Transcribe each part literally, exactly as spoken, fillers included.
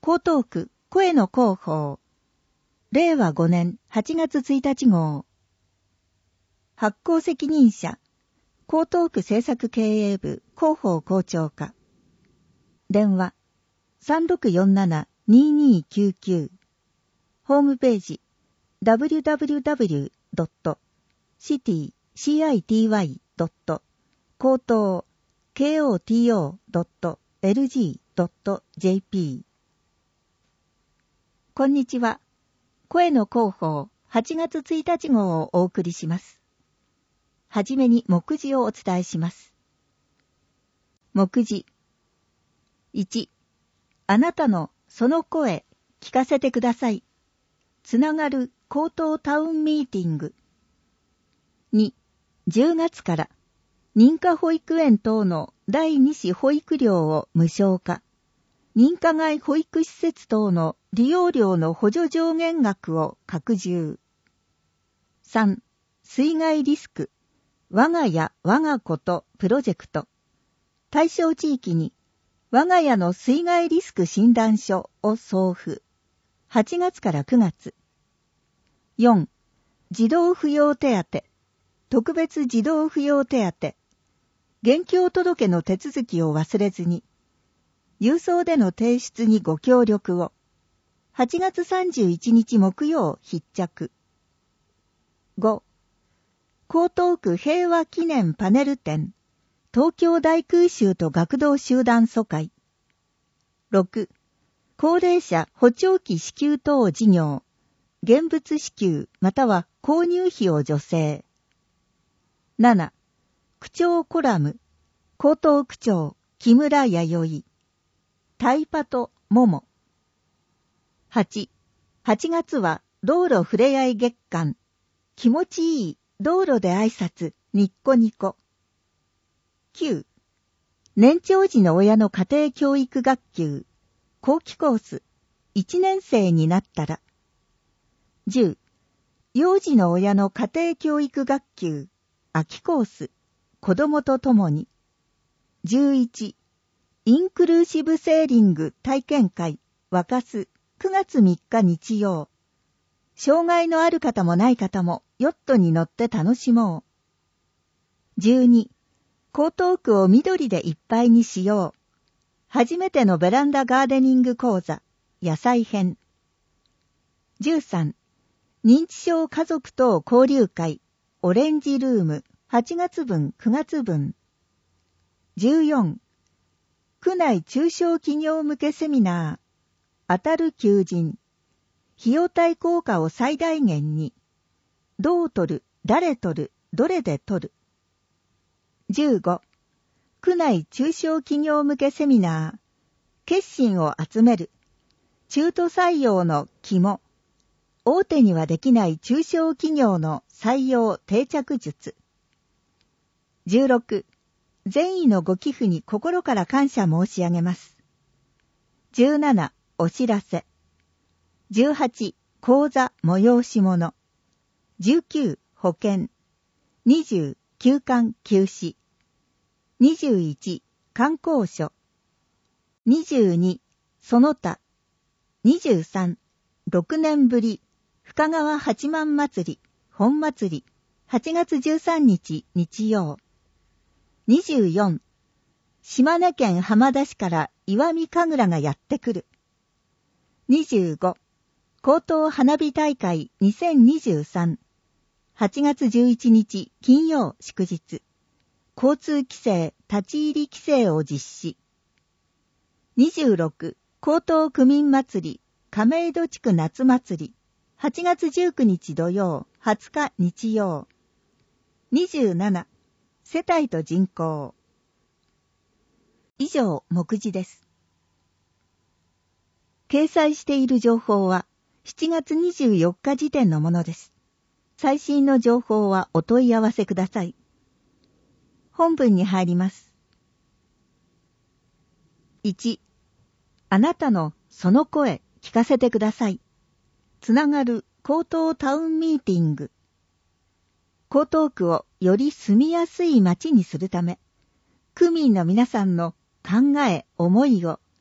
江東区声の広報れいわごねんはちがつついたち号発行責任者江東区政策経営部広報校長課電話 さんろくよんななにーにーきゅうきゅう ホームページ ダブリュダブリュダブリュードットシティシーアイティーワイドット高等 ケーオーティーオードットエルジードットジェーピー こんにちは。声の広報はちがつついたち号をお送りします。はじめに目次をお伝えします。目次いち、あなたのその声聞かせてください。つながる高等タウンミーティング。に、じゅうがつから認可保育園等の第二子保育料を無償化。認可外保育施設等の利用料の補助上限額を拡充。さん、水害リスク、我が家我がことプロジェクト。対象地域に、我が家の水害リスク診断書を送付。はちがつからくがつ。よん、児童扶養手当、特別児童扶養手当。現況届の手続きを忘れずに、郵送での提出にご協力を。はちがつさんじゅういちにち木曜必着。ご、江東区平和記念パネル展、東京大空襲と学童集団疎開。ろく、高齢者補聴器支給等事業、現物支給または購入費を助成。なな、区長コラム、江東区長木村弥生。タイパとモモ。はち、はちがつは道路ふれあい月間。気持ちいい道路で挨拶、ニッコニコ。きゅう、年長児の親の家庭教育学級。後期コース、いちねんせいになったら。じゅう、幼児の親の家庭教育学級。秋コース、子供と共に。じゅういち、インクルーシブセーリング体験会、若洲、くがつみっか日曜。障害のある方もない方もヨットに乗って楽しもう。じゅうに、江東区を緑でいっぱいにしよう。初めてのベランダガーデニング講座、野菜編。じゅうさん、認知症家族等交流会、オレンジルーム、はちがつぶん、くがつぶん。じゅうよん、区内中小企業向けセミナー、当たる求人、費用対効果を最大限に、どう取る、誰取る、どれで取る。じゅうご、区内中小企業向けセミナー、決心を集める、中途採用の肝、大手にはできない中小企業の採用定着術。じゅうろく、善意のご寄付に心から感謝申し上げます。じゅうなな、お知らせ。じゅうはち、講座催し物。じゅうきゅう、保険。にじゅう、休館休止。にじゅういち、観光所。にじゅうに、その他。にじゅうさん、ろくねんぶり、深川八幡祭り、本祭り、はちがつじゅうさんにち日曜。にじゅうよん、島根県浜田市から石見神楽がやってくる。にじゅうご、江東花火大会にせんにじゅうさん、はちがつじゅういちにち金曜祝日、交通規制、立ち入り規制を実施。にじゅうろく、江東区民祭り、亀戸地区夏祭り、はちがつじゅうくにち土曜、はつか日曜。にじゅうなな、世帯と人口。以上、目次です。掲載している情報はしちがつにじゅうよっか時点のものです。最新の情報はお問い合わせください。本文に入ります。いち、あなたのその声聞かせてください。つながる江東タウンミーティング。江東区をより住みやすい街にするため、区民の皆さんの考え、思いを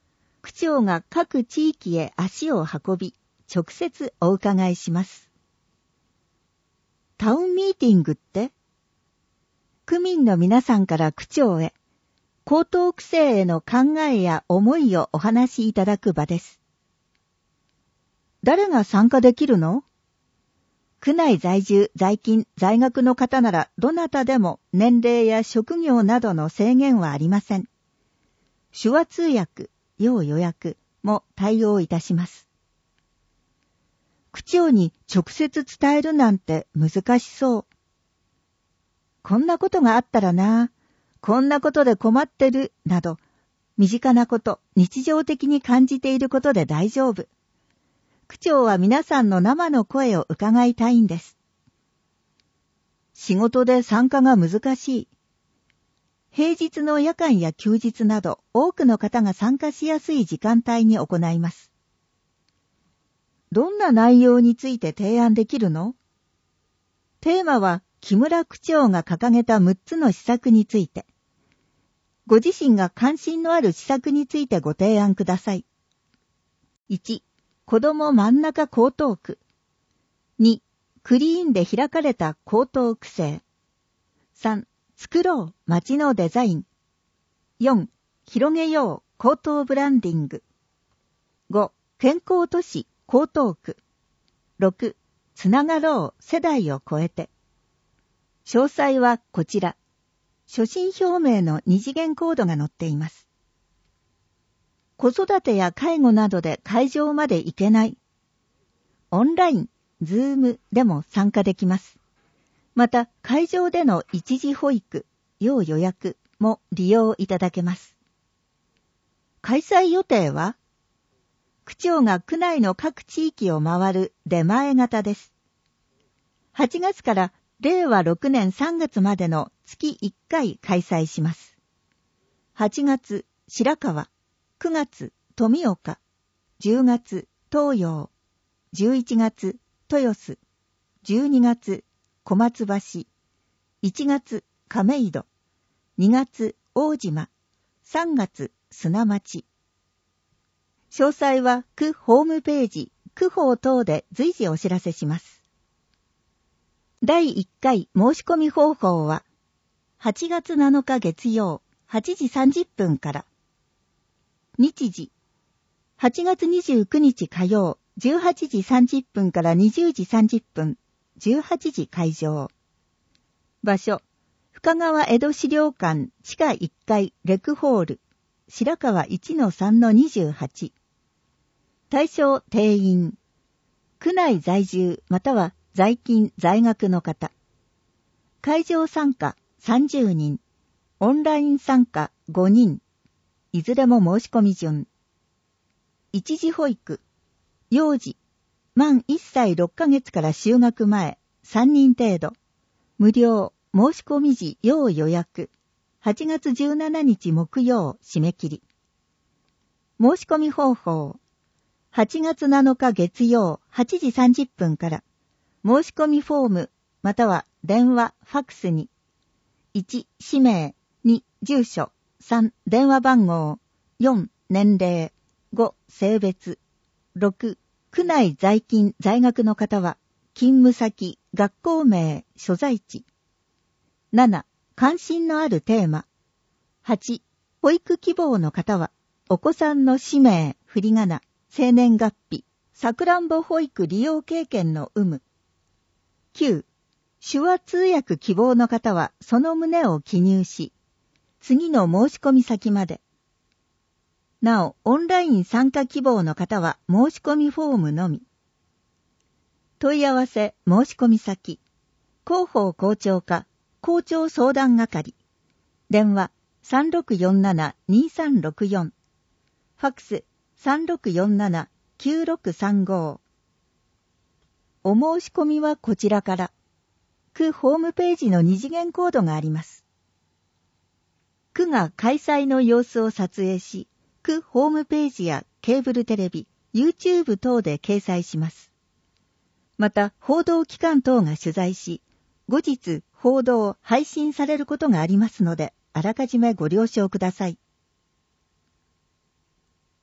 区長が各地域へ足を運び、直接お伺いします。タウンミーティングって？区民の皆さんから区長へ、江東区政への考えや思いをお話しいただく場です。誰が参加できるの？区内在住、在勤、在学の方ならどなたでも年齢や職業などの制限はありません。手話通訳、要予約も対応いたします。区長に直接伝えるなんて難しそう。こんなことがあったらな、こんなことで困ってる、など、身近なこと、日常的に感じていることで大丈夫。区長は皆さんの生の声を伺いたいんです。仕事で参加が難しい。平日の夜間や休日など多くの方が参加しやすい時間帯に行います。どんな内容について提案できるの？テーマは木村区長が掲げたむっつの施策について。ご自身が関心のある施策についてご提案ください。いち、子ども真ん中江東区。に、クリーンで開かれた江東区政。さん、作ろう街のデザイン。よん、広げよう江東ブランディング。ご、健康都市江東区。ろく、つながろう世代を超えて。詳細はこちら。所信表明の二次元コードが載っています。子育てや介護などで会場まで行けない。オンライン、ズームでも参加できます。また、会場での一時保育、要予約も利用いただけます。開催予定は？区長が区内の各地域を回る出前型です。はちがつかられいわろくねんさんがつまでの月いっかい開催します。はちがつ、白川、くがつ、富岡、じゅうがつ、東洋、じゅういちがつ、豊洲、じゅうにがつ、小松橋、いちがつ、亀戸、にがつ、大島、さんがつ、砂町。詳細は区ホームページ、区法等で随時お知らせします。だいいっかい申し込み方法は、はちがつなのか月曜、はちじさんじゅっぷんから。日時、はちがつにじゅうくにち火曜、じゅうはちじさんじゅっぷんからにじゅうじさんじゅっぷん、じゅうはちじ開場。場所、深川江戸資料館地下いっかいレクホール、白川 いちのさんのにじゅうはち。対象定員、区内在住または在勤在学の方。会場参加さんじゅうにん、オンライン参加ごにん、いずれも申し込み順。一時保育、幼児、満いっさいろっかげつから就学前さんにん程度、無料、申し込み時要予約、はちがつじゅうしちにち木曜締め切り。申し込み方法、はちがつなのか月曜はちじさんじゅっぷんから、申し込みフォームまたは電話、ファックスに、いち、氏名、に、住所、さん、電話番号、よん、年齢、ご、性別、ろく、区内在勤在学の方は、勤務先、学校名、所在地。なな、関心のあるテーマ。はち、保育希望の方は、お子さんの氏名、振り仮名、生年月日、さくらんぼ保育利用経験の有無。きゅう、手話通訳希望の方は、その旨を記入し、次の申し込み先まで。なお、オンライン参加希望の方は、申し込みフォームのみ。問い合わせ、申し込み先。広報校長課、校長相談係。電話、さんろくよんなな にさんろくよん。ファックス、さんろくよんなな きゅうろくさんご。お申し込みはこちらから。区ホームページの二次元コードがあります。区が開催の様子を撮影し、区ホームページやケーブルテレビ、YouTube 等で掲載します。また、報道機関等が取材し、後日報道、配信されることがありますので、あらかじめご了承ください。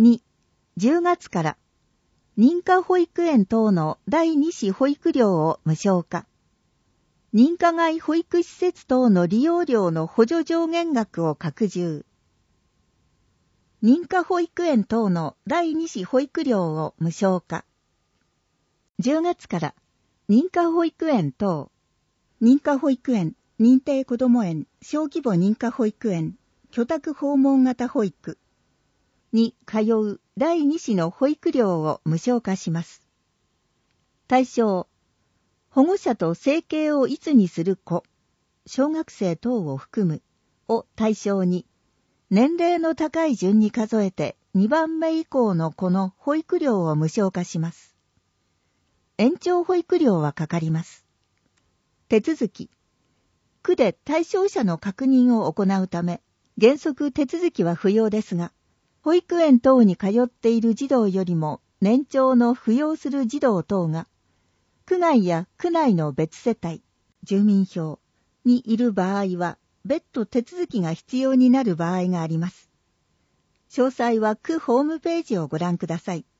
に、じゅうがつから認可保育園等の第二子保育料を無償化。認可外保育施設等の利用料の補助上限額を拡充。認可保育園等の第二子保育料を無償化。じゅうがつから認可保育園等、認可保育園、認定こども園、小規模認可保育園、居宅訪問型保育に通う第二子の保育料を無償化します。対象、保護者と生計をいつにする子、小学生等を含むを対象に、年齢の高い順に数えてにばんめ以降の子の保育料を無償化します。延長保育料はかかります。手続き。区で対象者の確認を行うため、原則手続きは不要ですが、保育園等に通っている児童よりも年長の扶養する児童等が、区外や区内の別世帯、住民票にいる場合は、別途手続きが必要になる場合があります。詳細は区ホームページをご覧ください。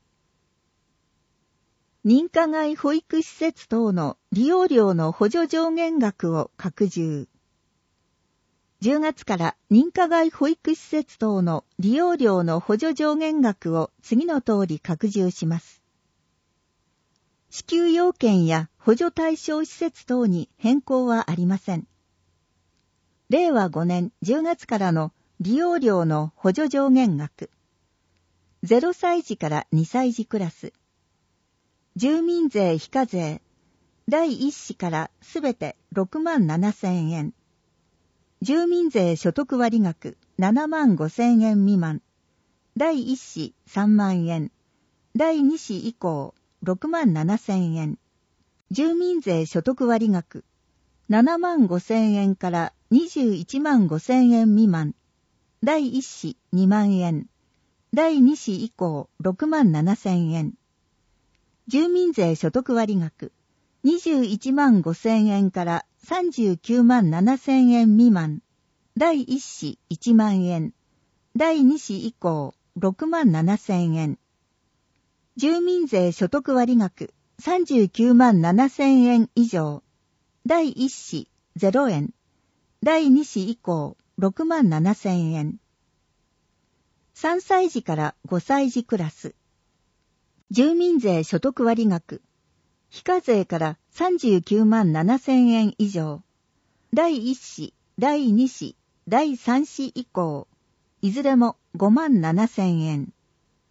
認可外保育施設等の利用料の補助上限額を拡充。じゅうがつから認可外保育施設等の利用料の補助上限額を次の通り拡充します。支給要件や補助対象施設等に変更はありません。れいわごねんじゅうがつからの利用料の補助上限額。ゼロさい児からにさい児クラス。住民税非課税。第一子からすべてろくまんななせんえん。住民税所得割額ななまんごせんえん未満。第一子さんまんえん。第二子以降ろくまんななせんえん。住民税所得割額ななまんごせんえんからにじゅういちまんごせんえん未満。第一子にまんえん。第二子以降ろくまんななせんえん。住民税所得割額にじゅういちまんごせんえんからさんじゅうきゅうまんななせんえん未満。第一子いちまんえん。第二子以降ろくまんななせんえん。住民税所得割額さんじゅうきゅうまんななせんえん以上。第一子ゼロえん。第二子以降ろくまんななせんえん。さんさい児からごさい児クラス。住民税所得割額。非課税からさんじゅうきゅうまんななせんえん以上。第一子、第二子、第三子以降。いずれもごまんななせんえん。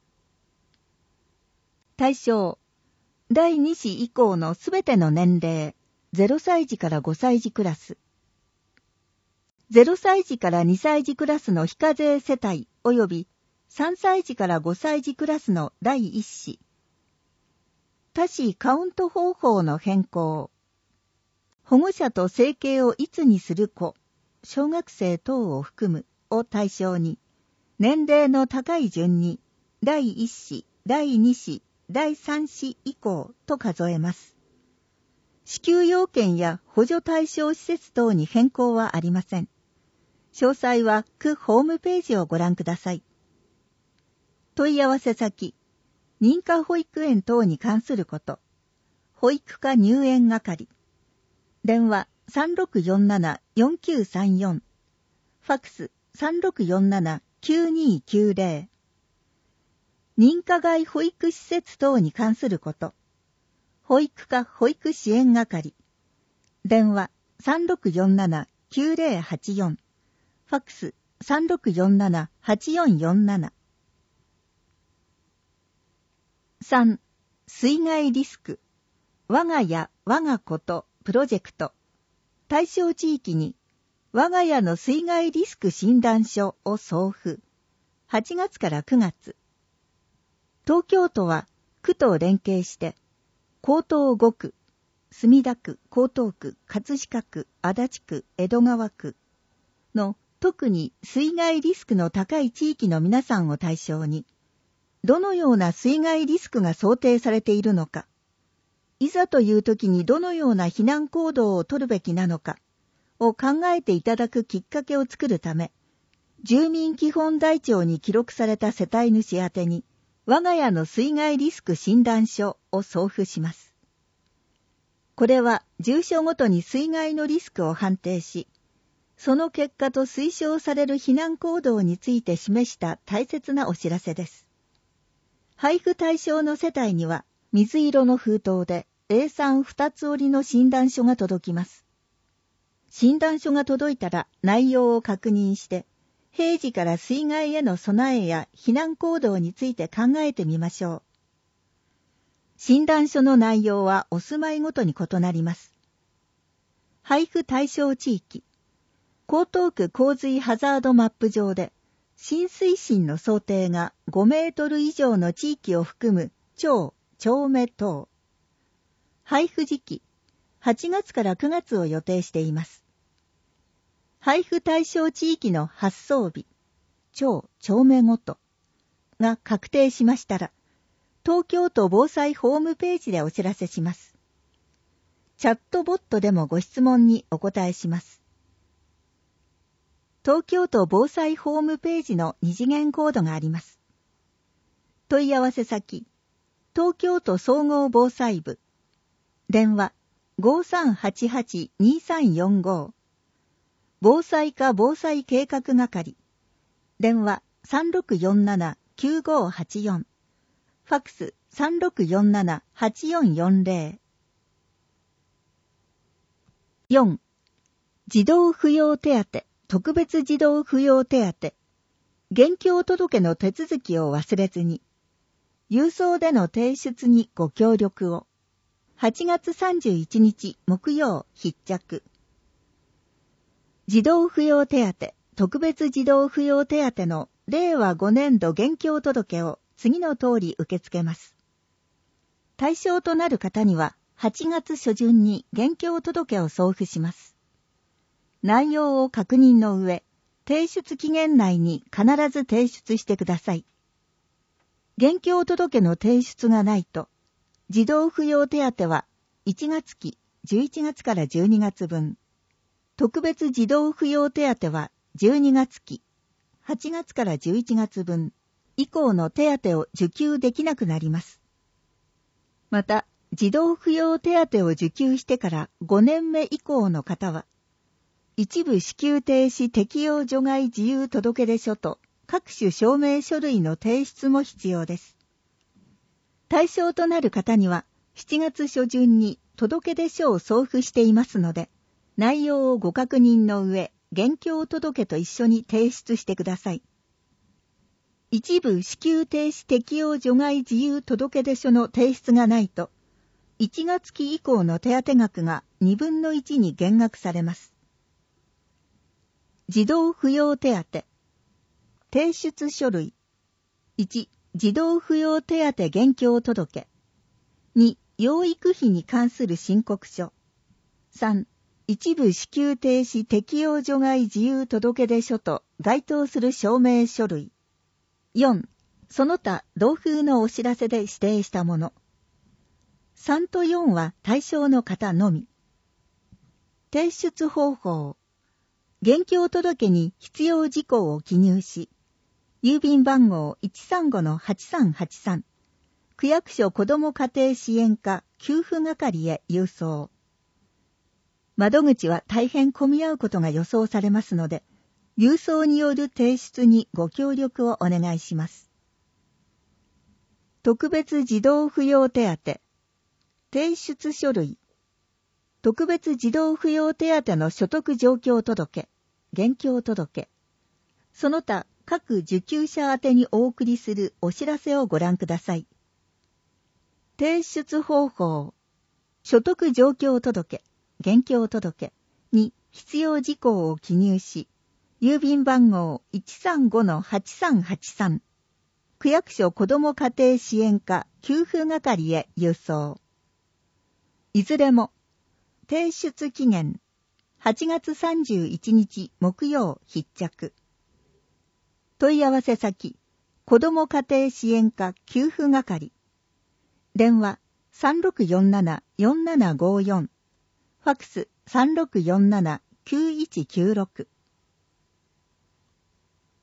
対象。第二子以降のすべての年齢。ゼロさい児からごさい児クラス。ゼロさい児からにさい児クラスの非課税世帯及びさんさい児からごさい児クラスの第一子。他子カウント方法の変更。保護者と生計をいつにする子、小学生等を含むを対象に、年齢の高い順に第一子、第二子、第三子以降と数えます。支給要件や補助対象施設等に変更はありません。詳細は区ホームページをご覧ください。問い合わせ先、認可保育園等に関すること、保育課入園係、電話 さんろくよんななよんきゅうさんよん、ファックス さんろくよんななきゅうにきゅうぜろ、認可外保育施設等に関すること、保育課保育支援係、電話 さんろくよんななきゅうぜろはちよん、ファックス さんろくよんななはちよんよんなな。さん. 水害リスク。我が家我がことプロジェクト。対象地域に我が家の水害リスク診断書を送付。はちがつからくがつ。東京都は区と連携して、江東ご区、墨田区、江東区、葛飾区、足立区、江戸川区の特に水害リスクの高い地域の皆さんを対象に、どのような水害リスクが想定されているのか、いざという時にどのような避難行動を取るべきなのかを考えていただくきっかけを作るため、 住民基本台帳に記録された世帯主宛てに、我が家の水害リスク診断書を送付します。これは住所ごとに水害のリスクを判定し、その結果と推奨される避難行動について示した大切なお知らせです。配布対象の世帯には、水色の封筒で エーさんふたつ折りの診断書が届きます。診断書が届いたら内容を確認して、平時から水害への備えや避難行動について考えてみましょう。診断書の内容はお住まいごとに異なります。配布対象地域、江東区洪水ハザードマップ上で、浸水深の想定がごメートル以上の地域を含む町、町目等。配布時期、はちがつからくがつを予定しています。配布対象地域の発送日、町、町目ごとが確定しましたら、東京都防災ホームページでお知らせします。チャットボットでもご質問にお答えします。東京都防災ホームページの二次元コードがあります。問い合わせ先、東京都総合防災部、電話 ごさんはちはちにさんよんご、防災課防災計画係、電話 さんろくよんななきゅうごはちよん、ファックス さんろくよんななはちよんよんゼロ。よん. 児童扶養手当、特別児童扶養手当、現況届の手続きを忘れずに、郵送での提出にご協力を。はちがつさんじゅういちにち木曜必着。児童扶養手当、特別児童扶養手当のれいわごねんど現況届を次の通り受け付けます。対象となる方にははちがつ初旬に現況届を送付します。内容を確認の上、提出期限内に必ず提出してください。現況届の提出がないと、児童扶養手当はいちがつき、じゅういちがつからじゅうにがつぶん、特別児童扶養手当はじゅうにがつき、はちがつからじゅういちがつぶん以降の手当を受給できなくなります。また、児童扶養手当を受給してからごねんめ以降の方は、一部支給停止適用除外自由届出書と各種証明書類の提出も必要です。対象となる方にはしちがつ初旬に届出書を送付していますので、内容をご確認の上、現況届と一緒に提出してください。一部支給停止適用除外自由届出書の提出がないと、いちがつき以降の手当額がにぶんのいちに減額されます。児童扶養手当、提出書類。いち. 児童扶養手当現況届。に. 養育費に関する申告書。さん. 一部支給停止適用除外自由届出書と該当する証明書類。よん. その他同封のお知らせで指定したもの。さんとよんは対象の方のみ。提出方法。現況届に必要事項を記入し、郵便番号 いちさんごのはちさんはちさん、区役所子ども家庭支援課給付係へ郵送。窓口は大変混み合うことが予想されますので、郵送による提出にご協力をお願いします。特別児童扶養手当、提出書類。特別児童扶養手当の所得状況届、現況届。その他各受給者宛てにお送りするお知らせをご覧ください。提出方法。所得状況届、現況届に必要事項を記入し、郵便番号 いちさんごのはちさんはちさん、区役所子ども家庭支援課給付係へ郵送。いずれも、提出期限、はちがつさんじゅういちにち木曜必着。問い合わせ先、子ども家庭支援課給付係。電話 さんろくよんななよんななごよん。ファックス さんろくよんななきゅういちきゅうろく。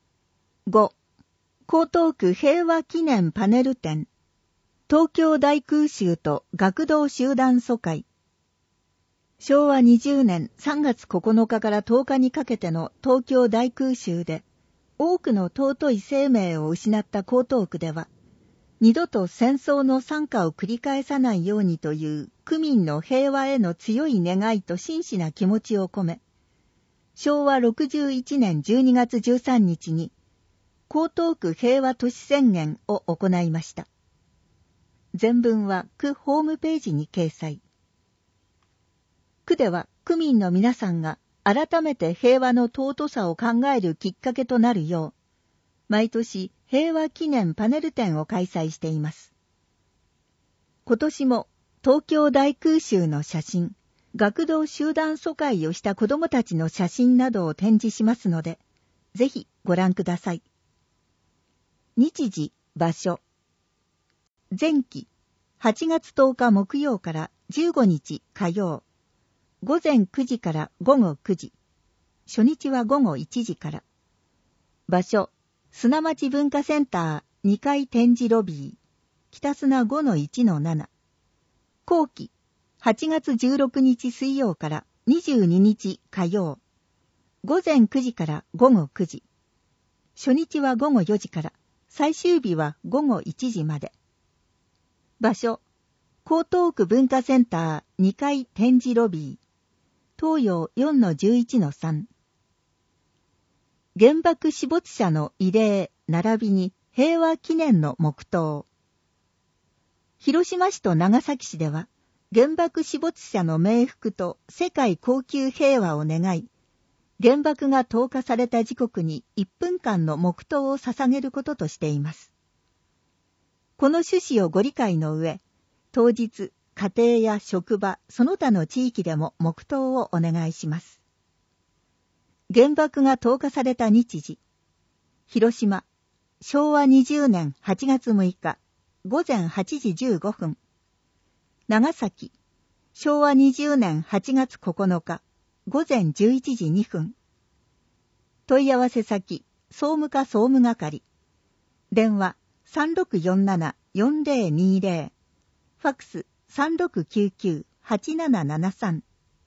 ご. 江東区平和記念パネル展。東京大空襲と学童集団疎開。しょうわにじゅうねんさんがつここのかからとおかにかけての東京大空襲で、多くの尊い生命を失った江東区では、二度と戦争の惨禍を繰り返さないようにという区民の平和への強い願いと真摯な気持ちを込め、しょうわろくじゅういちねんじゅうにがつじゅうさんにちに、江東区平和都市宣言を行いました。全文は区ホームページに掲載。区では区民の皆さんが改めて平和の尊さを考えるきっかけとなるよう、毎年平和記念パネル展を開催しています。今年も東京大空襲の写真、学童集団疎開をした子どもたちの写真などを展示しますので、ぜひご覧ください。日時、場所。前期、はちがつとおか木曜からじゅうごにち火曜。ごぜんくじからごごくじ。初日はごごいちじから。場所、砂町文化センターにかい展示ロビー。北砂 ごのいちのなな。後期、はちがつじゅうろくにち水曜からにじゅうににち火曜。ごぜんくじからごごくじ。初日はごごよじから、最終日はごごいちじまで。場所、江東区文化センターにかい展示ロビー。東洋 よんのじゅういちのさん。原爆死没者の慰霊並びに平和記念の黙祷。広島市と長崎市では、原爆死没者の冥福と世界恒久平和を願い、原爆が投下された時刻にいっぷんかんの黙祷を捧げることとしています。この趣旨をご理解の上、当日、家庭や職場、その他の地域でも黙祷をお願いします。原爆が投下された日時。広島、しょうわにじゅうねんはちがつむいか、ごぜんはちじじゅうごふん。長崎、しょうわにじゅうねんはちがつここのか、ごぜんじゅういちじにふん。問い合わせ先、総務課総務係。電話、さんろくよんななよんぜろにぜろ。ファックス、さんろくきゅうきゅうはちななななさん。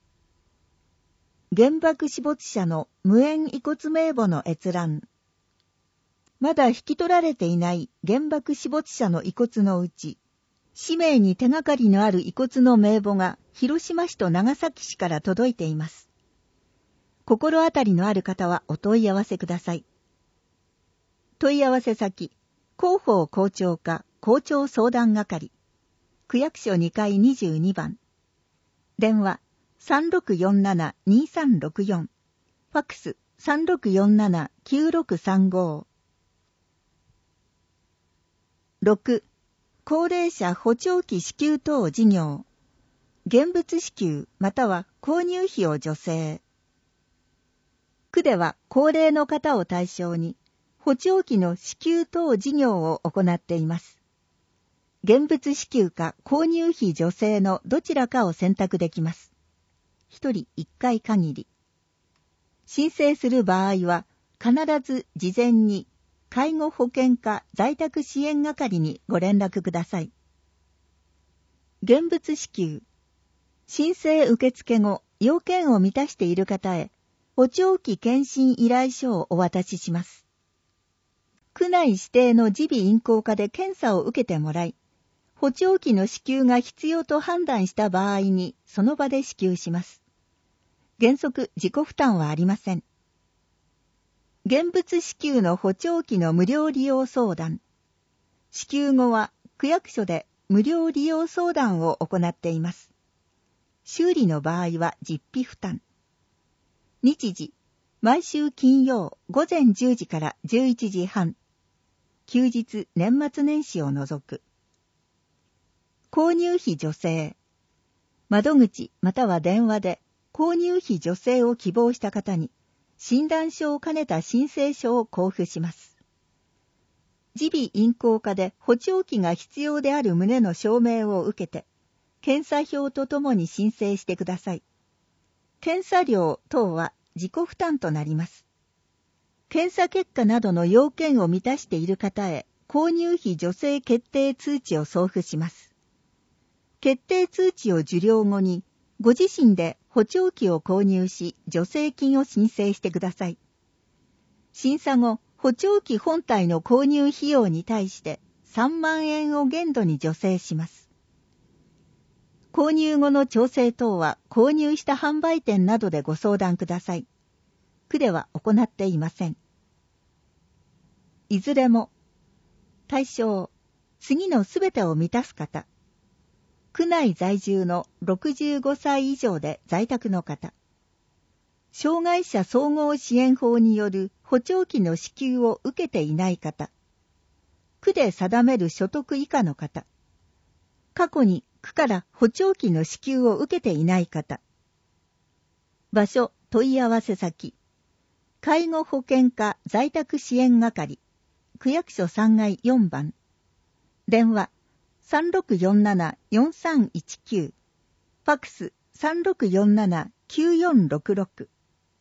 原爆死没者の無縁遺骨名簿の閲覧。まだ引き取られていない原爆死没者の遺骨のうち、氏名に手がかりのある遺骨の名簿が広島市と長崎市から届いています。心当たりのある方はお問い合わせください。問い合わせ先、広報校長課校長相談係。区役所にかいにじゅうにばん。電話 さんろくよんななにさんろくよん。ファックス さんろくよんななきゅうろくさんご。ろく. 高齢者補聴器支給等事業。現物支給または購入費を助成。区では高齢の方を対象に補聴器の支給等事業を行っています。現物支給か購入費助成のどちらかを選択できます。一人一回限り。申請する場合は必ず事前に介護保険課在宅支援係にご連絡ください。現物支給。申請受付後、要件を満たしている方へ補聴器検診依頼書をお渡しします。区内指定の耳鼻咽喉科で検査を受けてもらい、補聴器の支給が必要と判断した場合にその場で支給します。原則自己負担はありません。現物支給の補聴器の無料利用相談。支給後は区役所で無料利用相談を行っています。修理の場合は実費負担。日時、毎週金曜ごぜんじゅうじからじゅういちじはん。休日年末年始を除く。購入費助成。窓口または電話で購入費助成を希望した方に診断書を兼ねた申請書を交付します。耳鼻咽喉科で補聴器が必要である旨の証明を受けて、検査票とともに申請してください。検査料等は自己負担となります。 検査結果などの要件を満たしている方へ購入費助成決定通知を送付します。決定通知を受領後に、ご自身で補聴器を購入し、助成金を申請してください。審査後、補聴器本体の購入費用に対してさんまんえんを限度に助成します。購入後の調整等は購入した販売店などでご相談ください。区では行っていません。いずれも、対象、次のすべてを満たす方。区内在住のろくじゅうごさい以上で在宅の方。障害者総合支援法による補聴器の支給を受けていない方。区で定める所得以下の方。過去に区から補聴器の支給を受けていない方。場所、問い合わせ先。介護保険課在宅支援係。区役所さんがいよんばん。電話 さんろくよんななよんさんいちきゅう。ファックス さんろくよんななきゅうよんろくろく。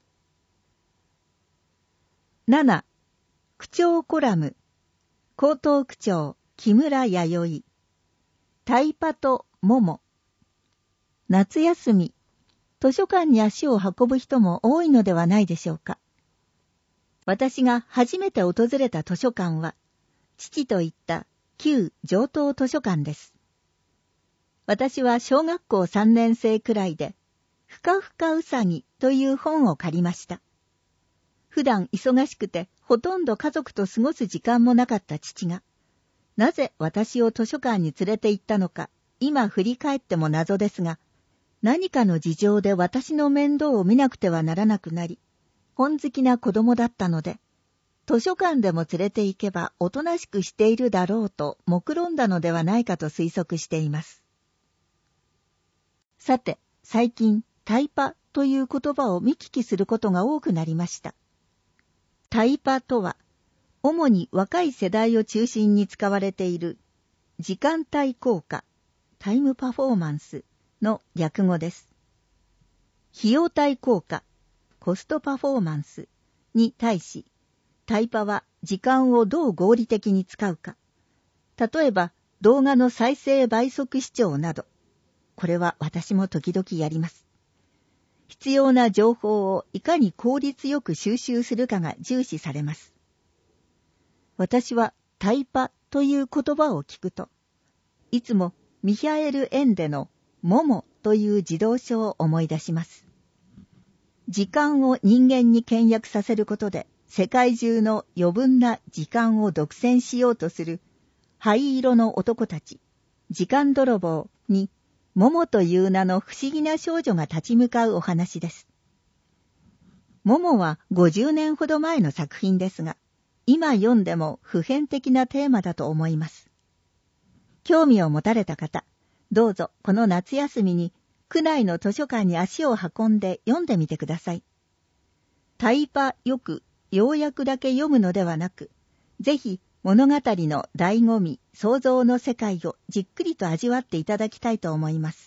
なな. 区長コラム。江東区長木村弥生。タイパとモモ。夏休み、図書館に足を運ぶ人も多いのではないでしょうか。私が初めて訪れた図書館は、父と行った旧上東図書館です。私は小学校さんねん生くらいで、ふかふかうさぎという本を借りました。普段忙しくてほとんど家族と過ごす時間もなかった父が、なぜ私を図書館に連れて行ったのか、今振り返っても謎ですが、何かの事情で私の面倒を見なくてはならなくなり、本好きな子供だったので、図書館でも連れて行けばおとなしくしているだろうと目論んだのではないかと推測しています。さて、最近、タイパという言葉を見聞きすることが多くなりました。タイパとは、主に若い世代を中心に使われている時間帯効果、タイムパフォーマンスの略語です。費用対効果、コストパフォーマンスに対し、タイパは時間をどう合理的に使うか。例えば動画の再生倍速視聴など、これは私も時々やります。必要な情報をいかに効率よく収集するかが重視されます。私はタイパという言葉を聞くと、いつもミヒャエル・エンデのモモという児童書を思い出します。時間を人間に倹約させることで、世界中の余分な時間を独占しようとする灰色の男たち、時間泥棒に、モモという名の不思議な少女が立ち向かうお話です。モモはごじゅうねんほど前の作品ですが、今読んでも普遍的なテーマだと思います。興味を持たれた方、どうぞこの夏休みに区内の図書館に足を運んで読んでみてください。タイパよく要約だけ読むのではなく、ぜひ物語の醍醐味、想像の世界をじっくりと味わっていただきたいと思います。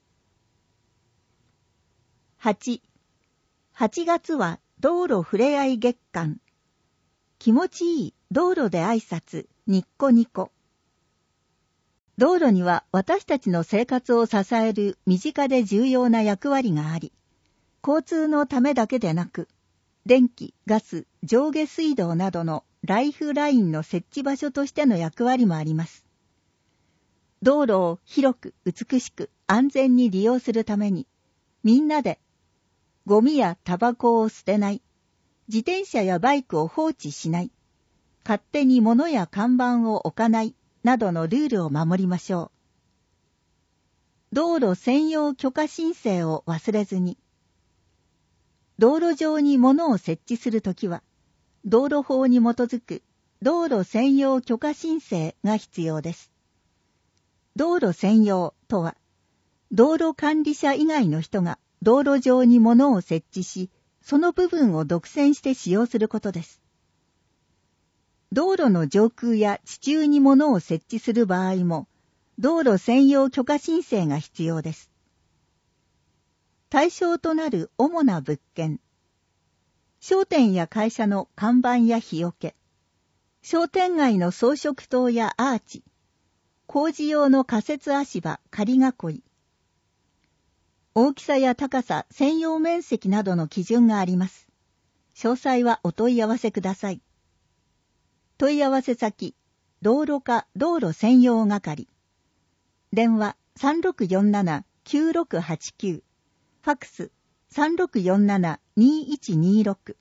はち、はちがつは道路ふれあい月間。気持ちいい道路で挨拶、ニッコニコ。道路には私たちの生活を支える身近で重要な役割があり、交通のためだけでなく、電気、ガス、上下水道などのライフラインの設置場所としての役割もあります。道路を広く美しく安全に利用するために、みんなでゴミやタバコを捨てない、自転車やバイクを放置しない、勝手に物や看板を置かないなどのルールを守りましょう。道路専用許可申請を忘れずに、道路上に物を設置するときは、道路法に基づく道路専用許可申請が必要です。道路専用とは、道路管理者以外の人が道路上に物を設置し、その部分を独占して使用することです。道路の上空や地中に物を設置する場合も、道路専用許可申請が必要です。対象となる主な物件。 商店や会社の看板や日よけ、商店街の装飾灯やアーチ、工事用の仮設足場、仮囲い、大きさや高さ、専用面積などの基準があります。詳細はお問い合わせください。問い合わせ先、道路課道路専用係。電話 さんろくよんななきゅうろくはちきゅう、ファックス さんろくよんななにいちにろく。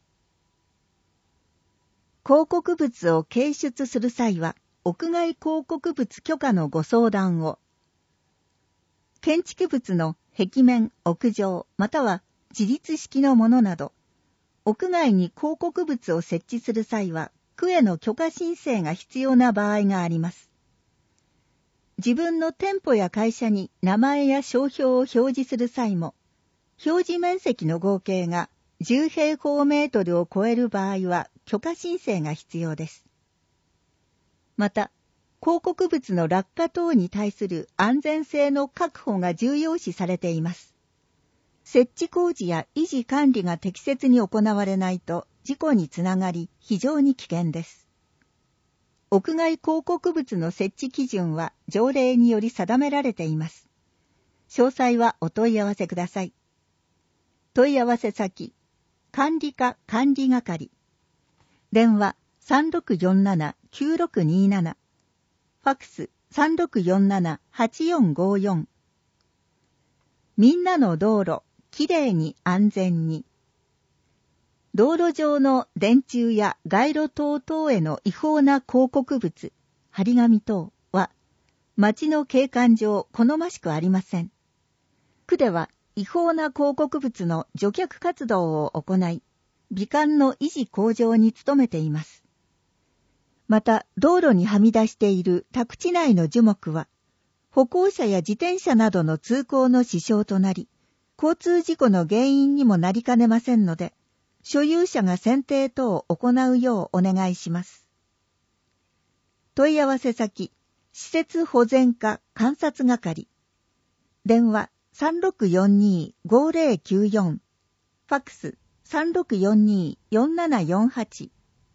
広告物を掲出する際は、屋外広告物許可のご相談を。建築物の壁面、屋上、または自立式のものなど、屋外に広告物を設置する際は、区への許可申請が必要な場合があります。自分の店舗や会社に名前や商標を表示する際も、表示面積の合計がじゅうへいほうメートルを超える場合は許可申請が必要です。また、広告物の落下等に対する安全性の確保が重要視されています。設置工事や維持管理が適切に行われないと事故につながり非常に危険です。屋外広告物の設置基準は条例により定められています。詳細はお問い合わせください。問い合わせ先、管理課管理係。電話 さんろくよんななきゅうろくになな。ファックス さんろくよんななはちよんごよん。みんなの道路、きれいに安全に。道路上の電柱や街路灯等への違法な広告物、張り紙等は、町の景観上好ましくありません。区では違法な広告物の除却活動を行い、美観の維持向上に努めています。また、道路にはみ出している宅地内の樹木は、歩行者や自転車などの通行の支障となり、交通事故の原因にもなりかねませんので、所有者が選定等を行うようお願いします。問い合わせ先、施設保全課監察係。電話 さんろくよんにごぜろきゅうよん。ファックス さんろくよんによんななよんはち。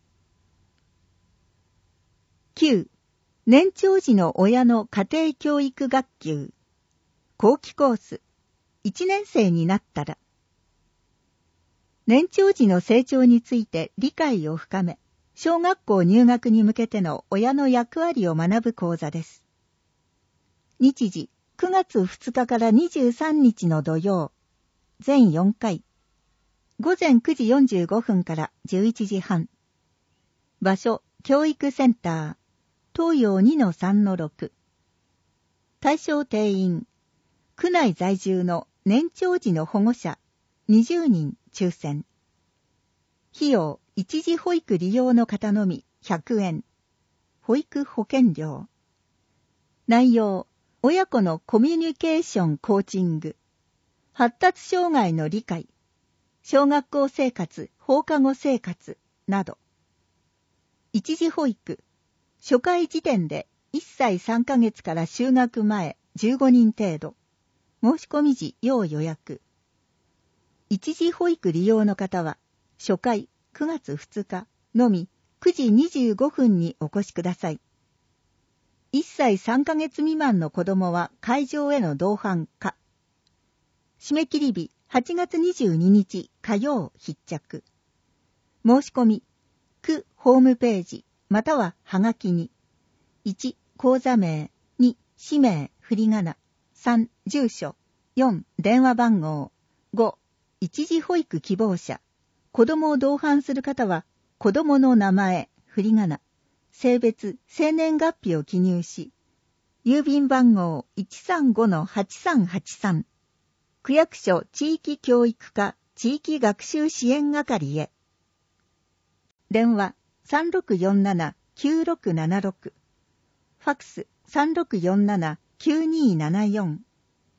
きゅう. 年長児の親の家庭教育学級。後期コース。いちねん生になったら。年長児の成長について理解を深め、小学校入学に向けての親の役割を学ぶ講座です。日時、くがつふつかからにじゅうさんにちの土曜。全よんかい。ごぜんくじよんじゅうごふんからじゅういちじはん。場所、教育センター。東洋 にのさんのろく。対象定員、区内在住の年長児の保護者にじゅうにん抽選。費用、一時保育利用の方のみひゃくえん。保育保険料。内容、親子のコミュニケーションコーチング。発達障害の理解。小学校生活、放課後生活など。一時保育。初回時点でいっさいさんかげつから就学前じゅうごにん程度。申し込み時要予約。一時保育利用の方は初回くがつふつかのみくじにじゅうごふんにお越しください。いっさいさんかげつ未満の子どもは会場への同伴可。締め切り日はちがつにじゅうににち火曜必着。申し込み、区ホームページまたははがきに、いち、口座名、に、氏名、振り仮名、さん、住所、よん、電話番号、ご、一時保育希望者、子供を同伴する方は、子供の名前、振り仮名、性別、生年月日を記入し、郵便番号 いちさんごのはちさんはちさん、区役所地域教育課地域学習支援係へ。電話さんろくよんななきゅうろくななろく。ファックス さんろくよんななきゅうにななよん。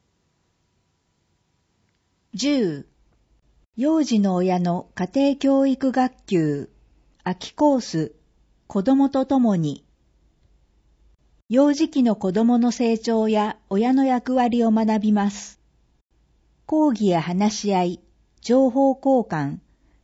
じゅう. 幼児の親の家庭教育学級秋コース子供とともに。幼児期の子供の成長や親の役割を学びます。講義や話し合い、情報交換、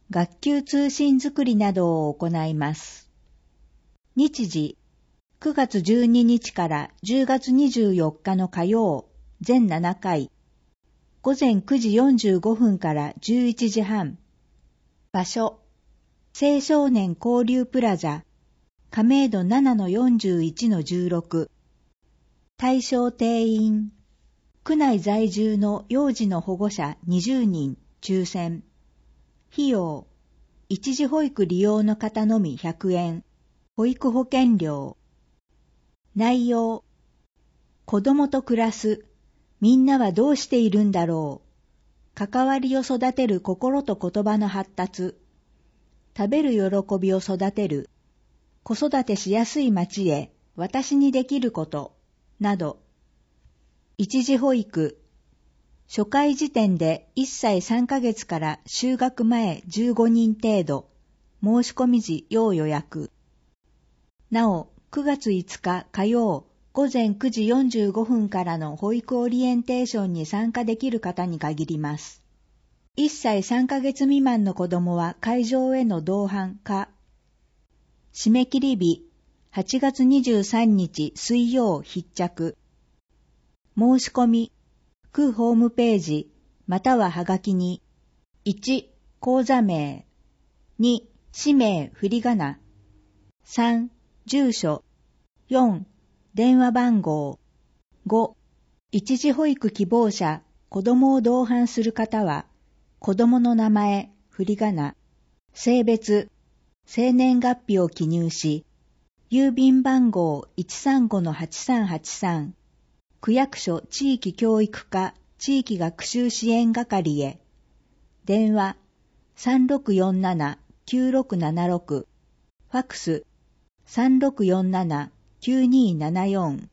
学級通信づくりなどを行います。日時、くがつじゅうににちからじゅうがつにじゅうよっかの火曜、全ななかい、ごぜんくじよんじゅうごふんからじゅういちじはん。場所、青少年交流プラザ、亀戸 ななのよんじゅういちのじゅうろく。対象定員、区内在住の幼児の保護者にじゅうにん、抽選。費用、一時保育利用の方のみひゃくえん、保育保険料。内容、子供と暮らす、みんなはどうしているんだろう。関わりを育てる心と言葉の発達。食べる喜びを育てる。子育てしやすい町へ、私にできること、など。一時保育。初回時点でいっさいさんかげつから就学前じゅうごにん程度。申し込み時要予約。なお、くがついつか火曜、ごぜんくじよんじゅうごふんからの保育オリエンテーションに参加できる方に限ります。いっさいさんかげつ未満の子供は会場への同伴か。締め切り日、はちがつにじゅうさんにち水曜必着。申し込み、区ホームページ、またははがきに、いち、口座名、に、氏名振り仮名、さん、住所、よん、電話番号、ご、一時保育希望者、子供を同伴する方は、子供の名前、振り仮名、性別、生年月日を記入し、郵便番号 いちさんごのはちさんはちさん、区役所地域教育課地域学習支援係へ、電話 さんろくよんななきゅうろくななろく、ファックス さんろくよんななきゅうにななよん。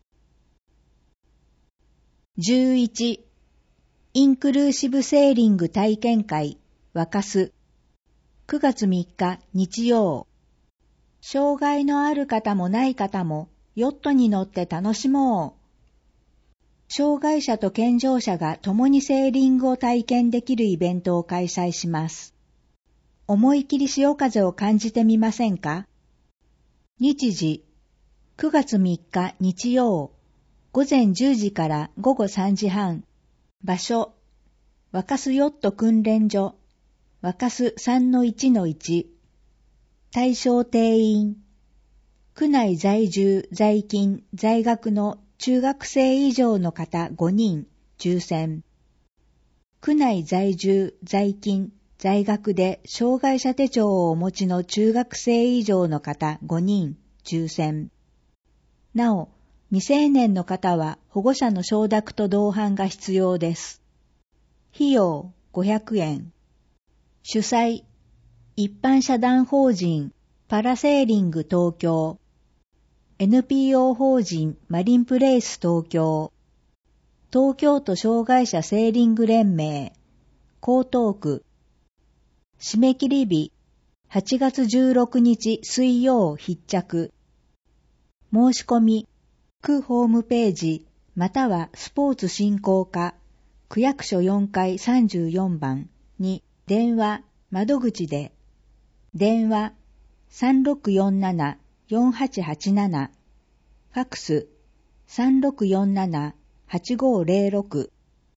じゅういち、インクルーシブセーリング体験会、若洲、くがつみっか日曜。障害のある方もない方もヨットに乗って楽しもう。障害者と健常者が共にセーリングを体験できるイベントを開催します。思い切り潮風を感じてみませんか？日時、くがつみっか日曜、ごぜんじゅうじからごごさんじはん。場所、若洲ヨット訓練所、若洲 さんのいちのいち。対象定員、区内在住、在勤、在学の中学生以上の方ごにん、抽選。区内在住、在勤、在学で障害者手帳をお持ちの中学生以上の方ごにん、抽選。なお、未成年の方は保護者の承諾と同伴が必要です。費用ごひゃくえん。主催、一般社団法人パラセーリング東京、エヌピーオー 法人マリンプレイス東京、東京都障害者セーリング連盟、江東区。締め切り日、はちがつじゅうろくにち水曜必着。申し込み、区ホームページ、またはスポーツ振興課、区役所よんかいさんじゅうよんばんに電話、窓口で、電話 さんろくよんななよんはちはちなな、ファックス さんろくよんななはちごぜろろく。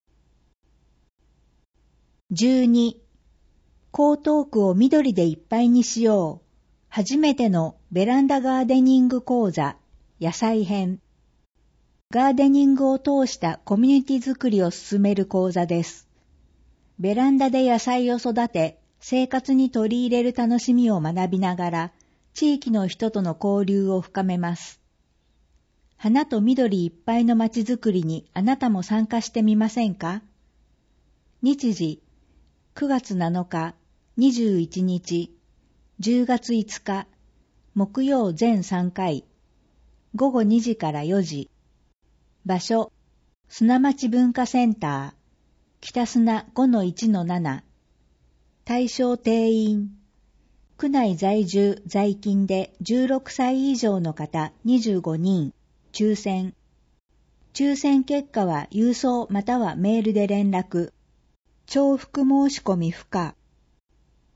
じゅうに、江東区を緑でいっぱいにしよう。初めてのベランダガーデニング講座、野菜編。ガーデニングを通したコミュニティ作りを進める講座です。ベランダで野菜を育て、生活に取り入れる楽しみを学びながら、地域の人との交流を深めます。花と緑いっぱいの街づくりにあなたも参加してみませんか？日時、くがつなのか、にじゅういちにち、じゅうがついつか、木曜全さんかい、ごごにじからよじ。場所、砂町文化センター、北砂 ごのいちのなな。対象定員、区内在住在勤でじゅうろくさい以上の方にじゅうごにん、抽選。抽選結果は郵送またはメールで連絡。重複申し込み不可。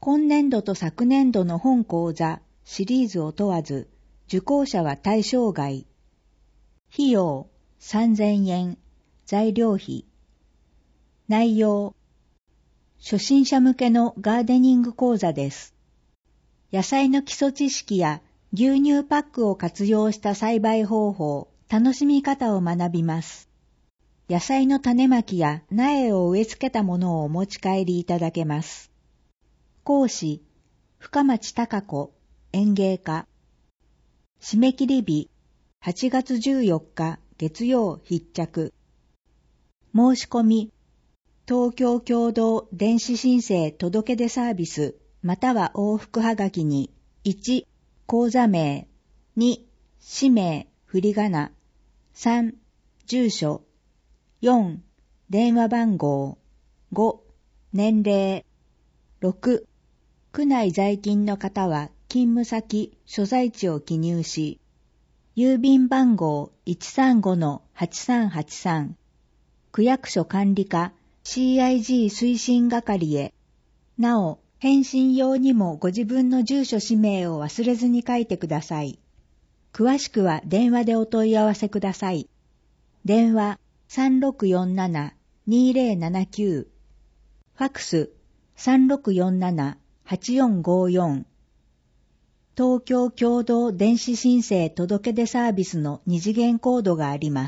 今年度と昨年度の本講座、シリーズを問わず、受講者は対象外。費用さんぜんえん、材料費。内容、初心者向けのガーデニング講座です。野菜の基礎知識や牛乳パックを活用した栽培方法、楽しみ方を学びます。野菜の種まきや苗を植え付けたものをお持ち帰りいただけます。講師、深町貴子、園芸家。締め切り日、はちがつじゅうよっか月曜必着。申し込み、東京共同電子申請届出サービスまたは往復はがきにいち、講座名、に、氏名、振り仮名、さん、住所、よん、電話番号、ご、年齢、ろく、区内在勤の方は勤務先、所在地を記入し、郵便番号 いちさんごのはちさんはちさん、区役所管理課 シーアイジー 推進係へ。なお、返信用にもご自分の住所氏名を忘れずに書いてください。詳しくは電話でお問い合わせください。電話 さんろくよんなな にぜろななきゅう、ファクス さんろくよんなな はちよんごよん。東京共同電子申請届出サービスの二次元コードがあります。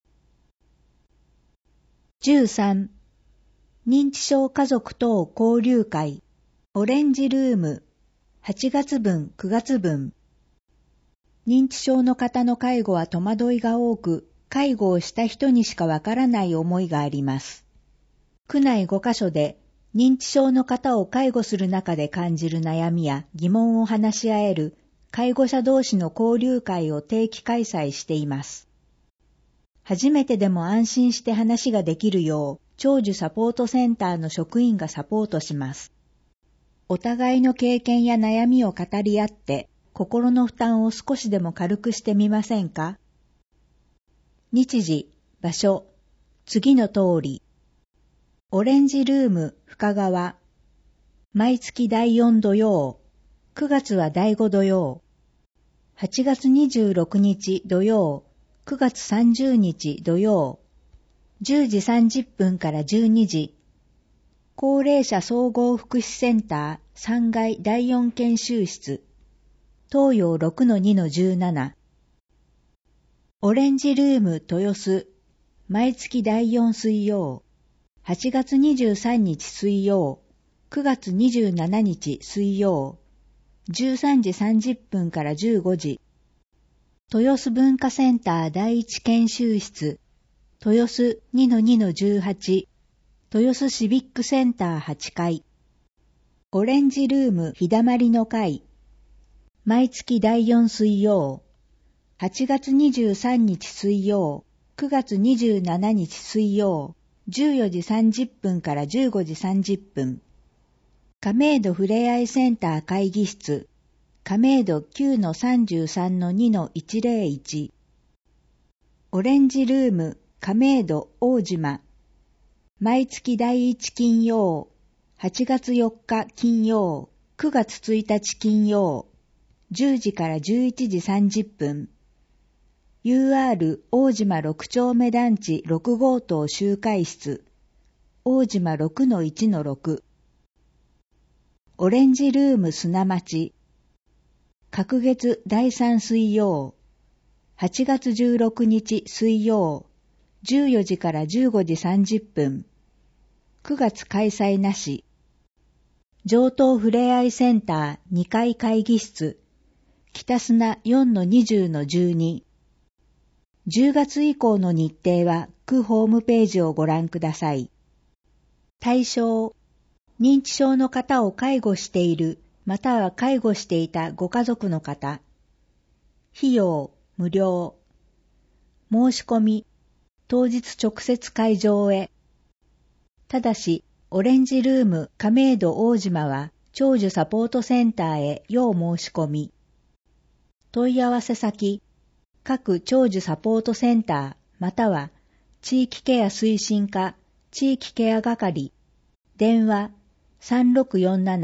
じゅうさん、認知症家族等交流会オレンジルームはちがつぶんくがつぶん。認知症の方の介護は戸惑いが多く、介護をした人にしかわからない思いがあります。区内ごかしょで認知症の方を介護する中で感じる悩みや疑問を話し合える介護者同士の交流会を定期開催しています。初めてでも安心して話ができるよう、長寿サポートセンターの職員がサポートします。お互いの経験や悩みを語り合って、心の負担を少しでも軽くしてみませんか？日時、場所、次の通り。オレンジルーム深川。毎月だいよん土曜。くがつはだいご土曜。はちがつにじゅうろくにち土曜。くがつさんじゅうにち土曜。じゅうじさんじゅっぷんからじゅうにじ。高齢者総合福祉センターさんがいだいよん研修室。東洋 ろくのにのじゅうなな。オレンジルーム豊洲。毎月だいよん水曜。はちがつにじゅうさんにち水曜。くがつにじゅうしちにち水曜。じゅうさんじさんじゅっぷんからじゅうごじ。豊洲文化センターだいいち研修室。豊洲 にのにのじゅうはち。豊洲シビックセンターはちかい。オレンジルーム日だまりの会。毎月だいよん水曜。はちがつにじゅうさんにち水曜。くがつにじゅうしちにち水曜。じゅうよじさんじゅっぷんからじゅうごじさんじゅっぷん。亀戸ふれあいセンター会議室。亀戸 きゅうのさんじゅうさんのにのいちぜろいち。オレンジルーム亀戸大島。毎月だいいち金曜。はちがつよっか金曜。くがつついたち金曜。じゅうじからじゅういちじさんじゅっぷん。ユーアール 大島ろく丁目団地ろく号棟集会室。大島 ろくのいちのろく。オレンジルーム砂町。隔月だいさん水曜。はちがつじゅうろくにち水曜。じゅうよじからじゅうごじさんじゅっぷん。くがつ開催なし。上東ふれあいセンターにかい会議室。北砂 よんのにじゅうのじゅうに。じゅうがつ以降の日程は区ホームページをご覧ください。対象、認知症の方を介護しているまたは介護していたご家族の方。費用、無料。申し込み、当日直接会場へ。ただし、オレンジルーム亀戸大島は長寿サポートセンターへ要申し込み。問い合わせ先、各長寿サポートセンターまたは地域ケア推進課地域ケア係。電話 さんろくよんなな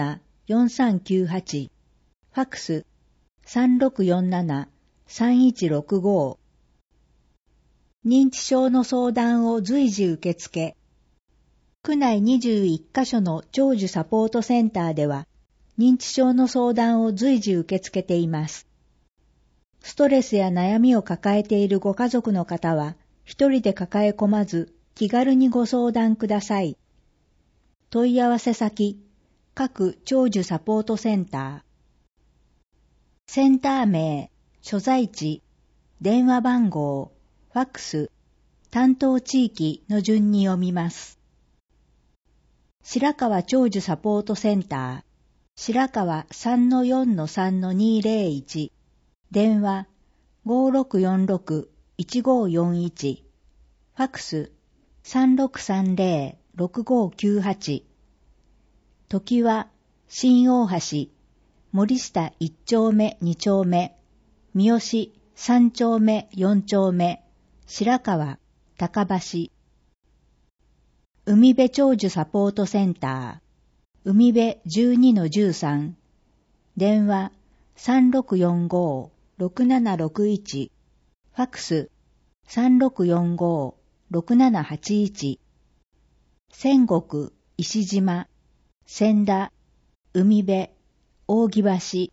よんさんきゅうはち、ファックス さんろくよんなな さんいちろくご。認知症の相談を随時受付。区内にじゅういっカ所の長寿サポートセンターでは、認知症の相談を随時受け付けています。ストレスや悩みを抱えているご家族の方は、一人で抱え込まず、気軽にご相談ください。問い合わせ先、各長寿サポートセンター。センター名、所在地、電話番号、ファックス、担当地域の順に読みます。白川長寿サポートセンター、白川 さんのよんのさんのにぜろいち、電話 ごろくよんろく いちごよんいち、ファックス さんろくさんぜろ ろくごきゅうはち、時は新大橋、森下いっ丁目に丁目、三好さん丁目よん丁目、白川、高橋。海辺長寿サポートセンター、海辺 じゅうにのじゅうさん、電話 さんろくよんご ろくななろくいち、ファックス さんろくよんご ろくななはちいち、仙石、石島、千田、海辺、扇橋。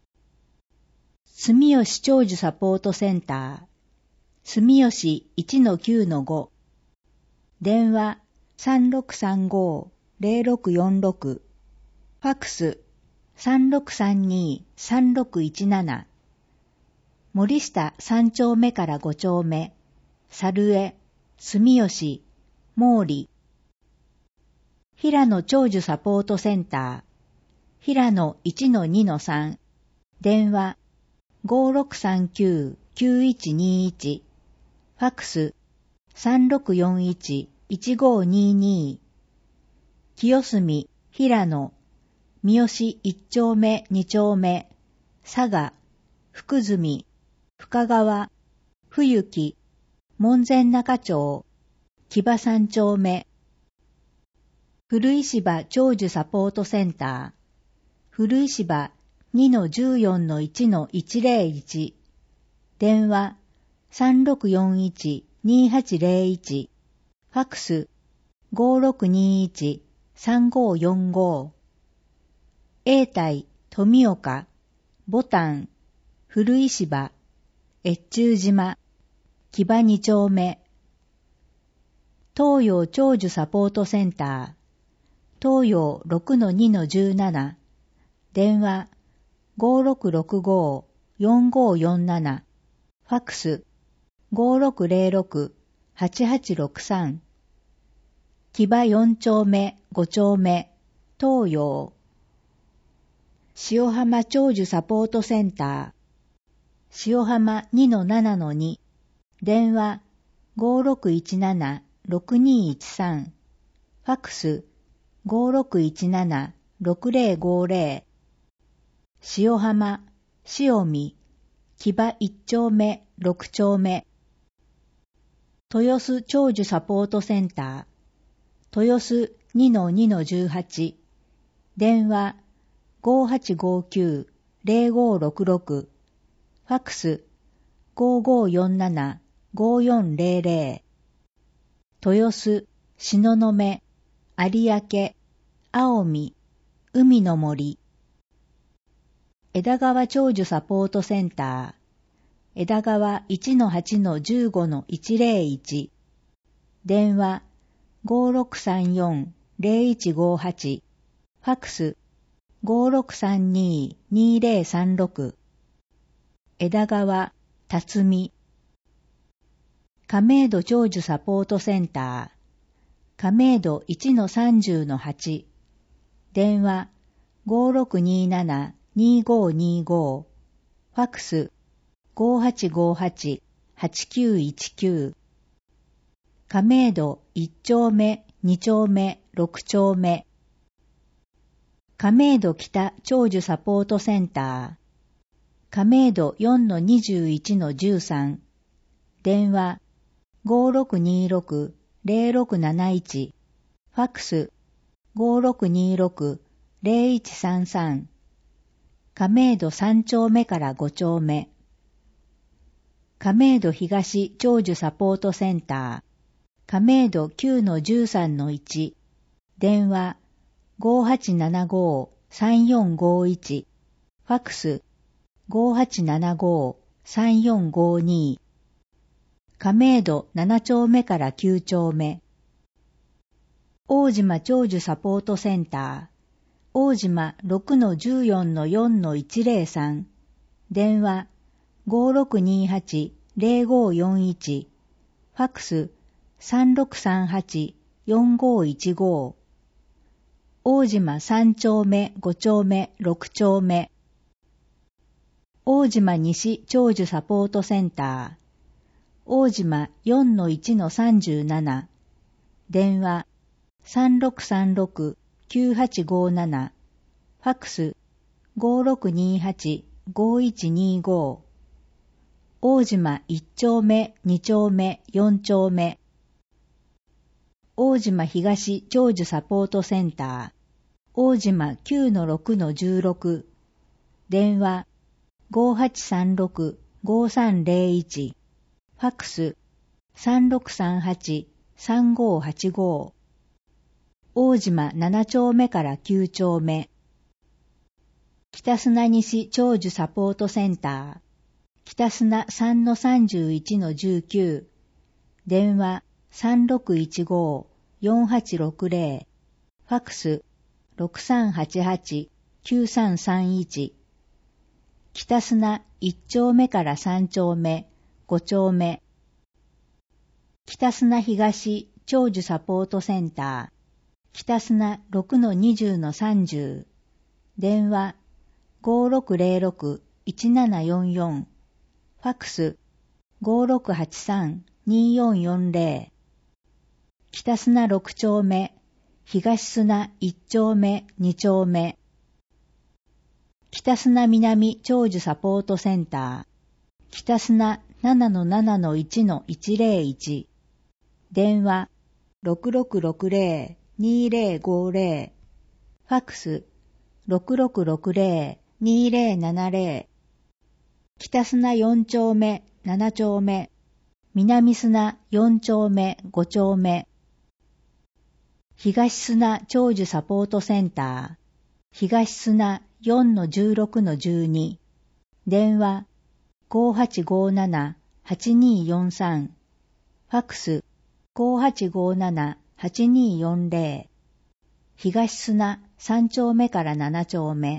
住吉長寿サポートセンター、住吉 いちのきゅうのご、電話 さんろくさんご ぜろろくよんろく、ファックス さんろくさんに さんろくいちなな、森下さん丁目からご丁目、猿江、住吉、毛利。平野長寿サポートセンター、平野 いちのにのさん、電話 ごろくさんきゅう きゅういちにいち、ファックス さんろくよんいち いちごにに、清澄、平野、三好いち丁目に丁目、佐賀、福住、深川、冬木、門前仲町、木場三丁目。古石場長寿サポートセンター、古石場 にのじゅうよんのいちのいちぜろいち、電話 さんろくよんいち にはちぜろいち、ファックス ごろくにいち さんごよんご。永代、富岡、ボタン、古石場、越中島、木場に丁目。東洋長寿サポートセンター、東洋 ろくのにのじゅうなな、電話 ごろくろくご よんごよんなな、ファックス ごろくぜろろく はちはちろくさん。木場よん丁目ご丁目、東洋。塩浜長寿サポートセンター、塩浜 にのななのに、電話 ごろくいちなな ろくにいちさん、ファックス ごろくいちなな ろくぜろごぜろ。塩浜、塩見、木場いち丁目ろく丁目。豊洲長寿サポートセンター、豊洲 にのにのじゅうはち、電話 ごはちごきゅう ぜろごろくろく、ファックス ごごよんなな ごよんぜろぜろ。豊洲、東雲、有明、青海、海の森。枝川長寿サポートセンター、枝川 いちのはちのじゅうごのいちぜろいち、電話 ごろくさんよん ぜろいちごはち、ファックス ごろくさんに にぜろさんろく。枝川、辰巳。亀戸長寿サポートセンター、亀戸 いちのさんじゅうのはち、電話 ごろくになな にごにご、ファックス ごはちごはち はちきゅういちきゅう。亀戸いち丁目に丁目ろく丁目。亀戸北長寿サポートセンター、亀戸 よんのにじゅういちのじゅうさん、電話 ごろくにろく ぜろろくなないち、ファックス ごろくにろくゼロいちさんさん、亀戸さん丁目からご丁目、亀戸東長寿サポートセンター、亀戸 きゅうのじゅうさんのいち、電話 ごーはちななごーさんよんごいち、ファックス ごーはちななごーさんよんごに、亀戸なな丁目からきゅう丁目、大島長寿サポートセンター、大島 ろくのじゅうよんのよんのいちゼロさん、電話 ごーろくにはちゼロごよんいち、ファックス さんろくさんはちよんごいちご、大島さん丁目ご丁目ろく丁目、大島西長寿サポートセンター、大島 よんのいちのさんじゅうなな、電話 さんろくさんろくきゅうはちごなな、ファックス ごーろくにはちごいちにご、大島いち丁目に丁目よん丁目、大島東長寿サポートセンター、大島 きゅうのろくのじゅうろく、電話 ごーはちさんろくごさんゼロいち、ファックス さんろくさんはちさんごはちご、大島なな丁目からきゅう丁目、北砂西長寿サポートセンター、北砂さんのさんじゅういちのじゅうきゅう、電話 さんろくいちごよんはちろくゼロ、ファックス ろくさんはちはちきゅうさんさんいち、北砂いち丁目からさん丁目ご丁目、北砂東長寿サポートセンター、北砂 ろくのにじゅうのさんじゅう、電話 ごーろくゼロろくいちななよんよん、ファックス ごーろくはちさんによんよんゼロ、北砂ろく丁目、東砂いち丁目に丁目、北砂南長寿サポートセンター、北砂 ななのななのいちのいちゼロいち、電話 ろくろくろくゼロにゼロごゼロ、ファックス ろくろくろくゼロにゼロななゼロ、北砂よん丁目なな丁目、南砂よん丁目ご丁目、東砂長寿サポートセンター、東砂 よんのじゅうろくのじゅうに、電話 ごーはちごななはちによんさん、ファックス ごーはちごななはちによんゼロ、東砂さん丁目からなな丁目、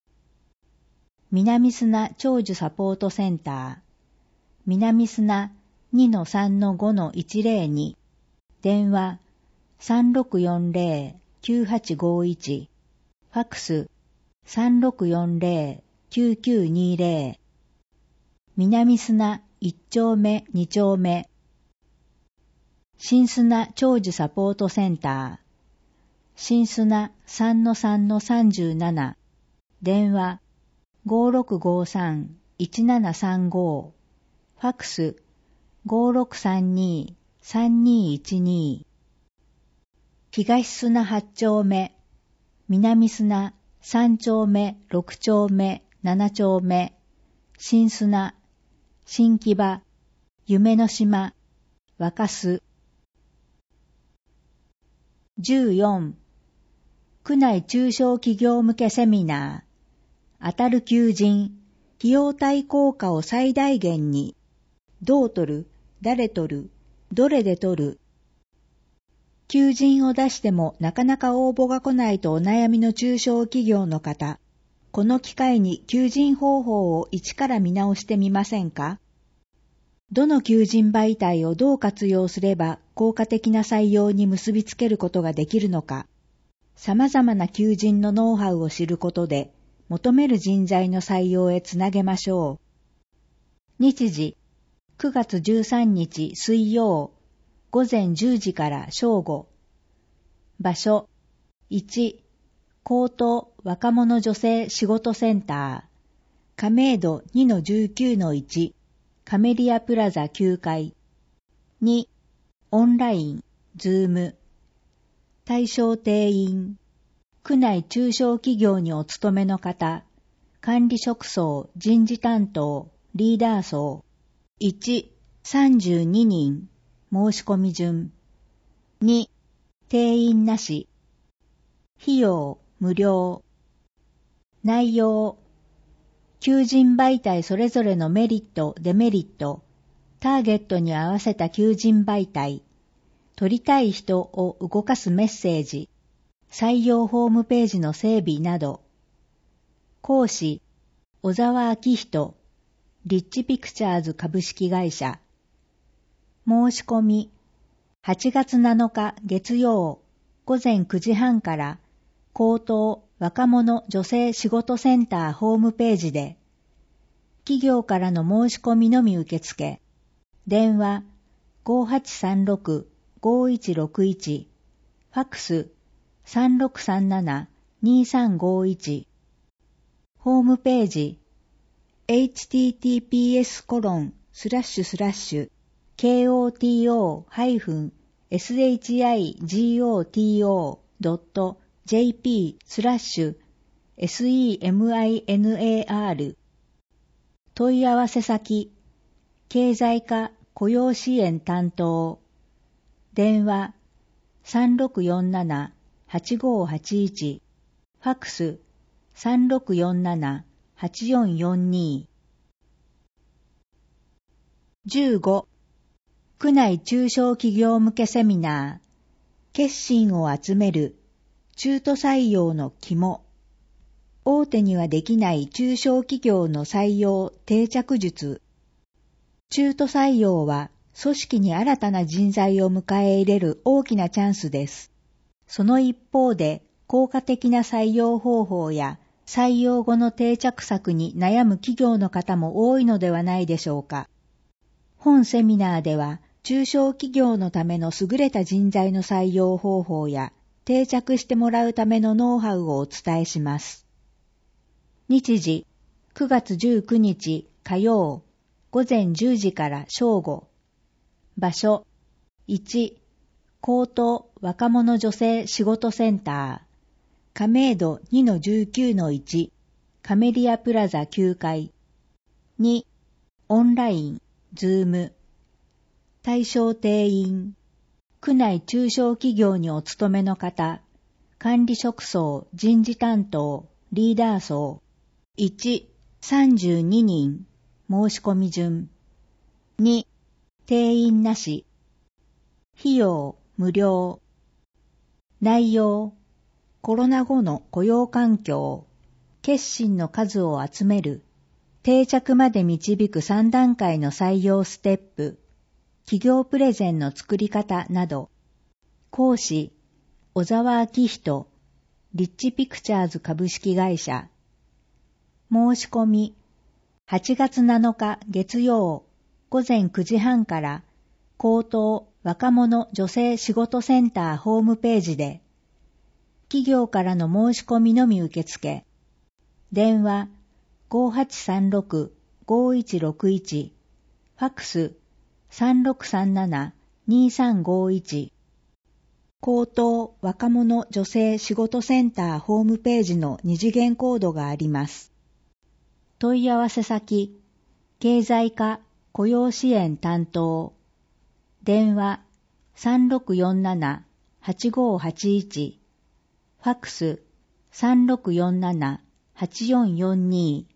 南砂長寿サポートセンター、南砂 にのさんのごのいちゼロに、電話 さんろくよんゼロきゅうはちごいち、ファックス さんろくよんゼロきゅうきゅうにゼロ、南砂いち丁目に丁目、新砂長寿サポートセンター、新砂 さんのさんのさんじゅうなな、電話 ごーろくごさんいちななさんご、ファックス ごーろくさんにさんにいちに、東砂はち丁目、南砂さん丁目ろく丁目なな丁目、新砂、新木場、夢の島、若洲。じゅうよん、区内中小企業向けセミナー、当たる求人、費用対効果を最大限に、どう取る、誰取る、どれで取る。求人を出してもなかなか応募が来ないとお悩みの中小企業の方、この機会に求人方法を一から見直してみませんか？どの求人媒体をどう活用すれば効果的な採用に結びつけることができるのか、様々な求人のノウハウを知ることで、求める人材の採用へつなげましょう。日時、くがつじゅうさんにち水曜、ごぜんじゅうじから正午。場所、いち、高等若者女性仕事センター、亀戸 にのじゅうきゅうのいち、カメリアプラザきゅうかい。に、オンライン、ズーム。対象定員、 区内中小企業にお勤めの方、管理職層、人事担当、リーダー層。いち、さんじゅうににん、申し込み順。に、定員なし。費用、無料。内容、求人媒体それぞれのメリット、デメリット、ターゲットに合わせた求人媒体、取りたい人を動かすメッセージ、採用ホームページの整備など。講師、小沢明人、リッチピクチャーズ株式会社。申し込み、はちがつなのか月曜、午前くじはんから高等若者女性仕事センターホームページで、企業からの申し込みのみ受付、電話 ごはちさんろく ごいちろくいち、ファックス さんろくさんなな にさんごいち、ホームページ エイチティーティーピーエスコロンスラッシュスラッシュ ケーオーティーオー ハイフン エスエイチアイジーオーティーオー ドット ジェーピー スラッシュ エスイーエムアイエヌエーアール 問い合わせ先経済課雇用支援担当電話 さんろくよんなな はちごはちいち ファックス さんろくよんなな はちよんよんに。じゅうご区内中小企業向けセミナー、決心を集める中途採用の肝。大手にはできない中小企業の採用定着術。中途採用は組織に新たな人材を迎え入れる大きなチャンスです。その一方で効果的な採用方法や採用後の定着策に悩む企業の方も多いのではないでしょうか。本セミナーでは中小企業のための優れた人材の採用方法や定着してもらうためのノウハウをお伝えします。日時、くがつじゅうくにち火曜、午前じゅうじから正午。場所、いち、高等若者女性仕事センター、亀戸 にのじゅうきゅうのいち、カメリアプラザきゅうかい。に、オンライン、ズーム。対象定員、区内中小企業にお勤めの方、管理職層、人事担当、リーダー層。いち、さんじゅうににん、申し込み順。に、定員なし。費用、無料。内容、コロナ後の雇用環境、決心の数を集める、定着まで導くさんだんかいの採用ステップ、企業プレゼンの作り方など。講師、小沢明人、リッチピクチャーズ株式会社。申し込み、はちがつなのか月曜、午前くじはんから高等若者女性仕事センターホームページで、企業からの申し込みのみ受付。電話 ごはちさんろく ごいちろくいち、ファックス さんろくさんなな にさんごいち。高等若者女性仕事センターホームページの二次元コードがあります。問い合わせ先、経済課雇用支援担当。電話 さんろくよんなな はちごはちいち。ファックス さんろくよんなな はちよんよんに。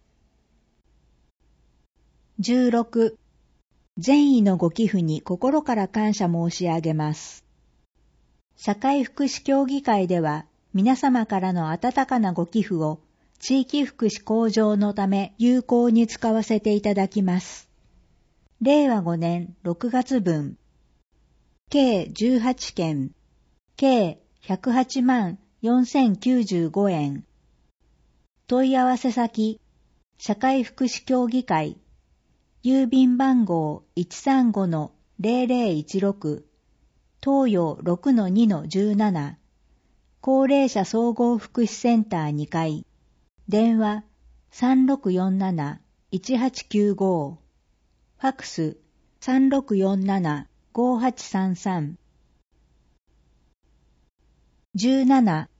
じゅうろく善意のご寄付に心から感謝申し上げます。社会福祉協議会では皆様からの温かなご寄付を地域福祉向上のため有効に使わせていただきます。れいわごねんろくがつぶん、計じゅうはちけん、計ひゃくはちまんよんせんきゅうじゅうごえん。問い合わせ先、社会福祉協議会、郵便番号 いちさんごのゼロゼロいちろく、東洋 ろくのにのじゅうなな、高齢者総合福祉センターにかい、電話 さんろくよんなな いちはちきゅうご、ファックス さんろくよんなな ごはちさんさん。じゅうなな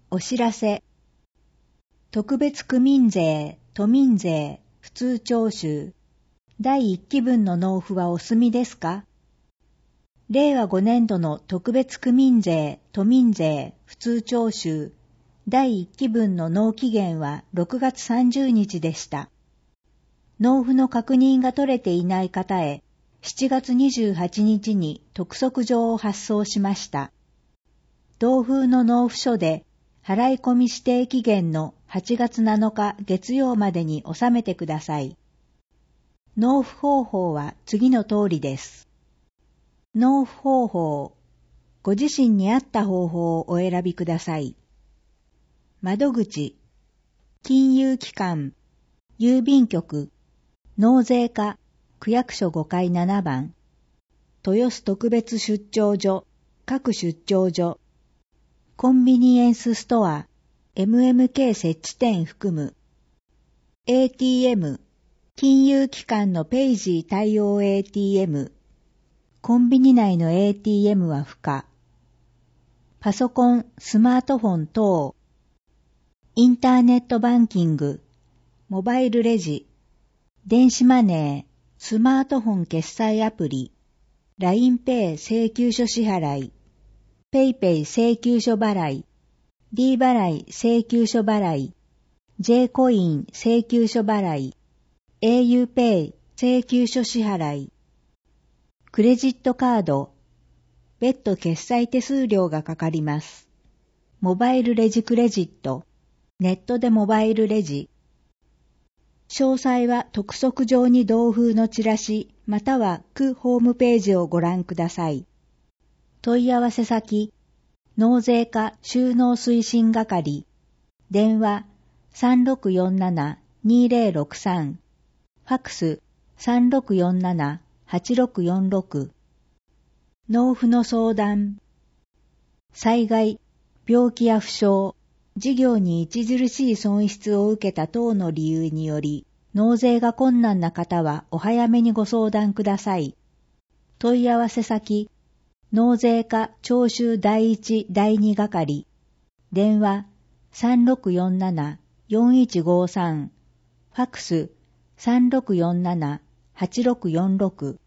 お知らせ。特別区民税、都民税、普通徴収。だいいっきぶんの納付はお済みですか？れいわごねんどの特別区民税、都民税、普通徴収。だいいっきぶんの納期限はろくがつさんじゅうにちでした。納付の確認が取れていない方へ、しちがつにじゅうはちにちに督促状を発送しました。同封の納付書で、払い込み指定期限のはちがつなのか月曜までに納めてください。納付方法は次の通りです。納付方法。ご自身に合った方法をお選びください。窓口。金融機関。郵便局。納税課。区役所ごかいななばん。豊洲特別出張所。各出張所。コンビニエンスストア。エムエムケー 設置店含む。エーティーエム。金融機関のペイジー対応 エーティーエム。コンビニ内の エーティーエム は不可。パソコン、スマートフォン等。インターネットバンキング。モバイルレジ。電子マネー。スマートフォン決済アプリ。ラインペイ 請求書支払い。ペイペイ請求書払い。D 払い請求書払い。J コイン請求書払い。au ペイ請求書支払い。クレジットカード。別途決済手数料がかかります。モバイルレジクレジット。ネットでモバイルレジ。詳細は督促状に同封のチラシ、または区ホームページをご覧ください。問い合わせ先、納税課収納推進係。電話 さんろくよんななにぜろろくさん。ファックス さんろくよんななはちろくよんろく。納付の相談。災害、病気や負傷、事業に著しい損失を受けた等の理由により、納税が困難な方はお早めにご相談ください。問い合わせ先、納税課徴収第一第二係。電話 さんろくよんななよんいちごさん。ファックス さんろくよんななはちろくよんろく。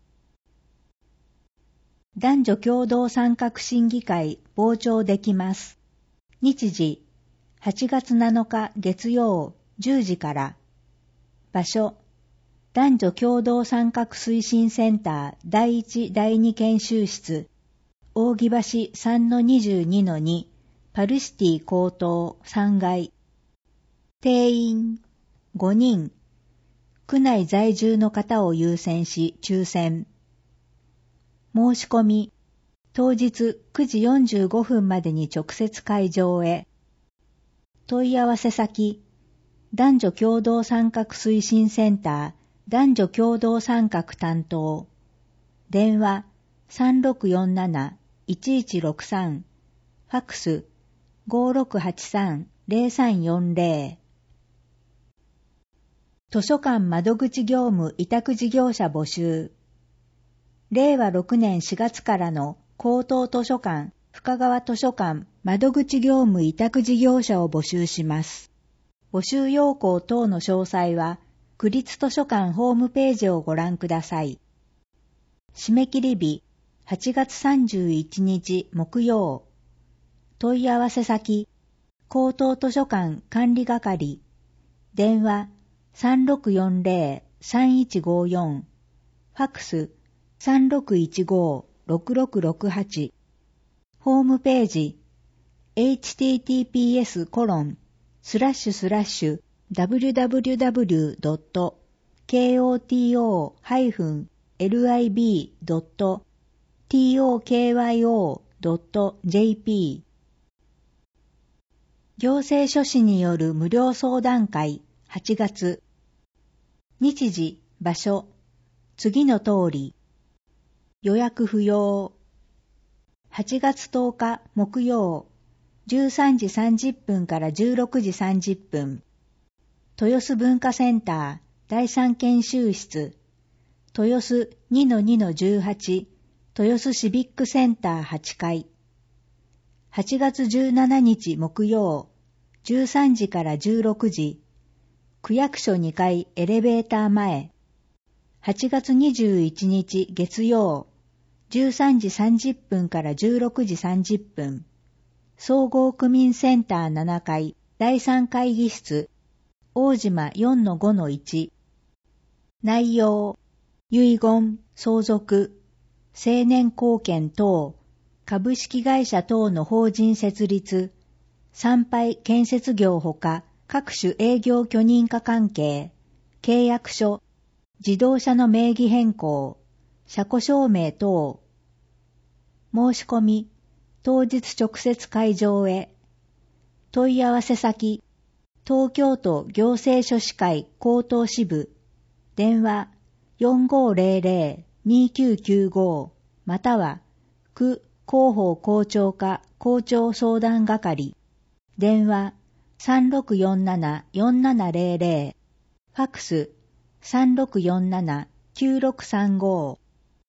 男女共同参画審議会傍聴できます。日時はちがつなのか月曜じゅうじから。場所男女共同参画推進センター第一第二研修室扇橋 さんのにじゅうにのに パルシティ高等さんがい。定員ごにん。区内在住の方を優先し抽選。申し込み当日くじよんじゅうごふんまでに直接会場へ。問い合わせ先男女共同参画推進センター男女共同参画担当。電話 さんろくよんなないちいちろくさん。ファックス ごろくはちさんぜろさんよんぜろ。図書館窓口業務委託事業者募集。れいわろくねんしがつからの高等図書館深川図書館窓口業務委託事業者を募集します。募集要項等の詳細は区立図書館ホームページをご覧ください。締め切り日はちがつさんじゅういちにち木曜。問い合わせ先高等図書館管理係。電話 さんろくよんぜろさんいちごよん。ファックス さんろくいちごろくろくろくはち。ホームページ エイチティーティーピーエスコロンスラッシュスラッシュダブリュダブリュダブリュドットケーオーティーオーハイフンエルアイビードットティーオーケーワイオードットジェーピー。 行政書士による無料相談会はちがつ。日時、場所、次の通り。予約不要。はちがつとおか木曜、じゅうさんじさんじゅっぷんからじゅうろくじさんじゅっぷん。豊洲文化センター第三研修室。豊洲 にのにのじゅうはち 豊洲シビックセンターはちかい。 はちがつじゅうしちにち木曜、じゅうさんじからじゅうろくじ、区役所にかいエレベーター前。はちがつにじゅういちにち月曜、じゅうさんじさんじゅっぷんからじゅうろくじさんじゅっぷん、総合区民センターななかいだいさん会議室、大島 よんのごのいち。内容、遺言、相続、青年貢献等、株式会社等の法人設立、参拝建設業ほか各種営業許認可関係、契約書、自動車の名義変更、車庫証明等。申し込み、当日直接会場へ。問い合わせ先、東京都行政書士会江東支部、電話 よんごーぜろぜろにきゅうきゅうご または区広報校長課校長相談係、電話 さんろくよんななよんななぜろぜろ、ファックスさんろくよんななきゅうろくさんご。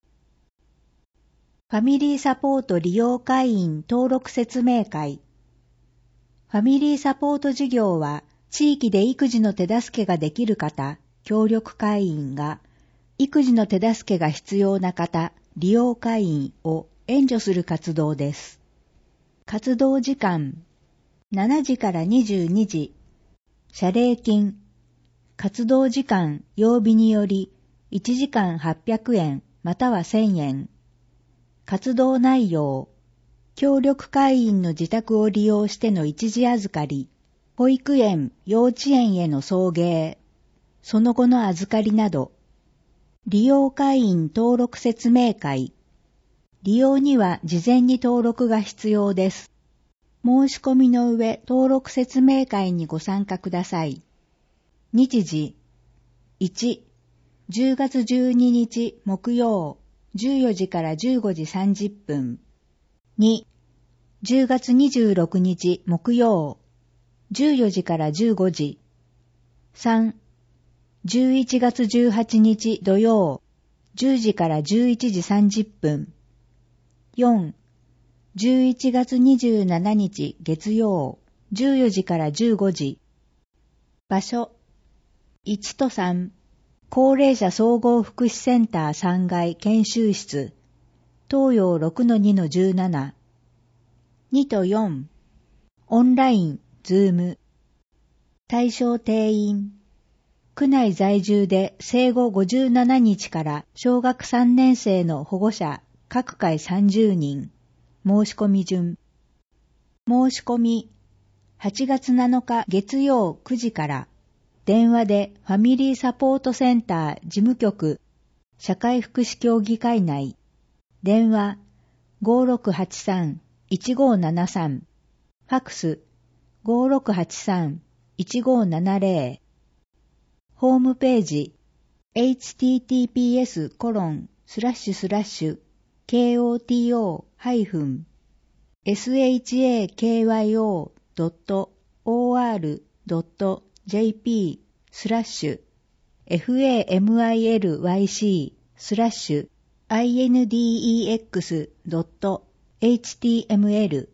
ファミリーサポート利用会員登録説明会。ファミリーサポート事業は地域で育児の手助けができる方、協力会員が育児の手助けが必要な方、利用会員を援助する活動です。活動時間、しちじからにじゅうにじ。謝礼金、活動時間、曜日によりいちじかんはっぴゃくえんまたはせんえん。活動内容、協力会員の自宅を利用しての一時預かり、保育園、幼稚園への送迎、その後の預かりなど。利用会員登録説明会。利用には事前に登録が必要です。申し込みの上、登録説明会にご参加ください。日時、いち、じゅうがつじゅうににち木曜、じゅうよじからじゅうごじさんじゅっぷん。に、じゅうがつにじゅうろくにち木曜、じゅうよじからじゅうごじ。さん、じゅういちがつじゅうはちにち土曜、じゅうじからじゅういちじさんじゅっぷん。よん、じゅういちがつにじゅうしちにち月曜、じゅうよじからじゅうごじ。場所、いちとさん、高齢者総合福祉センターさんがい研修室、東洋 ろくのにのじゅうなな。にとよん、オンライン、ズーム。対象定員、区内在住で生後ごじゅうななにちから小学さんねん生の保護者、各回さんじゅうにん。申し込み順。申し込み、はちがつなのか月曜くじから、電話でファミリーサポートセンター事務局、社会福祉協議会内、電話 ごーろくはちさんいちごーななさん、ファックス ごーろくはちさんいちごーななぜろ、ホームページ エイチティーティーピーエスコロンスラッシュスラッシュケーオーティーオーハイフンエスエイチエーケーワイオードットオーアールドットジェーピースラッシュエフエーエムアイエルワイシースラッシュアイエヌディーイーエックスドットエイチティーエムエル。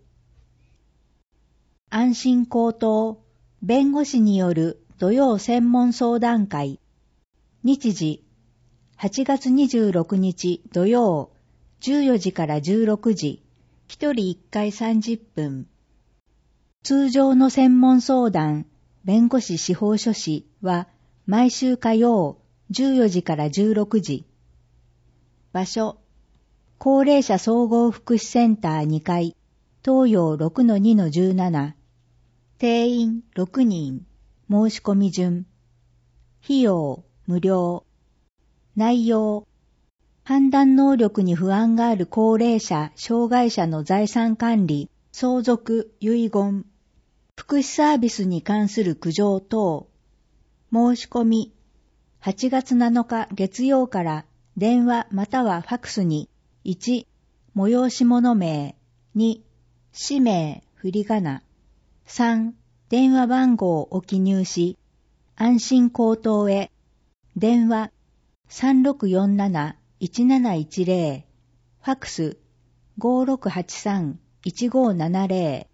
安心高等弁護士による土曜専門相談会。日時、はちがつにじゅうろくにち土曜、じゅうよじからじゅうろくじ、ひとりいっかいさんじゅっぷん。通常の専門相談、弁護士司法書士は毎週火曜、じゅうよじからじゅうろくじ。場所、高齢者総合福祉センターにかい、東洋 ろくのにのじゅうなな。定員ろくにん。申し込み順。費用無料。内容、判断能力に不安がある高齢者、障害者の財産管理、相続、遺言、福祉サービスに関する苦情等。申し込み、はちがつなのか月曜から電話またはファックスに、いち、催し物名、に、氏名、振り仮名、さん、電話番号を記入し、安心高等へ、電話 さんろくよんなないちなないちぜろ、ファックス ごーろくはちさんいちごーななぜろ。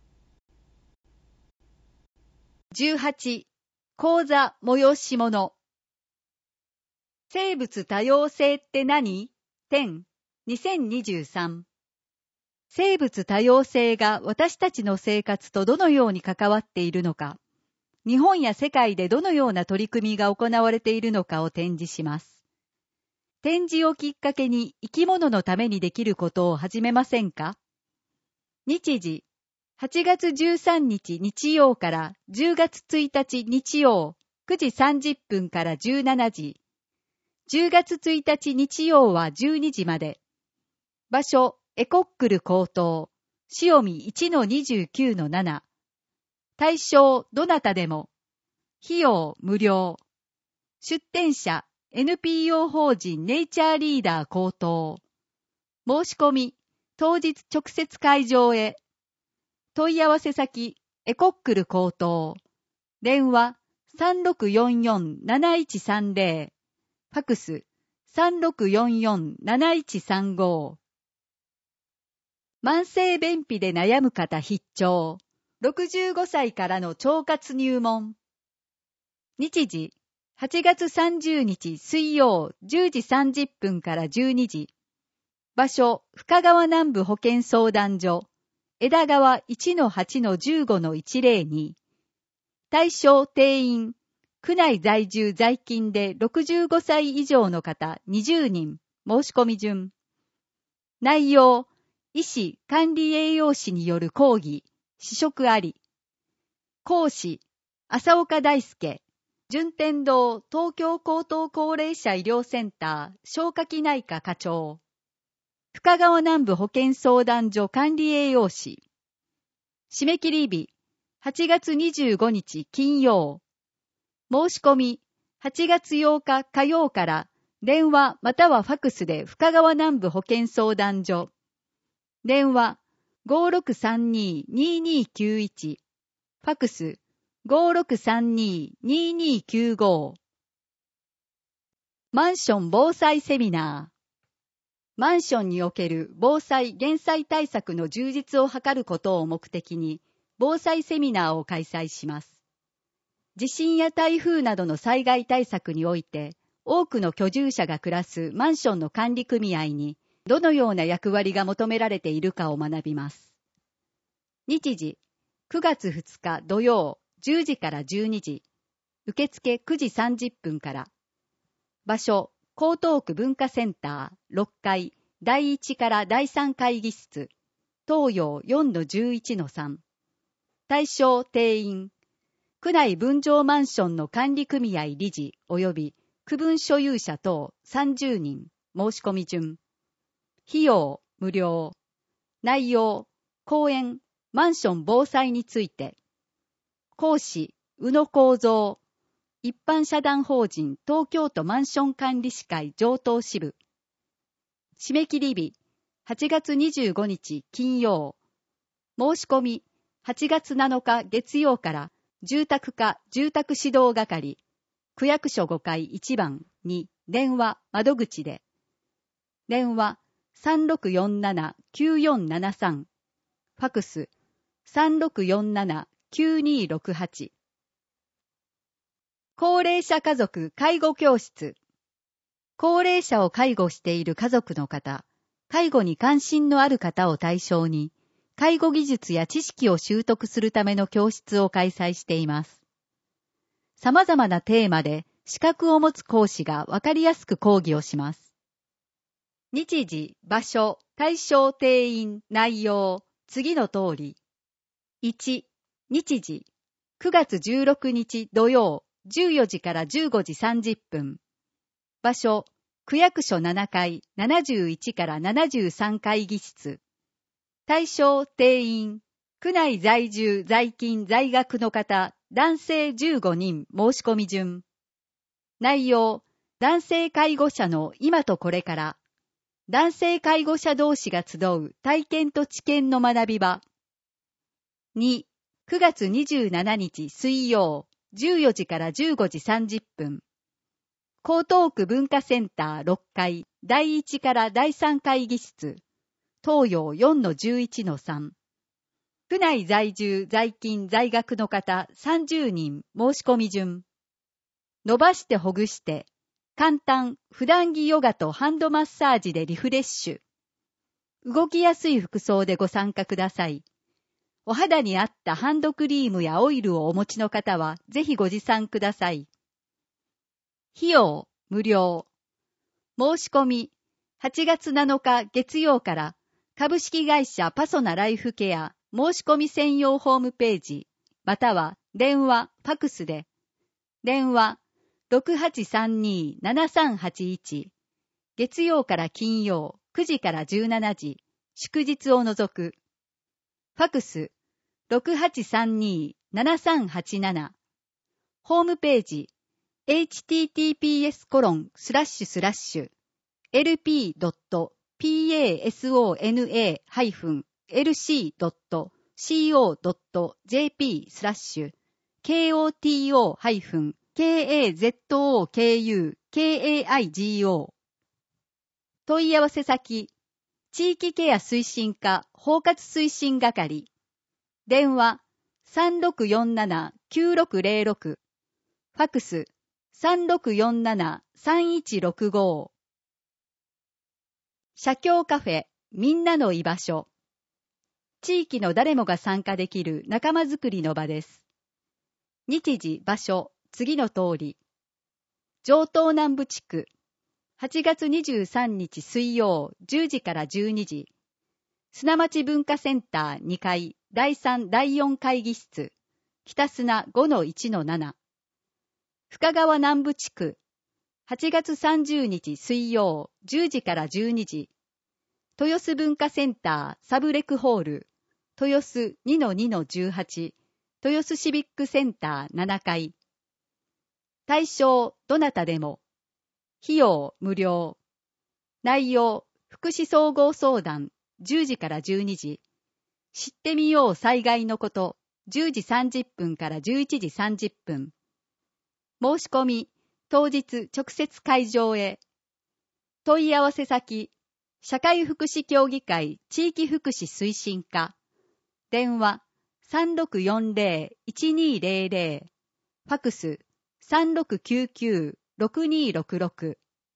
じゅうはち、講座催し物。生物多様性って何？点にせんにじゅうさん。生物多様性が私たちの生活とどのように関わっているのか、日本や世界でどのような取り組みが行われているのかを展示します。展示をきっかけに生き物のためにできることを始めませんか？日時、はちがつじゅうさんにち日曜からじゅうがつついたち日曜くじさんじゅっぷんからじゅうしちじ、じゅうがつついたち日曜はじゅうにじまで。場所、エコックル高等、塩見 いちのにじゅうきゅうのなな。対象、どなたでも。費用、無料。出展者、エヌピーオー 法人ネイチャーリーダー高等。申し込み、当日直接会場へ。問い合わせ先、エコックル高等。電話、さんろくよんよんなないちさんぜろ。ファクス、さんろくよんよんなないちさんご。慢性便秘で悩む方必聴。ろくじゅうごさいからの腸活入門。日時、はちがつさんじゅうにち水曜じゅうじさんじゅっぷんからじゅうにじ。場所、深川南部保健相談所。枝川 いちのはちのじゅうごのいちぜろに。対象定員、区内在住在勤でろくじゅうごさい以上の方にじゅうにん、申し込み順。内容、医師・管理栄養士による講義、試食あり。講師、浅岡大輔、順天堂東京高等高齢者医療センター消化器内科課長。深川南部保健相談所管理栄養士。締め切り日、はちがつにじゅうごにち金曜。申し込み、はちがつようか火曜から電話またはファクスで深川南部保健相談所。電話 ごーろくさんにーにーにーきゅういち。ファクス ごーろくさんにーにーにーきゅうご。マンション防災セミナー。マンションにおける防災・減災対策の充実を図ることを目的に、防災セミナーを開催します。地震や台風などの災害対策において、多くの居住者が暮らすマンションの管理組合に、どのような役割が求められているかを学びます。日時、くがつふつか土曜じゅうじからじゅうにじ、受付くじさんじゅっぷんから。場所、江東区文化センターろっかいだいいちからだいさん会議室、東洋 よんのじゅういちのさん。対象定員、区内分譲マンションの管理組合理事及び区分所有者等さんじゅうにん、申し込み順。費用、無料。内容、講演、マンション防災について。講師、宇野幸三。一般社団法人東京都マンション管理士会上東支部。締め切り日、はちがつにじゅうごにち金曜。申し込み、はちがつなのか月曜から住宅課住宅指導係、区役所ごかいいちばんに電話窓口で。電話 さんろくよんななきゅうよんななさん。ファクス さんろくよんななきゅうにーろくはち。高齢者家族介護教室。高齢者を介護している家族の方、介護に関心のある方を対象に、介護技術や知識を習得するための教室を開催しています。様々なテーマで資格を持つ講師がわかりやすく講義をします。日時、場所、対象定員、内容、次の通り。いち、日時、くがつじゅうろくにち土曜、じゅうよじからじゅうごじさんじゅっぷん。場所、区役所ななかいななじゅういちからななじゅうさん会議室。対象定員、区内在住在勤在学の方、男性じゅうごにん、申し込み順。内容、男性介護者の今とこれから、男性介護者同士が集う体験と知見の学び場。に、くがつにじゅうしちにち水曜、じゅうよじからじゅうごじさんじゅっぷん。江東区文化センターろっかいだいいちからだいさん会議室、東洋 よんのじゅういちのさん。 区内在住在勤在学の方さんじゅうにん申し込み順。伸ばしてほぐして、簡単普段着ヨガとハンドマッサージでリフレッシュ。動きやすい服装でご参加ください。お肌に合ったハンドクリームやオイルをお持ちの方はぜひご持参ください。費用無料。申し込みはちがつなのか月曜から株式会社パソナライフケア申し込み専用ホームページまたは電話、ファクスで電話 ろくはちさんにーななさんはちいち 月曜から金曜くじからじゅうしちじ祝日を除くファクス ろくはちさんにーななさんはちなな ホームページ エイチティーティーピーエスコロンスラッシュスラッシュエルピードットパソナエルシードットコドットジェーピースラッシュ ケーオーティーオーケーエーゼットオーケーユーケーエーアイジーオー 問い合わせ先地域ケア推進課包括推進係電話 さんろくよんななきゅうろくゼロろく ファクス さんろくよんななさんいちろくご 社協カフェみんなの居場所地域の誰もが参加できる仲間づくりの場です。日時場所次の通り城東南部地区はちがつにじゅうさんにち水曜じゅうじからじゅうにじ砂町文化センターにかいだいさんだいよん会議室北砂 ごのいちのなな 深川南部地区はちがつさんじゅうにち水曜じゅうじからじゅうにじ豊洲文化センターサブレクホール豊洲 にのにのじゅうはち 豊洲シビックセンターななかい対象どなたでも費用無料内容福祉総合相談じゅうじからじゅうにじ知ってみよう災害のことじゅうじさんじゅっぷんからじゅういちじさんじゅっぷん申し込み当日直接会場へ問い合わせ先社会福祉協議会地域福祉推進課電話 さんろくよんゼロいちにゼロゼロ ファクス さんろくきゅうきゅうろくにろくろく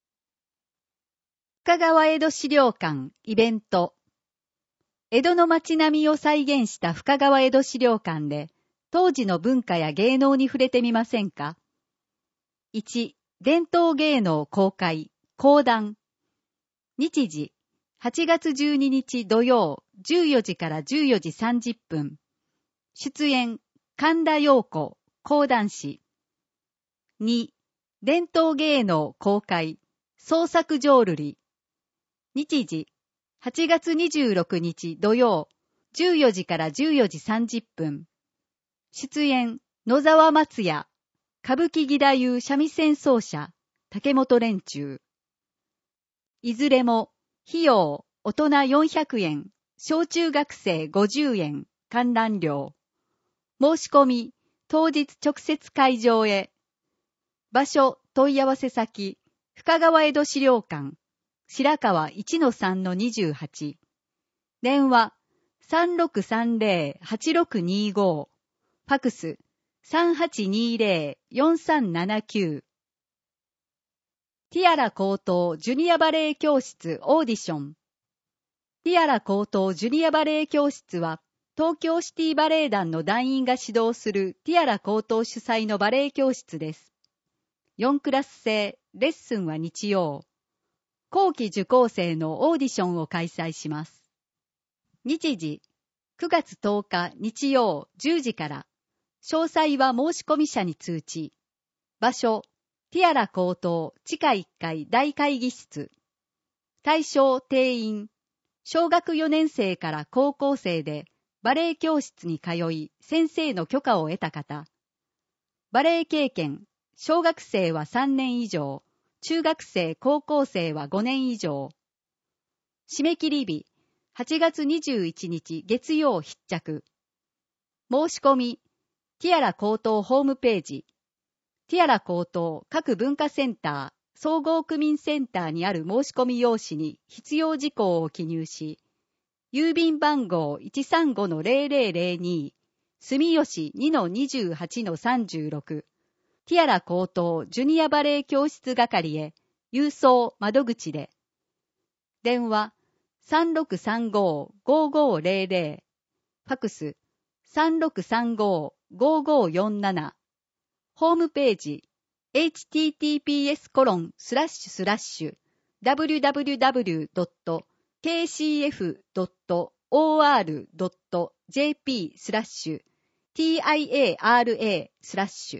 深川江戸資料館イベント江戸の街並みを再現した深川江戸資料館で当時の文化や芸能に触れてみませんか。いち. 伝統芸能公開講談日時はちがつじゅうににち土曜じゅうよじからじゅうよじさんじゅっぷん出演神田陽子講談師に. 伝統芸能公開創作浄瑠璃日時はちがつにじゅうろくにち土曜じゅうよじからじゅうよじさんじゅっぷん出演野沢松也歌舞伎義太夫三味線奏者竹本連中いずれも費用大人よんひゃくえん小中学生ごじゅうえん観覧料申し込み当日直接会場へ場所問い合わせ先深川江戸資料館白川 いちのさんのにじゅうはち 電話 さんろくさんゼロはちろくにご ファクス さんはちにゼロよんさんななきゅう ティアラ高等ジュニアバレエ教室オーディションティアラ高等ジュニアバレエ教室は東京シティバレエ団の団員が指導するティアラ高等主催のバレエ教室です。よんクラス制、レッスンは日曜。後期受講生のオーディションを開催します。日時、くがつとおか日曜じゅうじから。詳細は申し込み者に通知。場所、ティアラ高等地下いっかい大会議室。対象定員、小学よねん生から高校生でバレエ教室に通い先生の許可を得た方。バレエ経験、小学生はさんねん以上、中学生高校生はごねん以上。締め切り日、はちがつにじゅういちにち月曜必着。申し込み、ティアラ高等ホームページ、ティアラ高等各文化センター、総合区民センターにある申し込み用紙に必要事項を記入し、 郵便番号 いちさんごのゼロゼロゼロに、住吉 にのにじゅうはちのさんじゅうろく、ティアラ高等ジュニアバレエ教室係へ、郵送窓口で。電話 さんろくさんごーごーごーゼロゼロ、ファクス さんろくさんごーごーごーよんなな、ホームページ エイチティーティーピーエスコロンスラッシュスラッシュダブリュダブリュダブリュドットケーシーエフドットオーアールドットジェーピースラッシュティーアイエーアールエースラッシュ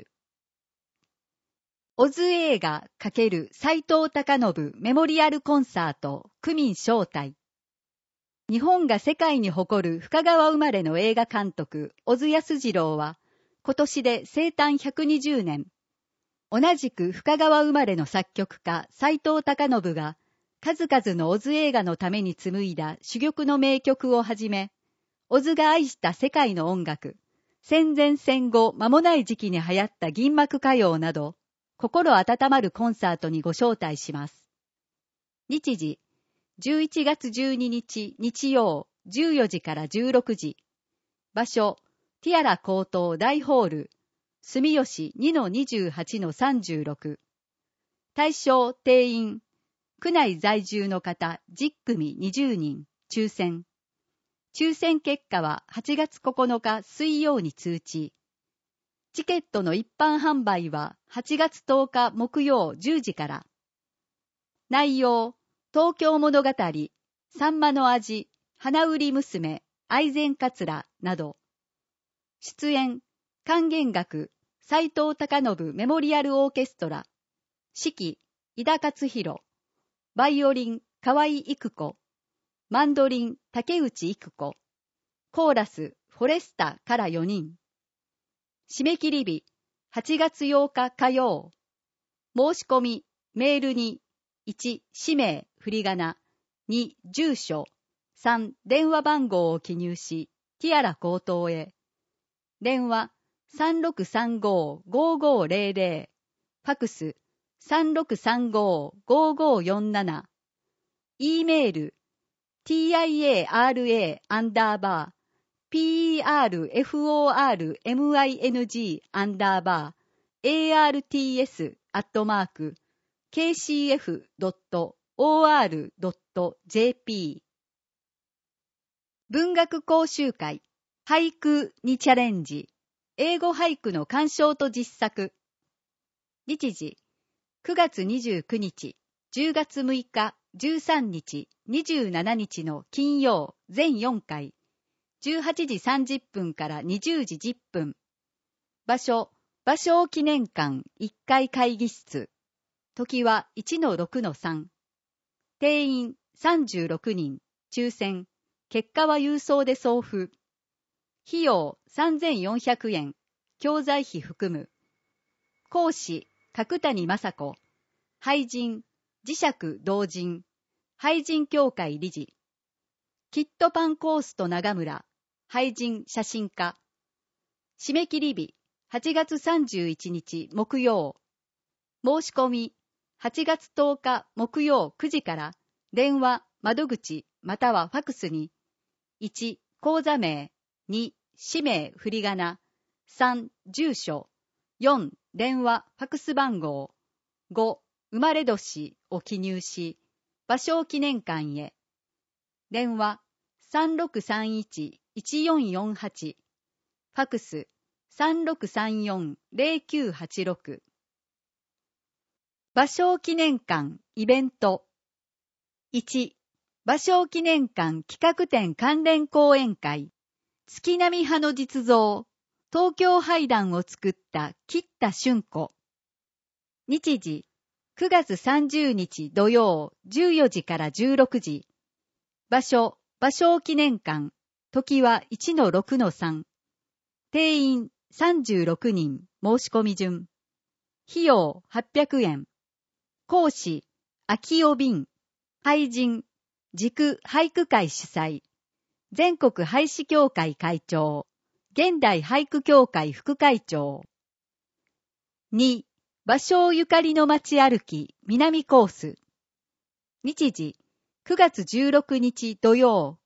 オズ映画×斎藤隆信メモリアルコンサート区民招待。日本が世界に誇る深川生まれの映画監督小津安二郎は今年で生誕ひゃくにじゅうねん。同じく深川生まれの作曲家斎藤隆信が数々の小津映画のために紡いだ珠玉の名曲をはじめ、小津が愛した世界の音楽、戦前戦後間もない時期に流行った銀幕歌謡など、心温まるコンサートにご招待します。日時、じゅういちがつじゅうににち日曜じゅうよじからじゅうろくじ。場所、ティアラ高等大ホール、住吉 にのにじゅうはちのさんじゅうろく。対象定員、区内在住の方じゅっくみにじゅうにん、抽選。抽選結果ははちがつここのか水曜に通知。チケットの一般販売ははちがつとおか木曜じゅうじから。内容、東京物語、さんまの味、花売り娘、愛染かつらなど。出演、管弦楽、斎藤隆信メモリアルオーケストラ。指揮、井田勝弘。バイオリン、河合育子。マンドリン、竹内育子。コーラス、フォレスタからよにん。締め切り日、はちがつようか火曜。申し込み、メールに、いち、氏名、振り仮名、に、住所、さん、電話番号を記入し、ティアラ高等へ。電話、さんろくさんごーごーごーゼロゼロ、ファクス、さんろくさんごーごーごーよんなな、E メール、ティーアイエーアールエー アンダーバー、ピーアールエフオーアールエムアイエヌジー アンダーバー、エーアールティーエス アットマーク、ケーシーエフドットオーアールドットジェーピー。文学講習会、俳句にチャレンジ、英語俳句の鑑賞と実作。日時、くがつにじゅうくにち、じゅうがつむいか、じゅうさんにち、にじゅうしちにちの金曜全よんかい、じゅうはちじさんじゅっぷんからにじゅうじじゅっぷん。場所、芭蕉記念館いっかい会議室。時はいちのろくのさん。定員さんじゅうろくにん、抽選。結果は郵送で送付。費用さんぜんよんひゃくえん、教材費含む。講師、角谷雅子。俳人、磁石同人。俳人協会理事。キットパンコースト長村。俳人写真家。締め切り日、はちがつさんじゅういちにち木曜。申し込み、はちがつとおか木曜くじから、電話、窓口、またはファクスに、いち、口座名、に、氏名振り仮名、さん、住所、よん、電話、ファクス番号、ご、生まれ年を記入し、芭蕉記念館へ。電話、さんろくさんいち いちよんよんはち、ファクス、さんろくさんよん ゼロきゅうはちろく。芭蕉記念館イベント。いち、芭蕉記念館企画展関連講演会。月並派の実像、東京俳壇を作った吉田春子。日時、くがつさんじゅうにち土曜じゅうよじからじゅうろくじ。場所、芭蕉記念館。時はいちのろくのさん。定員さんじゅうろくにん、申し込み順。費用はっぴゃくえん。講師、秋尾敏。俳人、軸俳句会主催。全国俳詩協会会長。現代俳句協会副会長。に、芭蕉ゆかりの街歩き南コース。日時、くがつじゅうろくにち土曜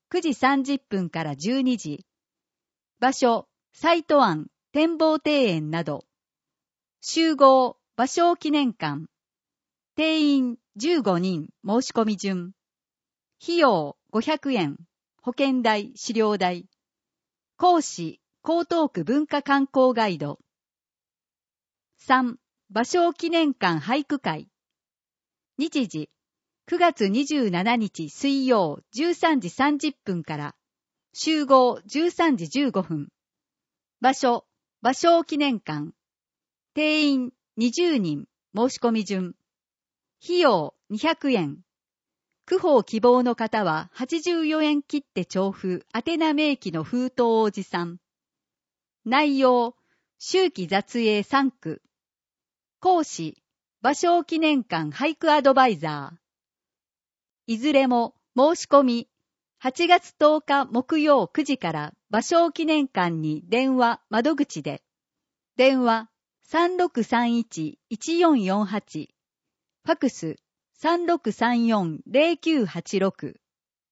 くじさんじゅっぷんからじゅうにじ。場所、西都庵展望庭園など。集合、芭蕉記念館。定員じゅうごにん、申し込み順。費用ごひゃくえん、保険代、資料代。講師、江東区文化観光ガイド。さん、芭蕉記念館俳句会。日時、くがつにじゅうしちにち水曜じゅうさんじさんじゅっぷんから、集合じゅうさんじじゅうごふん。場所、芭蕉記念館。定員にじゅうにん、申し込み順。費用にひゃくえん。区報希望の方ははちじゅうよえん切って調布、宛名明記の封筒おじさん。内容、秋季雑営さんく。講師、芭蕉記念館俳句アドバイザー。いずれも申し込み、はちがつとおか木曜くじから芭蕉記念館に電話窓口で、電話 さんろくさんいちいちよんよんはち、ファクス さんろくさんよんゼロきゅうはちろく。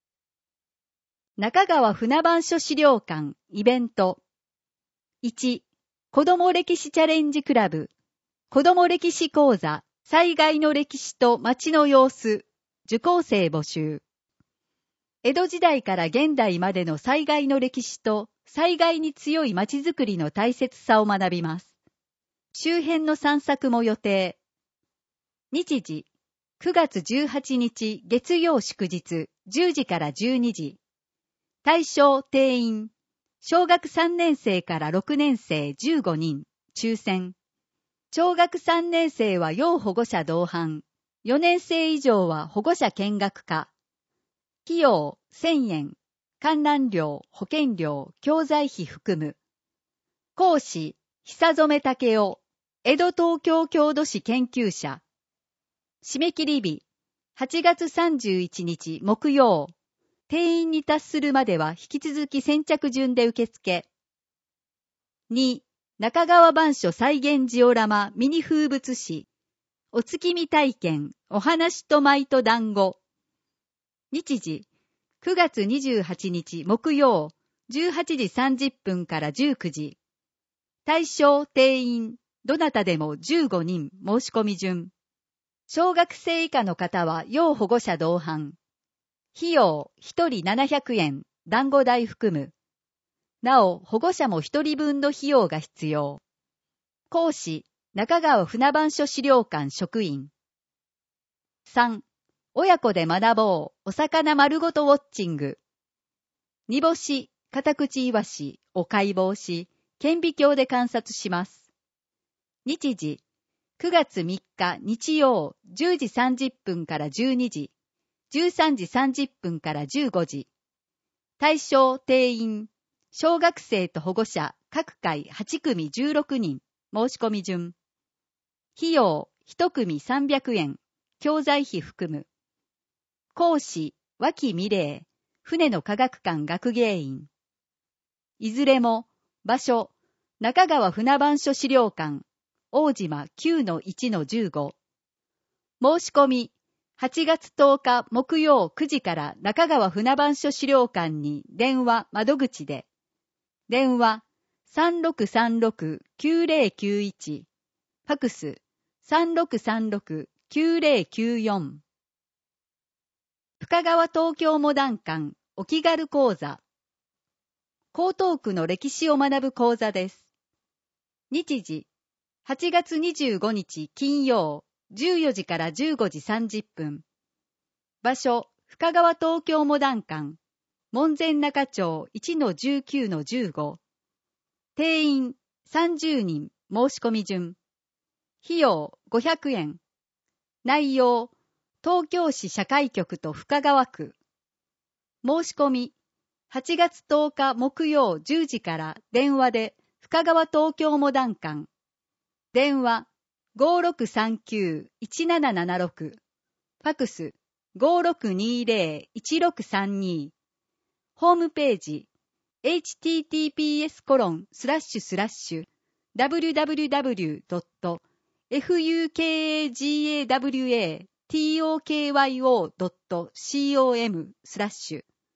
中川船番所資料館イベント。いち、子ども歴史チャレンジクラブ、子ども歴史講座、災害の歴史と町の様子、受講生募集。江戸時代から現代までの災害の歴史と災害に強い町づくりの大切さを学びます。周辺の散策も予定。日時、くがつじゅうはちにち月曜祝日じゅうじからじゅうにじ。対象定員、小学さんねんせいからろくねんせいじゅうごにん、抽選。小学さんねんせいは要保護者同伴、よねんせい以上は保護者見学化。費用せんえん、観覧料、保険料、教材費含む。講師、久染武雄、江戸東京郷土史研究者。締め切り日、はちがつさんじゅういちにち木曜。定員に達するまでは引き続き先着順で受付。に、中川番所再現ジオラマミニ風物詩。お月見体験、お話と舞と団子。日時、くがつにじゅうはちにち木曜、じゅうはちじさんじゅっぷんからじゅうくじ。対象定員、どなたでもじゅうごにん申し込み順。小学生以下の方は要保護者同伴。費用ひとりななひゃくえん、団子代含む。なお、保護者もひとりぶんの費用が必要。講師、中川船番所資料館職員。さん、親子で学ぼう、お魚丸ごとウォッチング。煮干し、カタクチイワシを解剖し、顕微鏡で観察します。日時、くがつみっか日曜じゅうじさんじゅっぷんからじゅうにじ、じゅうさんじさんじゅっぷんからじゅうごじ。対象定員、小学生と保護者各回はちくみじゅうろくにん、申し込み順。費用いちくみさんびゃくえん、教材費含む。講師、脇美玲、船の科学館学芸員。いずれも、場所、中川船番所資料館、大島 きゅうのいちのじゅうご。申し込み、はちがつとおか木曜くじから中川船番所資料館に電話窓口で、電話 さんろくさんろくきゅうゼロきゅういち、ファクス さんろくさんろくきゅうゼロきゅうよん。深川東京モダン館お気軽講座。江東区の歴史を学ぶ講座です。日時、はちがつにじゅうごにち金曜、じゅうよじからじゅうごじさんじゅっぷん。場所、深川東京モダン館、門前仲町 いちのじゅうきゅうのじゅうご。定員さんじゅうにん、申し込み順。費用ごひゃくえん。内容、東京市社会局と深川区。申し込み、はちがつとおか木曜じゅうじから電話で深川東京モダン館。電話 ごろくさんきゅういちななななろく。ファクス ごろくにゼロいちろくさんに。ホームページ エイチティーティーピーエスコロンスラッシュスラッシュダブリュダブリュダブリュドットファカガワトーキョードットコムスラッシュ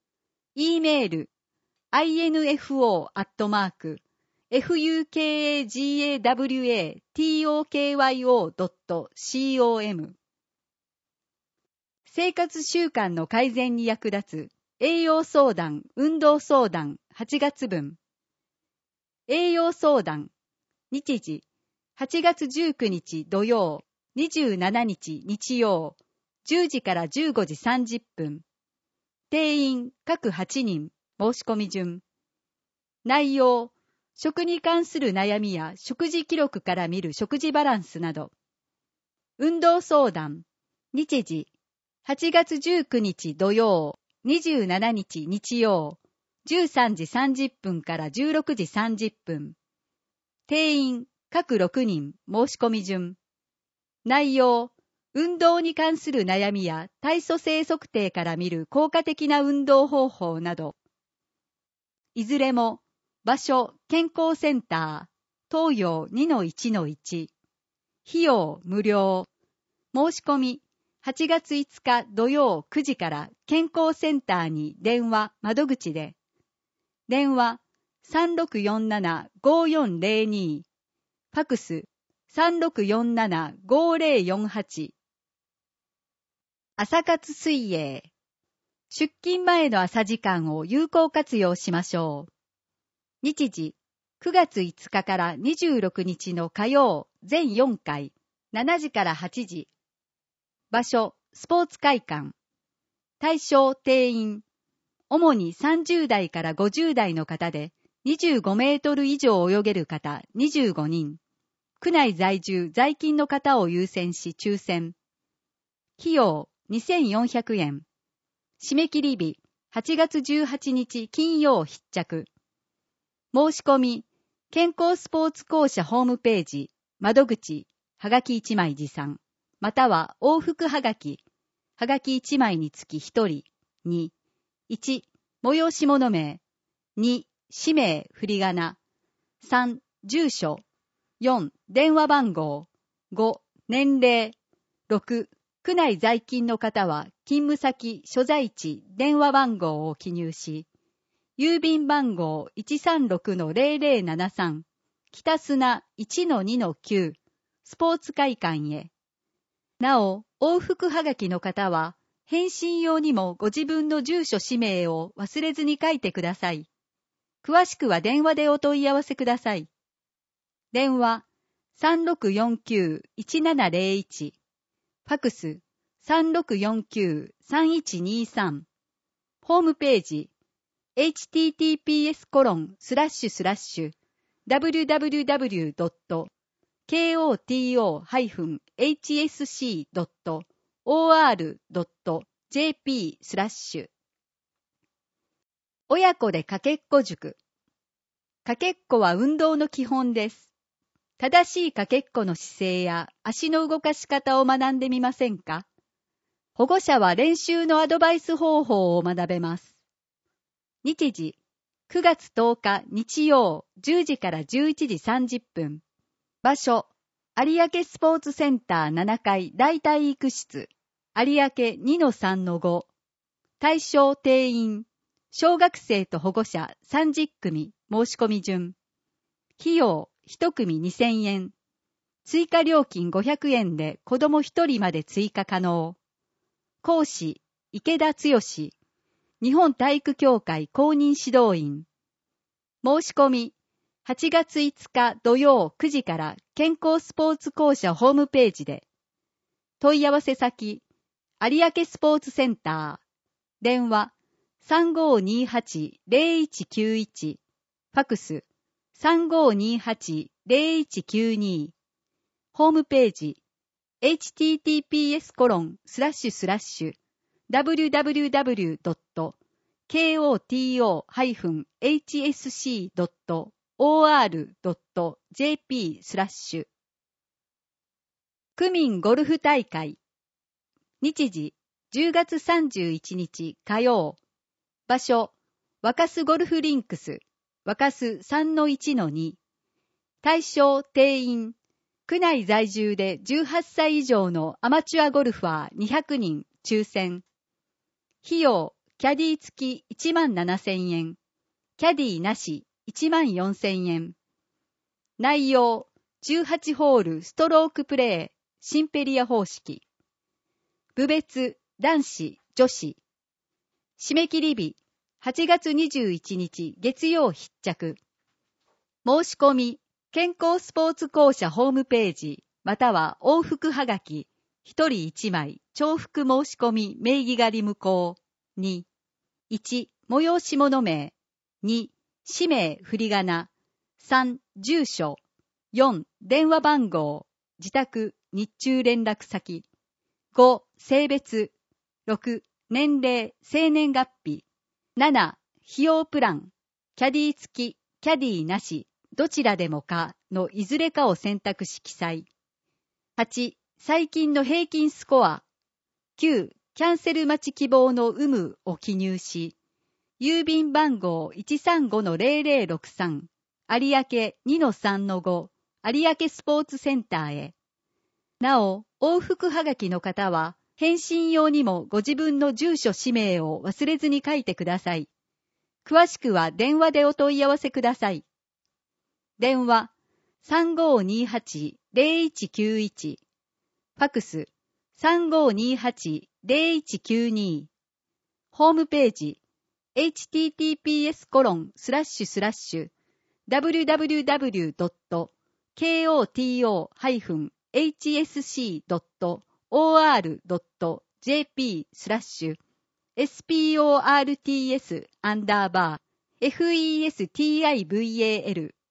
E メール アイエヌエフオー アットマーク ファクガワトドットコム 生活習慣の改善に役立つ栄養相談、運動相談はちがつぶん。栄養相談、日時はちがつじゅうくにち土曜、にじゅうしちにち日曜、じゅうじからじゅうごじさんじゅっぷん。定員各はちにん、申し込み順。内容、食に関する悩みや食事記録から見る食事バランスなど。運動相談、日時はちがつじゅうくにち土曜、にじゅうしちにち日曜、じゅうさんじさんじゅっぷんからじゅうろくじさんじゅっぷん。定員各ろくにん、申し込み順。内容、運動に関する悩みや体組成測定から見る効果的な運動方法など。いずれも、場所、健康センター、東洋 にのいちのいち。費用無料。申し込み、はちがついつか土曜くじから健康センターに電話窓口で。電話 さんろくよんなな ごよんぜろに。ファクス さんろくよんなな ごぜろよんはち。朝活水泳。出勤前の朝時間を有効活用しましょう。日時、くがついつかからにじゅうろくにちの火曜、全よんかい、しちじからはちじ。場所、スポーツ会館。対象定員、主にさんじゅうだいからごじゅうだいの方で、にじゅうごメートル以上泳げる方にじゅうごにん。区内在住、在勤の方を優先し抽選。費用にせんよんひゃくえん。締め切り日、はちがつじゅうはちにち金曜必着。申し込み、健康スポーツ公社ホームページ、窓口、はがきいちまい持参、または往復はがき、はがきいちまいにつきひとり、に、いち、催し物名、に、氏名、振り仮名、さん、住所、よん、電話番号、ご、年齢、ろく、区内在勤の方は勤務先、所在地、電話番号を記入し、郵便番号 いちさんろくのぜろぜろななさん、北砂 いちのにのきゅう、スポーツ会館へ。なお、往復はがきの方は、返信用にもご自分の住所氏名を忘れずに書いてください。詳しくは電話でお問い合わせください。電話 さんろくよんきゅう いちななぜろいち、ファクス さんろくよんきゅう さんいちにさん、ホームページ エイチティーティーピーエスコロンスラッシュスラッシュダブリュダブリュダブリュドットコトエイチエスシードットオーアールドットジェーピー スラッシュ。親子でかけっこ塾。かけっこは運動の基本です。正しいかけっこの姿勢や足の動かし方を学んでみませんか？保護者は練習のアドバイス方法を学べます。日時、くがつとおか日曜じゅうじからじゅういちじさんじゅっぷん。場所、有明スポーツセンターななかい大体育室、有明 にのさんのご。対象定員、小学生と保護者さんじゅっくみ、申し込み順。費用いちくみにせんえん。追加料金ごひゃくえんで子どもひとりまで追加可能。講師、池田剛、日本体育協会公認指導員。申し込み、はちがついつか土曜くじから健康スポーツ公社ホームページで。問い合わせ先、有明スポーツセンター。電話、さんごーにーはちぜろいちきゅういち。ファクス、さんごーにーはちぜろいちきゅうに。ホームページ、エイチティーティーピーエスコロンスラッシュスラッシュダブリュダブリュダブリュドットコトエイチエスシードットオーアールドットジェーピー スラッシュ。区民ゴルフ大会。日時、じゅうがつさんじゅういちにち火曜。場所、若洲ゴルフリンクス、若洲 さんのいちのに。対象定員、区内在住でじゅうはっさい以上のアマチュアゴルファーにひゃくにん抽選。費用キャディ付きいちまんななせんえん、キャディなしいちまんよんせんえん。内容、じゅうはちホールストロークプレー、シンペリア方式。部別、男子、女子。締め切り日、はちがつにじゅういちにち月曜必着。申し込み、健康スポーツ公社ホームページ、または往復はがき、ひとりいちまい、重複申し込み名義仮無効。に、いち、催し物名。に、氏名振り仮名。さん、住所。よん、電話番号。自宅、日中連絡先。ご、性別。ろく、年齢、生年月日。なな、費用プラン。キャディ付き、キャディなし、どちらでもかのいずれかを選択し記載。はち、最近の平均スコア。きゅう、キャンセル待ち希望の有無を記入し、郵便番号 いちさんごのゼロゼロろくさん、有明 にのさんのご、有明スポーツセンターへ。なお、往復はがきの方は、返信用にもご自分の住所氏名を忘れずに書いてください。詳しくは電話でお問い合わせください。電話 さんごーにーはちーゼロいちきゅういち、ファクス さんごーにーはちーゼロいちきゅうにー、ホームページ エイチティーティーピーエスコロンスラッシュスラッシュダブリューダブリューダブリュードットケーオーティーオーハイフンエイチエスシードットオーアールドットジェーピースラッシュエスピーオーアールティーエスアンダーバーエフイーエスティーアイブイエーエル。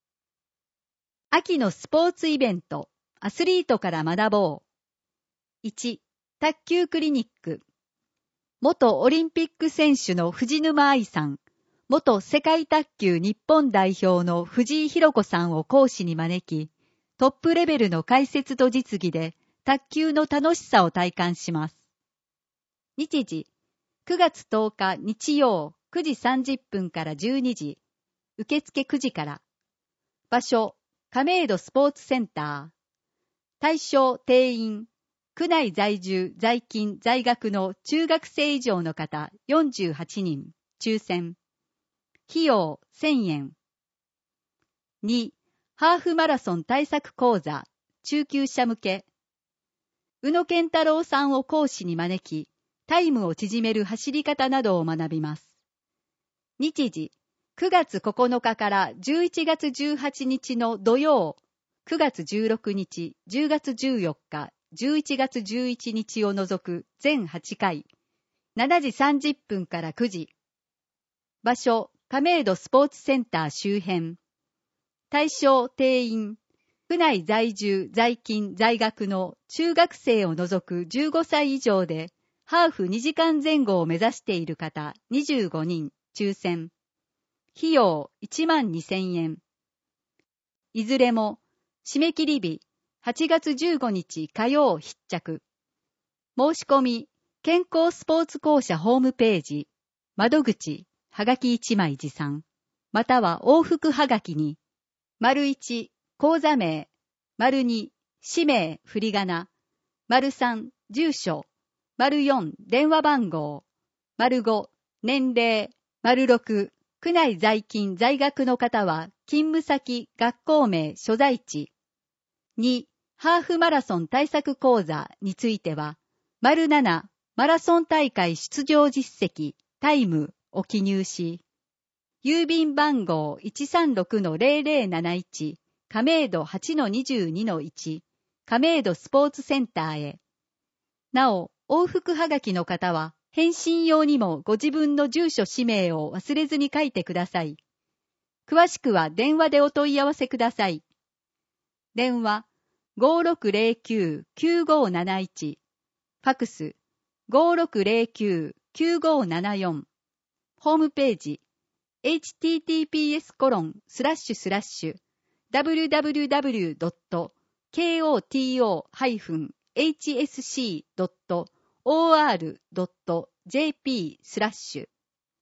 秋のスポーツイベント、アスリートから学ぼう。いち、卓球クリニック。元オリンピック選手の藤沼愛さん、元世界卓球日本代表の藤井寛子さんを講師に招き、トップレベルの解説と実技で卓球の楽しさを体感します。日時、くがつとおか日曜くじさんじゅっぷんからじゅうにじ、受付くじから。場所、亀戸スポーツセンター。対象定員、区内在住、在勤、在学の中学生以上の方よんじゅうはちにん、抽選。費用せんえん。に、ハーフマラソン対策講座、中級者向け。宇野健太郎さんを講師に招き、タイムを縮める走り方などを学びます。日時、くがつここのかからじゅういちがつじゅうはちにちの土曜、くがつじゅうろくにち、じゅうがつじゅうよっか、じゅういちがつじゅういちにちを除く全はちかい、しちじさんじゅっぷんからくじ。場所、亀戸スポーツセンター周辺。対象定員、区内在住、在勤、在学の中学生を除くじゅうごさい以上で、ハーフにじかんぜん後を目指している方にじゅうごにん、抽選。費用いちまんにせんえん。いずれも、締め切り日、はちがつじゅうごにち火曜必着。申し込み、健康スポーツ公社ホームページ、窓口、はがきいちまい持参、または往復はがきに、丸いち、口座名、丸に、氏名、振り仮名、丸さん、住所、丸よん、電話番号、丸ご、年齢、丸ろく、区内在勤在学の方は、勤務先、学校名、所在地。に、ハーフマラソン対策講座については、丸なな、マラソン大会出場実績、タイムを記入し、郵便番号 いちさんろくのゼロゼロなないち、亀戸 はちのにじゅうにのいち、亀戸スポーツセンターへ。なお、往復はがきの方は、返信用にもご自分の住所氏名を忘れずに書いてください。詳しくは電話でお問い合わせください。電話 ごーろくゼロきゅう きゅうごーなないち、ファクス ごーろくゼロきゅう きゅうごーななよん、ホームページ エイチティーティーピーエスコロンスラッシュスラッシュダブリューダブリューダブリュードットケーオーティーオーハイフンエイチエスシードットオーアールドットジェーピースラッシュ。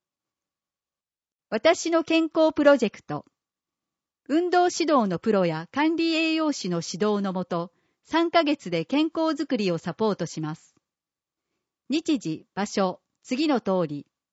私の健康プロジェクト。運動指導のプロや管理栄養士の指導のもと、さんかげつで健康づくりをサポートします。日時、場所、次の通り、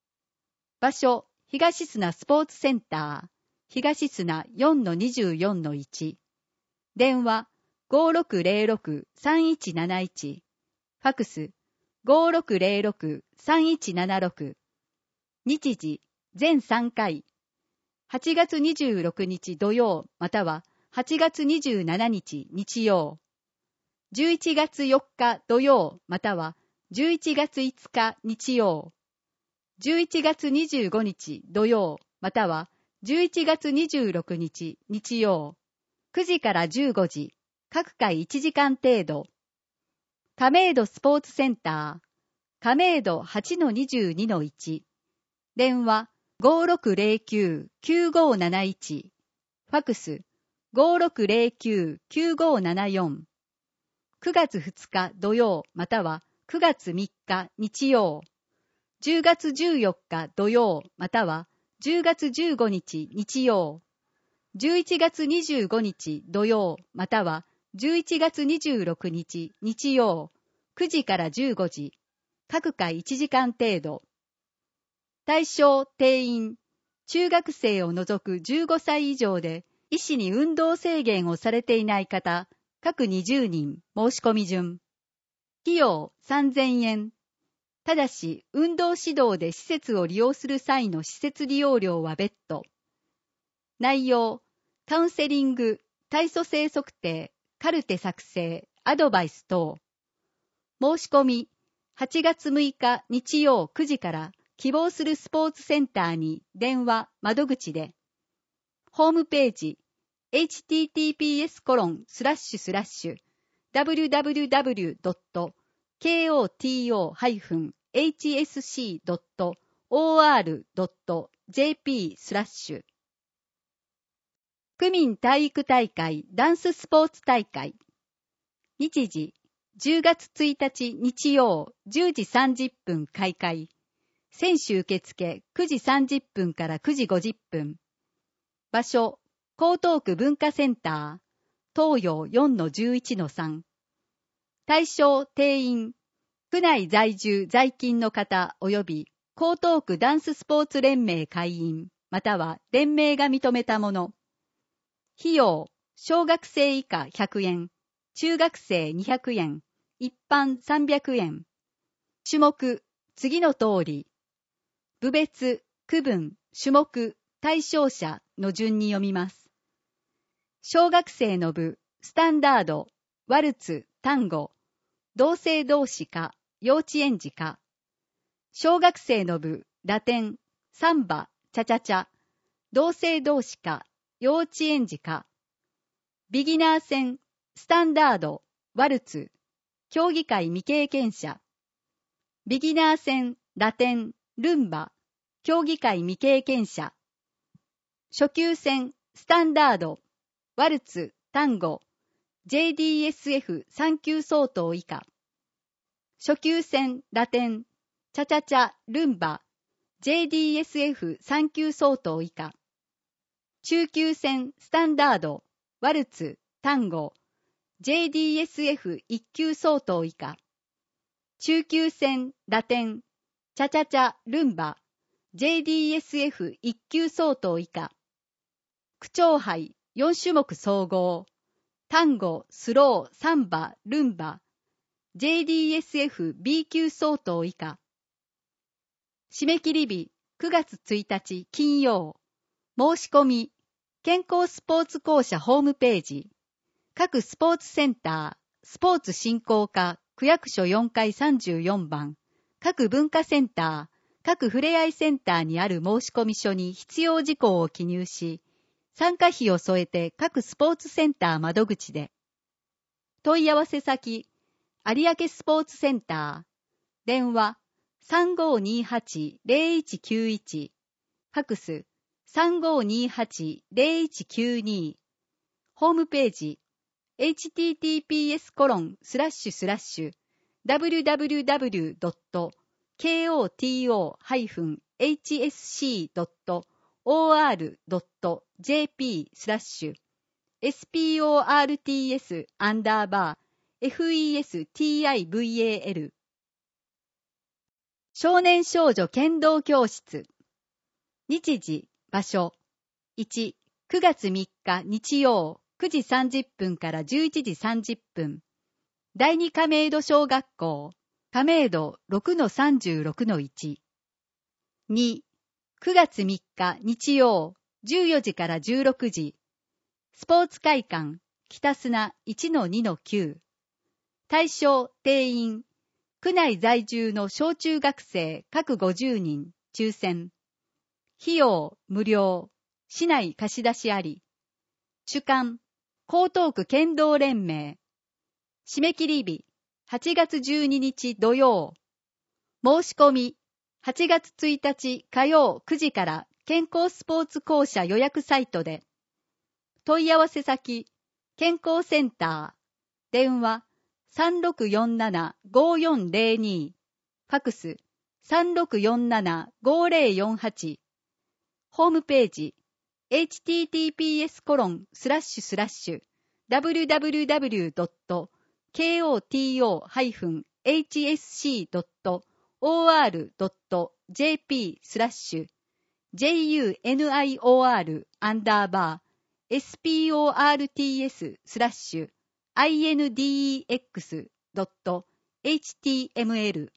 場所、東砂スポーツセンター、東砂 よんのにじゅうよんのいち。電話 ごーろくぜろろくさんいちなないち。ファックス ごーろくぜろろくさんいちななろく。日時、全さんかい。はちがつにじゅうろくにち土曜またははちがつにじゅうしちにち日曜。じゅういちがつよっか土曜またはじゅういちがついつか日曜。じゅういちがつにじゅうごにち土曜またはじゅういちがつにじゅうろくにち日曜。くじからじゅうごじ、各回いちじかん程度。亀戸スポーツセンター、亀戸 はちのにじゅうにのいち。電話 ごーろくぜろきゅうきゅうごーなないち。ファックス ごーろくぜろきゅうきゅうごーななよん。くがつふつか土曜またはくがつみっか日曜。じゅうがつじゅうよっか土曜またはじゅうがつじゅうごにち日曜。じゅういちがつにじゅうごにち土曜またはじゅういちがつにじゅうろくにち日曜。くじからじゅうごじ。各回いちじかん程度。対象定員、中学生を除くじゅうごさい以上で医師に運動制限をされていない方、各にじゅうにん申し込み順。費用さんぜんえん。ただし、運動指導で施設を利用する際の施設利用料は別途。内容、カウンセリング、体組成測定、カルテ作成、アドバイス等。申し込み、はちがつむいか日曜くじから希望するスポーツセンターに電話、窓口で。ホームページ、エイチティーティーピーエスコロンスラッシュスラッシュダブリュダブリュダブリュドットケーオーティーオーハイフンエイチエスシードットオーアールドットジェーピースラッシュ区民体育大会ダンススポーツ大会。日時、じゅうがつついたち日曜じゅうじさんじゅっぷん開会。選手受付くじさんじゅっぷんからくじごじゅっぷん。場所、江東区文化センター、東洋 よんのじゅういちのさん。対象定員、区内在住在勤の方及び江東区ダンススポーツ連盟会員、または連盟が認めたもの。費用、小学生以下ひゃくえん、中学生にひゃくえん、一般さんびゃくえん。種目、次の通り。部別、区分、種目、対象者の順に読みます。小学生の部、スタンダード、ワルツ、タンゴ、同性同士か、幼稚園児か。小学生の部、ラテン、サンバ、チャチャチャ、同性同士か、幼稚園児か。ビギナー戦、スタンダード、ワルツ、競技会未経験者。ビギナー戦、ラテン、ルンバ、競技会未経験者。初級戦、スタンダード、ワルツ、タンゴ、ジェーディーエスエフさん 級相当以下。初級戦、ラテン、チャチャチャ、ルンバ、ジェーディーエスエフさん 級相当以下。中級戦、スタンダード、ワルツ、タンゴ、ジェーディーエスエフいち 級相当以下。中級戦、ラテン、チャチャチャ、ルンバ、ジェーディーエスエフいち 級相当以下。区長杯よんしゅもく総合、タンゴ、スロー、サンバ、ルンバ、ジェーディーエスエフビー 級相当以下。締め切り日くがつついたち金曜。申し込み、健康スポーツ公社ホームページ、各スポーツセンター、スポーツ振興課、区役所よんかいさんじゅうよんばん、各文化センター、各ふれあいセンターにある申込書に必要事項を記入し、参加費を添えて各スポーツセンター窓口で。問い合わせ先、有明スポーツセンター、電話 さんごーにーはちーぜろいちきゅういち、ファックス さんごーにーはちーぜろいちきゅうに、ホームページ エイチティーティーピーエスコロンスラッシュスラッシュダブリュダブリュダブリュドットケーオーティーオーハイフンエイチエスシードットオーアールドットジェーピースラッシュエスピーオーアールティーエスアンダーバーエフイーエスティーアイブイエーエル 少年少女剣道教室。 日時、場所。いち、くがつみっか日曜くじさんじゅっぷんからじゅういちじさんじゅっぷん。第二亀戸小学校、亀戸 ろくのさんじゅうろくのいち。に、くがつみっか日曜じゅうよじからじゅうろくじ。スポーツ会館、北砂 いちのにのきゅう。対象、定員。区内在住の小中学生各ごじゅうにん、抽選。費用、無料。市内貸し出しあり。主管、江東区剣道連盟。締め切り日、はちがつじゅうににち土曜。申し込み、はちがつついたち火曜くじから健康スポーツ校舎予約サイトで。問い合わせ先、健康センター。電話、さんろくよんなな ごよんぜろに。ファクス、さんろくよんなな ごぜろよんはち。ホームページ、エイチティーティーピーエスコロンスラッシュスラッシュダブリュダブリュダブリュドットケーオーティーオーハイフンエイチエスシードットオーアールドットジェーピースラッシュジェイユーエヌアイオーアールアンダーバーエスピーオーアールティーエススラッシュアイエヌディーエックスドットエイチティーエムエル。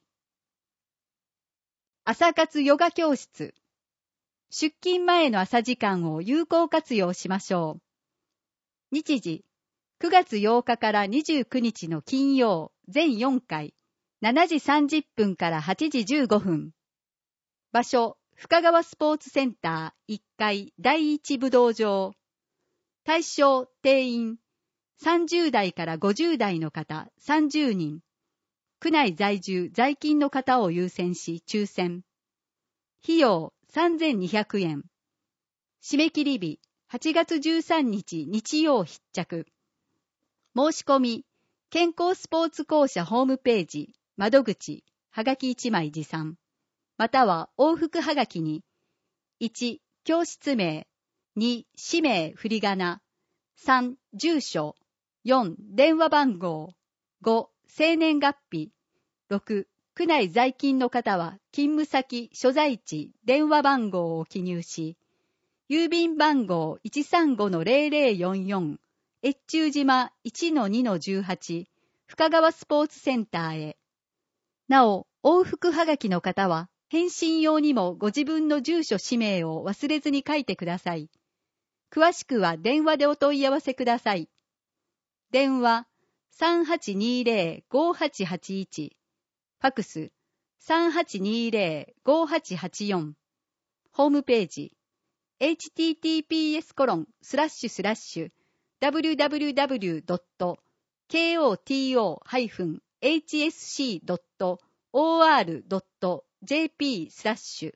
朝活ヨガ教室。出勤前の朝時間を有効活用しましょう。日時、くがつようかからにじゅうくにちの金曜、全よんかい、しちじさんじゅっぷんからはちじじゅうごふん。場所、深川スポーツセンターいっかいだいいち武道場。対象、定員、さんじゅうだいからごじゅうだいの方さんじゅうにん。区内在住、在勤の方を優先し抽選。費用、さんぜんにひゃくえん。締め切り日、はちがつじゅうさんにち日曜必着。申し込み、健康スポーツ校舎ホームページ、窓口、はがきいちまい持参。または往復はがきに、いち、教室名、に、氏名振り仮名、さん、住所、よん、電話番号、ご、生年月日、ろく、区内在勤の方は勤務先、所在地、電話番号を記入し、郵便番号 いちさんごのぜろぜろよんよん、越中島 いちのにのじゅうはち、深川スポーツセンターへ。なお、往復はがきの方は、返信用にもご自分の住所氏名を忘れずに書いてください。詳しくは電話でお問い合わせください。電話 さんはちにぜろ ごはちはちいち、ファクス さんはちにぜろ ごはちはちよん。ホームページ、エイチティーティーピーエスコロンスラッシュスラッシュダブリュダブリュダブリュドットケーオーティーオーハイフンエイチエスシードットオーアールドットジェーピースラッシュ。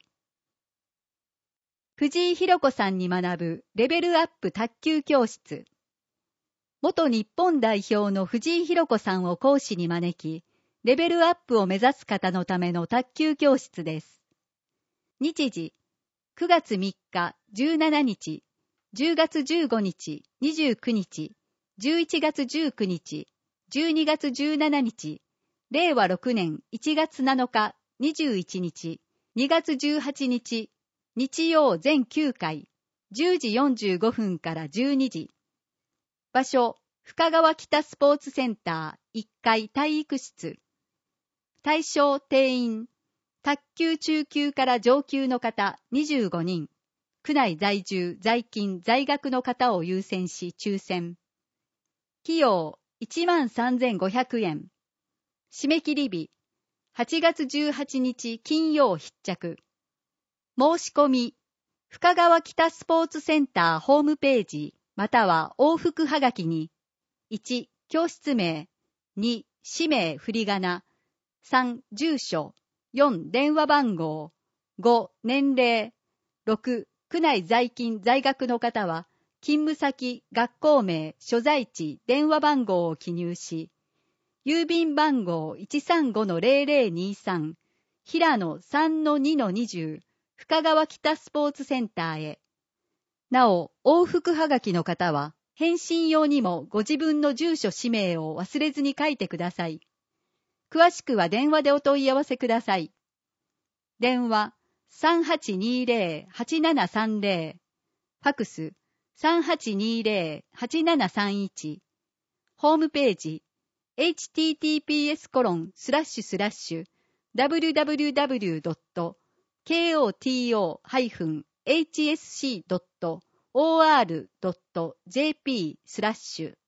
藤井寛子さんに学ぶレベルアップ卓球教室。元日本代表の藤井寛子さんを講師に招き、レベルアップを目指す方のための卓球教室です。日時、くがつみっか、じゅうしちにち、じゅうがつじゅうごにち、にじゅうくにち、じゅういちがつじゅうくにち、じゅうにがつじゅうしちにち、れいわろくねんいちがつなのか、にじゅういちにち、にがつじゅうはちにち、日曜全きゅうかい、じゅうじよんじゅうごふんからじゅうにじ。場所、深川北スポーツセンターいっかい体育室。対象定員、卓球中級から上級の方にじゅうごにん。区内在住、在勤、在学の方を優先し抽選。費用いちまんさんぜんごひゃくえん。締め切り日、はちがつじゅうはちにち金曜必着。申し込み、深川北スポーツセンターホームページ、または往復はがきに、いち、教室名、に、氏名振り仮名、さん、住所、よん、電話番号、ご、年齢、ろく、区内在勤在学の方は、勤務先、学校名、所在地、電話番号を記入し、郵便番号 いちさんごのぜろぜろにさん、平野 さんのにのにじゅう、深川北スポーツセンターへ。なお、往復はがきの方は、返信用にもご自分の住所氏名を忘れずに書いてください。詳しくは電話でお問い合わせください。電話さんはちにーぜろ はちななさんぜろ、ファクス さんはちにーぜろ はちななさんいち、ホームページ エイチティーティーピーエス コロンスラッシュスラッシュ ダブリューダブリューダブリュードットケーオーティーオーハイフンエイチエスシードットオーアールドットジェーピー スラッシュ。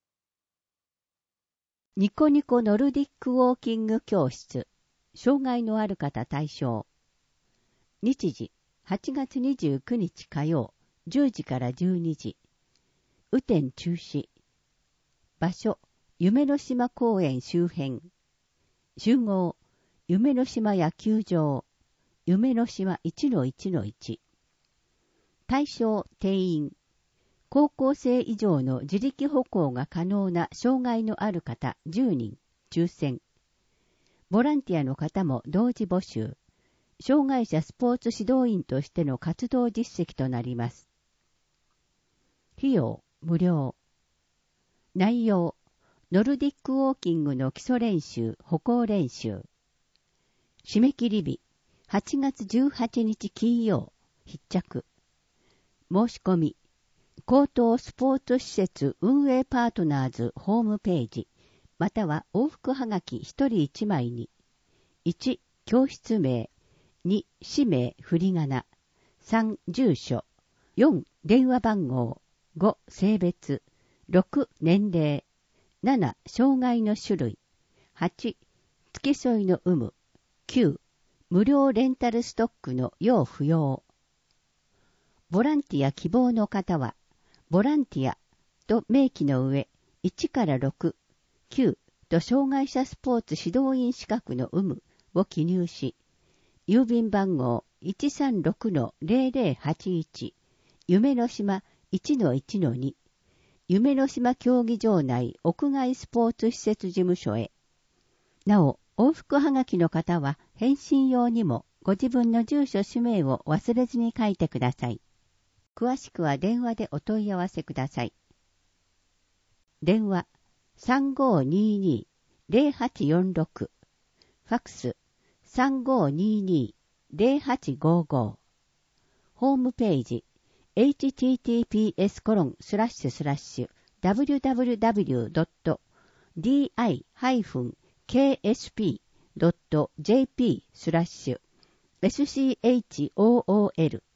ニコニコノルディックウォーキング教室、障害のある方対象。日時、はちがつにじゅうくにち火曜、じゅうじからじゅうにじ。雨天中止。場所、夢の島公園周辺。集合、夢の島野球場。夢の島 いちのいちのいち。対象定員。高校生以上の自力歩行が可能な障害のある方じゅうにん、抽選。ボランティアの方も同時募集。障害者スポーツ指導員としての活動実績となります。費用、無料。内容、ノルディックウォーキングの基礎練習、歩行練習。締め切り日、はちがつじゅうはちにち金曜、必着。申し込み、高等スポーツ施設運営パートナーズホームページ、または往復はがきひとりいちまいに、いち、教室名、に、氏名、振り仮名、さん、住所、よん、電話番号、ご、性別、ろく、年齢、なな、障害の種類、はち、付き添いの有無、きゅう、無料レンタルストックの要不要。ボランティア希望の方は、ボランティアと明記の上、いちからろく、きゅうと障害者スポーツ指導員資格の有無を記入し、郵便番号 いちさんろくのゼロゼロはちいち、夢の島 いちのいちのに、夢の島競技場内屋外スポーツ施設事務所へ。なお、往復はがきの方は返信用にもご自分の住所氏名を忘れずに書いてください。詳しくは電話でお問い合わせください。電話 さんごーにーにーゼロはちよんろく、ファクス さんごーにーにーゼロはちごーごー、ホームページ エイチティーティーピーエス コロンスラッシュスラッシュ ダブリューダブリューダブリュードットディーアイケーエスピードットジェーピー スラッシュ エスシーエイチオーオーエル。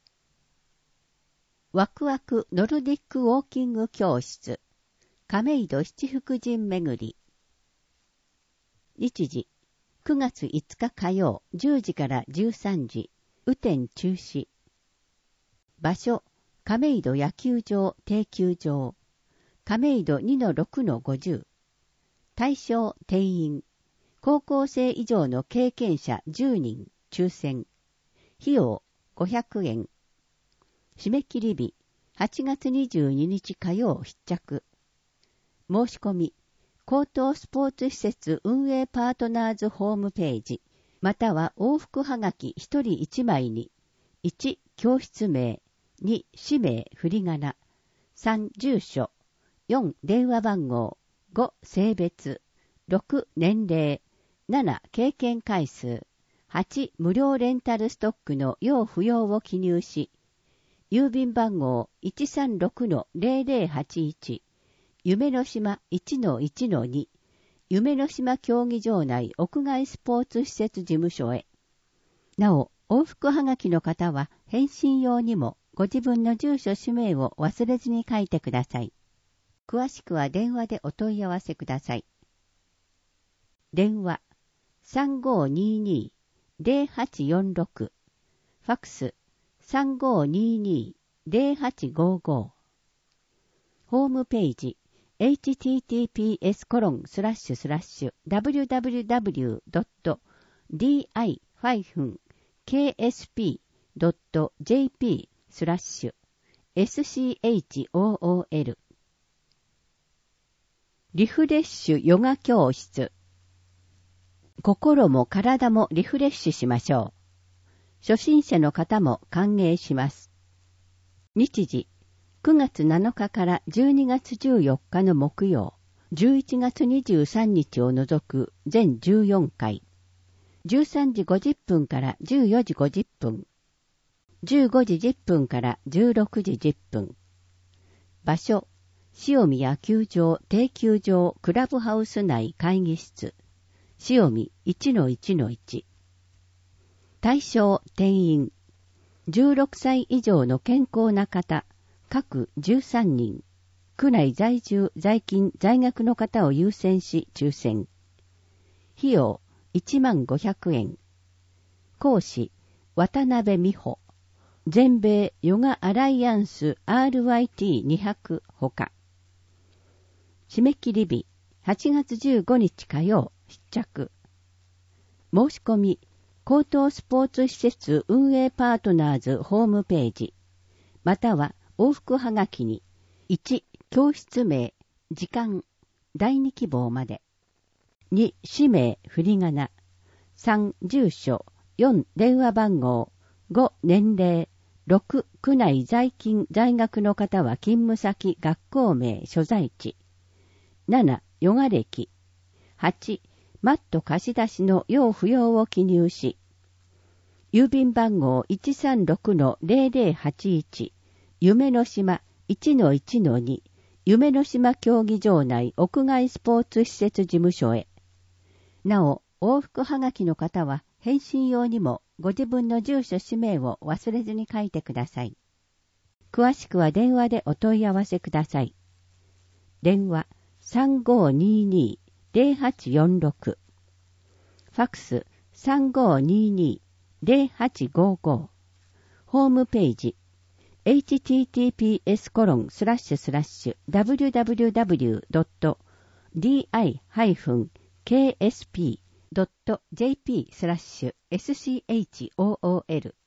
ワクワクノルディックウォーキング教室、亀戸七福神巡り。日時、くがついつか火曜じゅうじからじゅうさんじ、雨天中止。場所、亀戸野球場定休場、亀戸 にのろくのごじゅう。対象定員、高校生以上の経験者じゅうにん、抽選。費用ごひゃくえん。締め切り日、はちがつにじゅうににち火曜必着。申し込み、高等スポーツ施設運営パートナーズホームページ、または往復はがきひとりいちまいに、いち、教室名、に、氏名、振り仮名、さん、住所、よん、電話番号、ご、性別、ろく、年齢、なな、経験回数、はち、無料レンタルストックの要不要を記入し、郵便番号 いちさんろくのゼロゼロはちいち、夢の島 いちのいちのに、夢の島競技場内屋外スポーツ施設事務所へ。なお、往復はがきの方は返信用にもご自分の住所氏名を忘れずに書いてください。詳しくは電話でお問い合わせください。電話 さんごーにーにーゼロはちよんろく、ファクス さんごーにーにーゼロはちごーごー、ホームページ エイチティーティーピーエス コロンスラッシュスラッシュ ダブリューダブリューダブリュードットディーアイケーエスピードットジェーピー スラッシュ エスシーエイチオーオーエル。 リフレッシュヨガ教室。心も体もリフレッシュしましょう。初心者の方も歓迎します。日時、くがつなのかからじゅうにがつじゅうよっかの木曜、じゅういちがつにじゅうさんにちを除く全じゅうよんかい。じゅうさんじごじゅっぷんからじゅうよじごじゅっぷん、 じゅうごじじゅっぷんからじゅうろくじじゅっぷん。場所、塩見野球場定休場クラブハウス内会議室、塩見 いちのいちのいち。対象定員、じゅうろくさい以上の健康な方、各じゅうさんにん、区内在住、在勤、在学の方を優先し抽選。費用いちまんごひゃくえん。講師、渡辺美穂。全米ヨガアライアンス アールワイティーにひゃく ほか。締め切り日、はちがつじゅうごにち火曜、必着。申し込み、高等スポーツ施設運営パートナーズホームページ、または往復はがきに、いち、教室名、時間、だいに希望まで。に、氏名、振り仮名。さん、住所。よん、電話番号。ご、年齢。ろく、区内在勤、在学の方は勤務先、学校名、所在地。なな、ヨガ歴。はち、マット貸し出しの要不要を記入し、郵便番号 いちさんろくのゼロゼロはちいち、夢の島 いちのいちのに、夢の島競技場内屋外スポーツ施設事務所へ。なお、往復はがきの方は返信用にもご自分の住所氏名を忘れずに書いてください。詳しくは電話でお問い合わせください。電話 さんごーにーにーゼロはちよんろく、ファックス さんごーにーにーゼロはちごーごー、ホームページ エイチティーティーピーエスコロンスラッシュスラッシュダブリュダブリュダブリュドットディーアイハイフンケーエスピードットジェーピースラッシュエスシーエイチオーオーエル。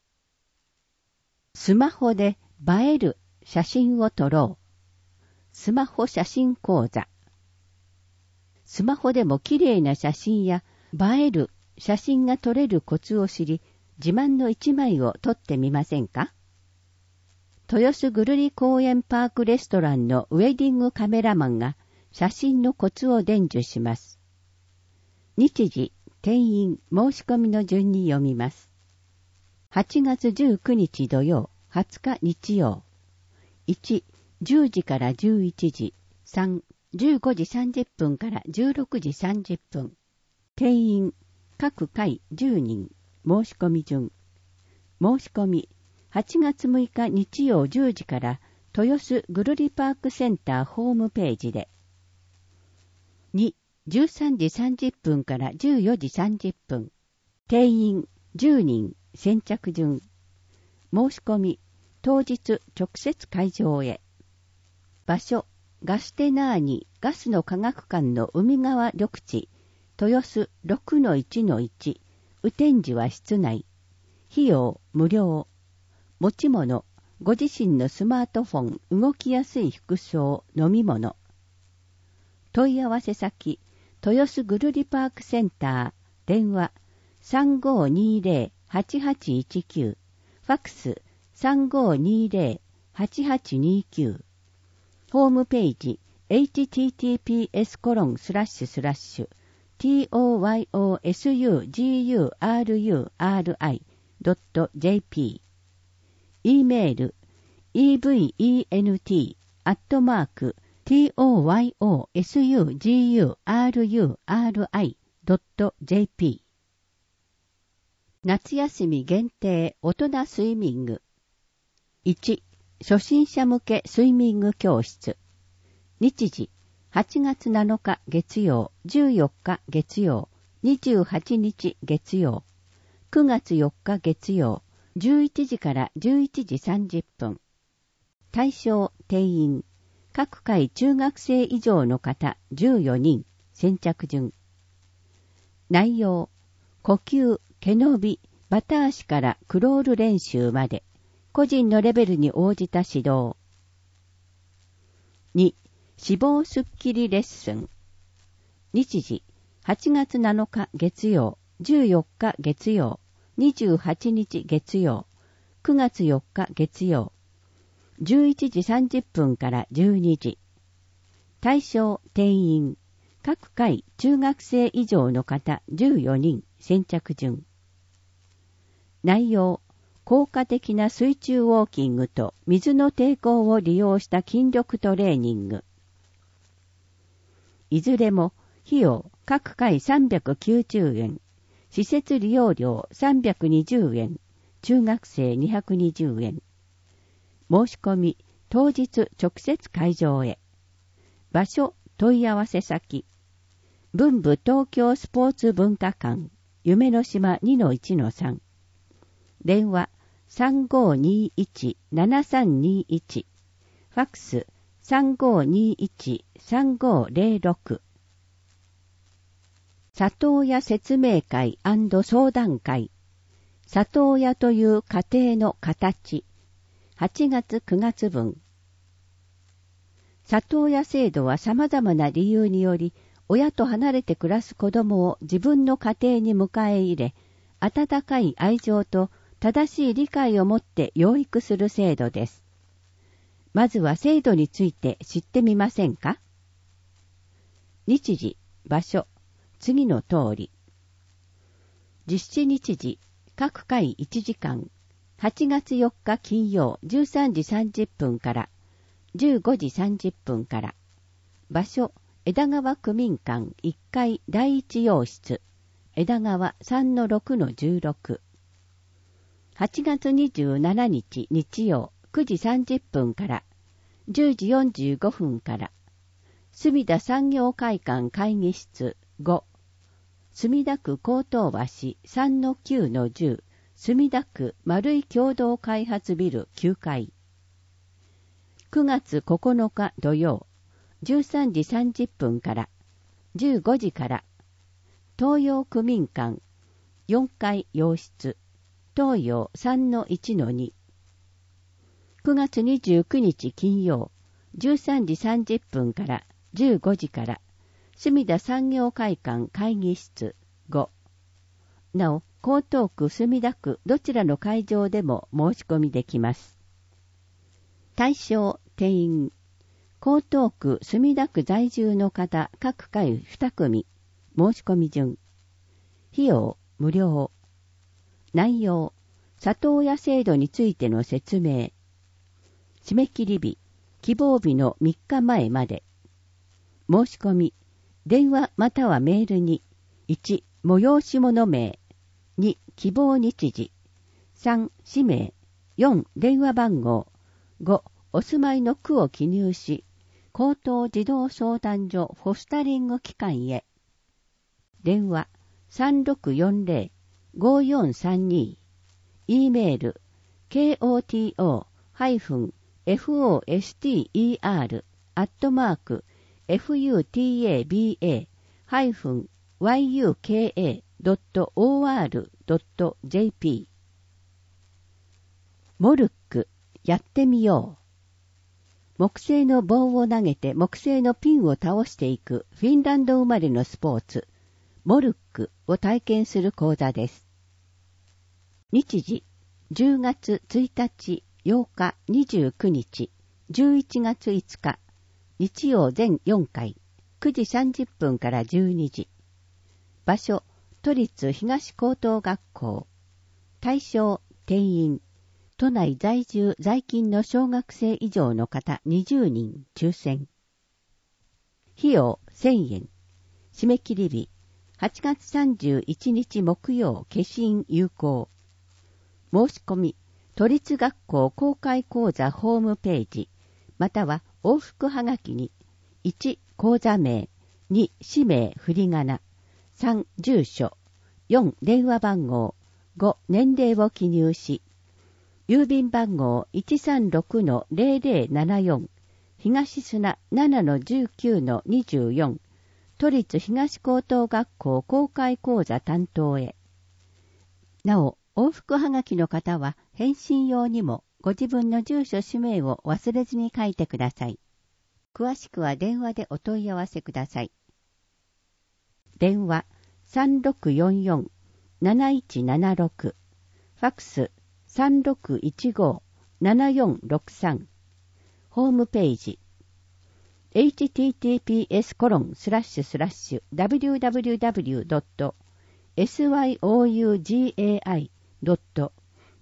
スマホで映える写真を撮ろう。スマホ写真講座。スマホでも綺麗な写真や映える写真が撮れるコツを知り、自慢の一枚を撮ってみませんか？豊洲ぐるり公園パークレストランのウェディングカメラマンが写真のコツを伝授します。日時、定員、申し込みの順に読みます。はちがつじゅうくにち土曜、はつか日曜。いち、じゅうじからじゅういちじ。さん、じゅうごじさんじゅっぷんからじゅうろくじさんじゅっぷん。定員、各回じゅうにん。申し込み順。申し込み、はちがつむいか日曜じゅうじから豊洲ぐるりパークセンターホームページで。に、じゅうさんじさんじゅっぷんからじゅうよじさんじゅっぷん。定員じゅうにん。先着順。申し込み、当日直接会場へ。場所、ガステナーニガスの科学館の海側緑地、豊洲 ろくのいちのいち、雨天時は室内。費用無料。持ち物、ご自身のスマートフォン、動きやすい服装、飲み物。問い合わせ先、豊洲ぐるりパークセンター、電話 さんごーにーぜろはちはちいちきゅう、ファックス さんごーにーぜろはちはちにきゅう、ホームページ エイチティーティーピーエスコロンスラッシュスラッシュ トヨスドットジェーピー、 E メール イーブイイーエヌティー アットマーク トヨスドットジェーピー。 夏休み限定大人スイミング。いち、初心者向けスイミング教室。日時、はちがつなのか月曜、じゅうよっか月曜、にじゅうはちにち月曜、くがつよっか月曜、じゅういちじからじゅういちじさんじゅっぷん。対象定員、各回中学生以上の方じゅうよにん、先着順。内容、呼吸、毛伸び、バタ足からクロール練習まで、個人のレベルに応じた指導。に、脂肪すっきりレッスン。日時、はちがつなのか月曜、じゅうよっか月曜、にじゅうはちにち月曜、くがつよっか月曜、じゅういちじさんじゅっぷんからじゅうにじ。対象定員、各回中学生以上の方じゅうよにん、先着順。内容、 効果的な水中ウォーキングと水の抵抗を利用した筋力トレーニング。いずれも費用各回さんびゃくきゅうじゅうえん、施設利用料さんびゃくにじゅうえん、中学生にひゃくにじゅうえん。申し込み当日直接会場へ。場所問い合わせ先。文部東京スポーツ文化館、夢の島 にのいちのさん。電話 さんごーにーいちーななさんにーいち。ファックス さんごーにーいちーさんごーぜろろく。里親説明会&相談会。里親という家庭の形。はちがつくがつ分。里親制度は様々な理由により、親と離れて暮らす子供を自分の家庭に迎え入れ、温かい愛情と正しい理解を持って養育する制度です。まずは制度について知ってみませんか？日時、場所、次の通り。実施日時、各回いちじかん、はちがつよっか金曜じゅうさんじさんじゅっぷんからじゅうごじさんじゅっぷんから。場所、枝川区民館いっかいだいいち洋室、枝川 さんのろくのじゅうろく。はちがつにじゅうしちにち日曜くじさんじゅっぷんからじゅうじよんじゅうごふんから。墨田産業会館会議室ご。墨田区江東橋 さんのきゅうのじゅう、墨田区丸井共同開発ビルきゅうかい。くがつここのか土曜、じゅうさんじさんじゅっぷんからじゅうごじから。東洋区民館よんかい洋室、東洋 さんのいちのに。くがつにじゅうくにち金曜、じゅうさんじさんじゅっぷんからじゅうごじから。墨田産業会館会議室ご。なお、江東区墨田区どちらの会場でも申し込みできます。対象定員。江東区墨田区在住の方各回に組。申し込み順。費用無料。内容、里親制度についての説明。締め切り日、希望日のみっかまえまで。申し込み、電話またはメールに、いち、催し物名、に、希望日時、さん、氏名、よん、電話番号、ご、お住まいの区を記入し、高等児童相談所フォスタリング機関へ。電話 さんろくよんぜろ ごよんさんに。E メール ケーオーティーオー フォスター アットマーク フタバ ユーケー ドット オーアール ドット ジェーピー。 モルックやってみよう。木製の棒を投げて木製のピンを倒していくフィンランド生まれのスポーツ、モルックを体験する講座です。日時、じゅうがつついたち、ようか、にじゅうくにち、じゅういちがついつか、日曜全よんかい、くじさんじゅっぷんからじゅうにじ。場所、都立東高等学校。対象、定員。都内在住在勤の小学生以上の方にじゅうにん抽選。費用せんえん。締め切り日はちがつさんじゅういちにち木曜消印有効。申し込み都立学校公開講座ホームページまたは往復はがきにいち講座名、に氏名振り仮名、さん住所、よん電話番号、ご年齢を記入し郵便番号 いちさんろくのぜろぜろななよん 東砂 ななのじゅうきゅうのにじゅうよん 都立東高等学校公開講座担当へ。なお、往復はがきの方は返信用にもご自分の住所氏名を忘れずに書いてください。詳しくは電話でお問い合わせください。電話 さんろくよんよん なないちななろく ファックスさんろくいちご ななよんろくさん。ホームページ エイチティーティーピーエスコロンスラッシュスラッシュダブリューダブリューダブリュードットスワイオーユージェーアイドット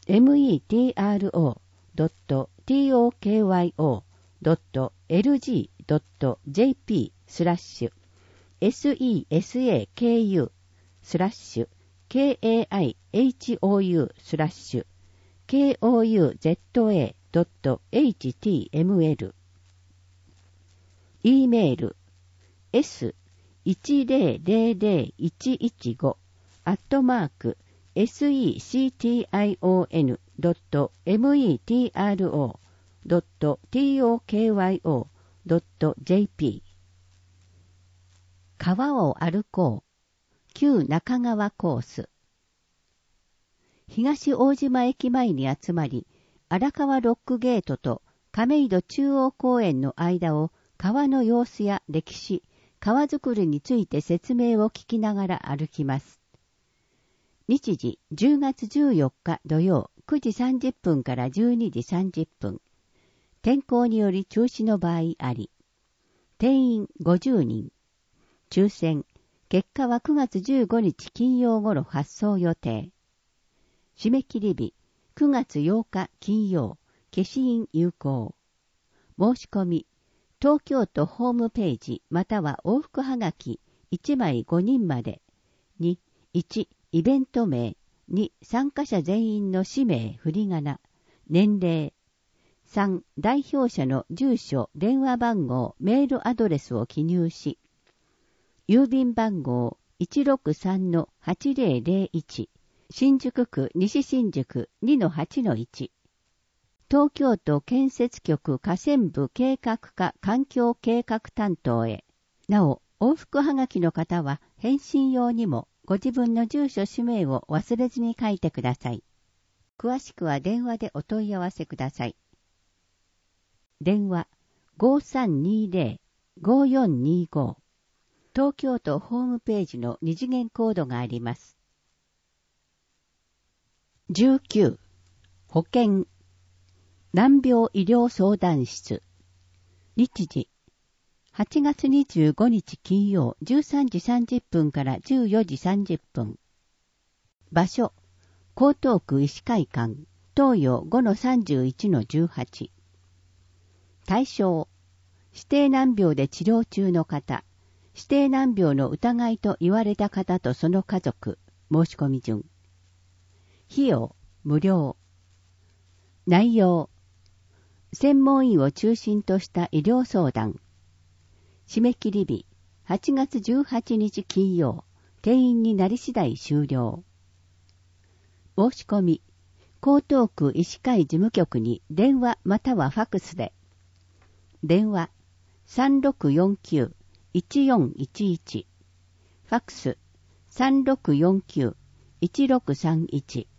メトロ ドット トクヨ ドット エルジー ドット ジェーピー スラッシュ セサク スラッシュ ケーエーアイエイチオーユー スラッシュ ケーオーユーゼットエー ドット エイチティーエムエル e メール エスいちゼロゼロゼロいちいちご アットマーク セク ドット メトロ ドット トクヨ ドット ジェーピー 川を歩こう旧中川コース。東大島駅前に集まり、荒川ロックゲートと亀戸中央公園の間を川の様子や歴史、川づくりについて説明を聞きながら歩きます。日時じゅうがつじゅうよっか土曜くじさんじゅっぷんからじゅうにじさんじゅっぷん。天候により中止の場合あり。定員ごじゅうにん。抽選。結果はくがつじゅうごにち金曜頃発送予定。締め切り日、くがつようか金曜、消印有効。申し込み、東京都ホームページまたは往復はがきいちまいごにんまで。に、いち、イベント名。に、参加者全員の氏名、振り仮名、年齢。さん、代表者の住所、電話番号、メールアドレスを記入し、郵便番号 いちろくさんのはちぜろぜろいち 新宿区西新宿 にのはちのいち 東京都建設局河川部計画課環境計画担当へ。なお、往復はがきの方は返信用にもご自分の住所氏名を忘れずに書いてください。詳しくは電話でお問い合わせください。電話 ごさんにゼロ ごよんにご。東京都ホームページの二次元コードがあります。じゅうきゅう. 保健難病医療相談室。日時はちがつにじゅうごにち金曜じゅうさんじさんじゅっぷんからじゅうよじさんじゅっぷん。場所江東区医師会館東洋 ごのさんじゅういちのじゅうはち。対象指定難病で治療中の方、指定難病の疑いと言われた方とその家族、申し込み順。費用、無料。内容、専門医を中心とした医療相談。締め切り日、はちがつじゅうはちにち金曜、定員になり次第終了。申し込み、江東区医師会事務局に電話またはファクスで。電話、さんろくよんきゅう いちよんいちいち。ファクス、さんろくよんきゅう いちろくさんいち。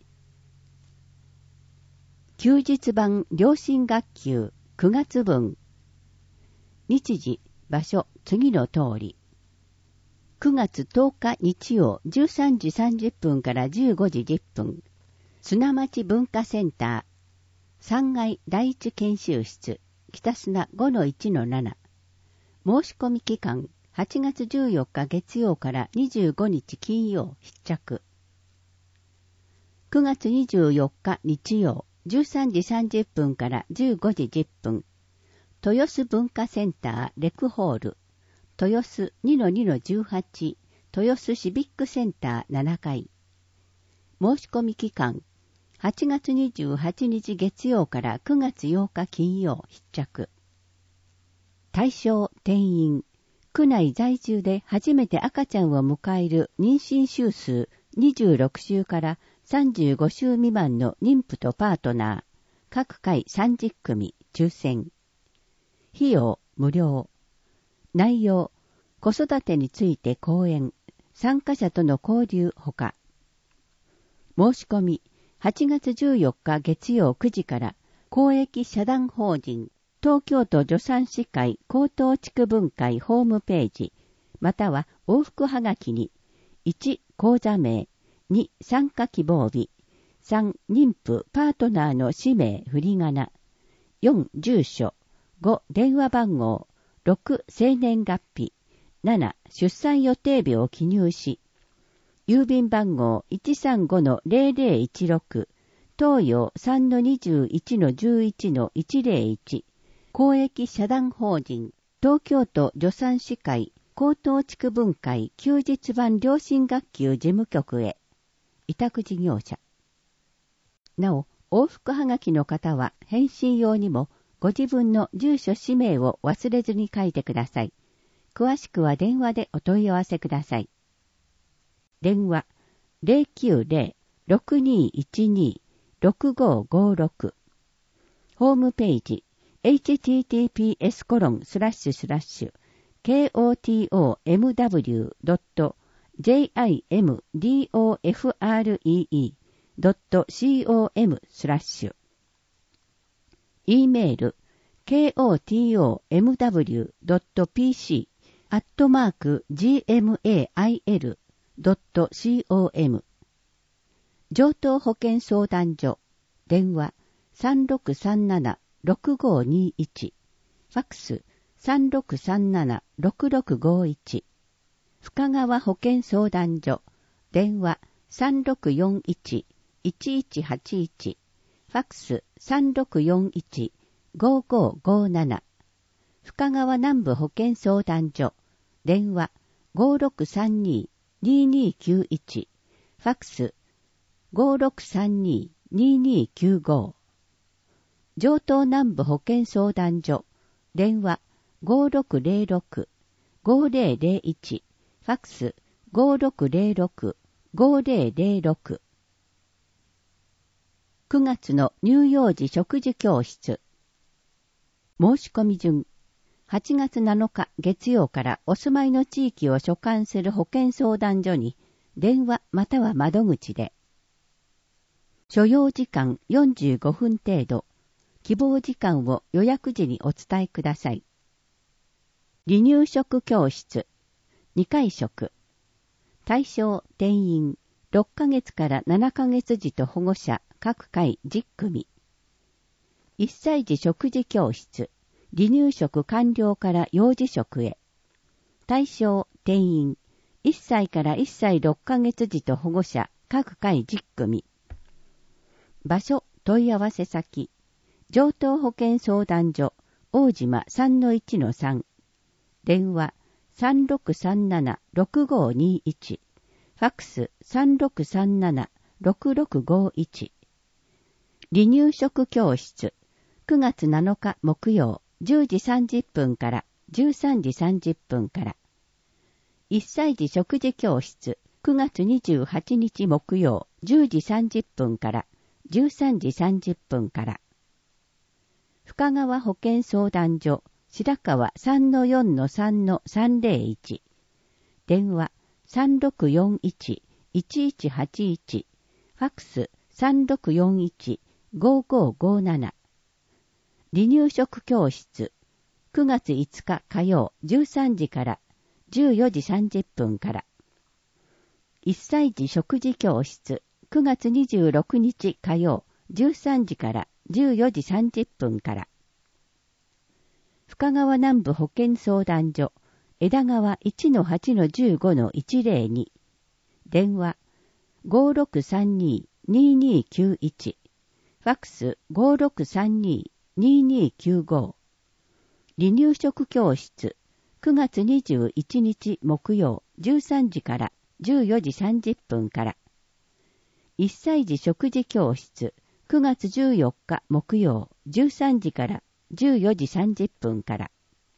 休日版良心学級くがつぶん。日時、場所、次の通り。くがつとおか日曜じゅうさんじさんじゅっぷんからじゅうごじじゅっぷん。砂町文化センター。さんがい第一研修室。北砂 ごのいちのなな。申し込み期間はちがつじゅうよっか月曜からにじゅうごにち金曜必着。くがつにじゅうよっか日曜じゅうさんじさんじゅっぷんからじゅうごじじゅっぷん。豊洲文化センターレクホール。豊洲 にのにのじゅうはち。豊洲シビックセンターななかい。申し込み期間はちがつにじゅうはちにち月曜からくがつようか金曜必着。対象定員、区内在住で初めて赤ちゃんを迎える妊娠週数にじゅうろくしゅうからさんじゅうごしゅう未満の妊婦とパートナー、各回さんじゅっくみ、抽選。費用無料。内容、子育てについて講演、参加者との交流ほか。申し込み、はちがつじゅうよっか月曜くじから公益社団法人東京都助産師会江東地区分会ホームページまたは往復はがきにいち口座名、に参加希望日、さん妊婦パートナーの氏名振り仮名、よん住所、ご電話番号、ろく生年月日、なな出産予定日を記入し、郵便番号 いちさんごのぜろぜろいちろく東洋 さんのにじゅういちのじゅういちのいちまるいち 公益社団法人東京都助産師会高等地区分会休日版良心学級事務局へ委託事業者。なお、往復はがきの方は返信用にもご自分の住所氏名を忘れずに書いてください。詳しくは電話でお問い合わせください。電話 ゼロきゅうゼロ ろくにいちに ろくごごろく ホームページ エイチティーティーピーエスコロンスラッシュスラッシュ ケーオーティーオーエムダブリュードットジェイアイエムディーオーエフアールイーイードットコム スラッシュ E メール ケーオーティーオーエムダブリュードットピーシー アットマーク ジーエムエーアイエルドットコム 上等保険相談所電話 さんろくさんなな ろくごにいち ファックス さんろくさんなな ろくろくごいち 深川保健相談所電話 さんろくよんいち いちいちはちいち ファックス さんろくよんいち ごごごなな 深川南部保健相談所電話 ごろくさんに ににきゅういち ファックス ごろくさんに ににきゅうご 上東南部保健相談所電話 ごろくゼロろく ごゼロゼロいち ファックス ごろくゼロろく ごゼロゼロろく くがつの乳幼児食事教室申し込み順はちがつなのか月曜からお住まいの地域を所管する保健相談所に電話または窓口で所要時間よんじゅうごふん程度希望時間を予約時にお伝えください。離乳食教室にかい食対象定員ろっかげつからななかげつ児と保護者各回じゅっくみいっさい児食事教室離乳食完了から幼児食へ対象定員いっさいからいっさいろっかげつ児と保護者各回じゅっくみ場所問い合わせ先上東保健相談所大島 さんのいちのさん 電話 さんろくさんなな ろくごにいち ファックス さんろくさんなな ろくろくごいち離乳食教室くがつなのか木曜じゅうじさんじゅっぷんからじゅうさんじさんじゅっぷんからいっさい児食事教室くがつにじゅうはちにち木曜じゅうじさんじゅっぷんからじゅうさんじさんじゅっぷんから深川保健相談所白川 さんのよんのさんのさんぜろいち 電話 さんろくよんいち いちいちはちいち ファックス さんろくよんいち ごごごなな離乳食教室くがついつか火曜じゅうさんじからじゅうよじさんじゅっぷんからいっさい児食事教室くがつにじゅうろくにち火曜じゅうさんじからじゅうよじさんじゅっぷんから深川南部保健相談所枝川 いちのはちのじゅうごのいちぜろに 電話 ごろくさんに ににきゅういち ファックス ごろくさんに ににきゅうご 離乳食教室くがつにじゅういちにち木曜じゅうさんじからじゅうよじさんじゅっぷんからいっさい児食事教室くがつじゅうよっか木曜じゅうさんじからじゅうよじさんじゅっぷんから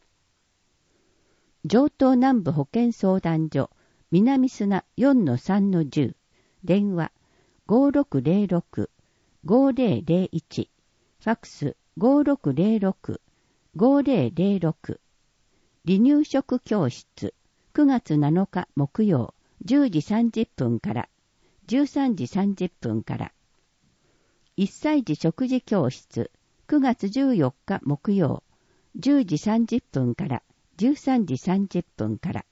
上東南部保健相談所南砂 よんのさんのじゅう 電話 ごろくゼロろく ごゼロゼロいち ファックス ごろくゼロろく ごゼロゼロろく 離乳食教室くがつなのか木曜じゅうじさんじゅっぷんからじゅうさんじさんじゅっぷんからいっさい児食事教室くがつじゅうよっか木曜じゅうじさんじゅっぷんからじゅうさんじさんじゅっぷんから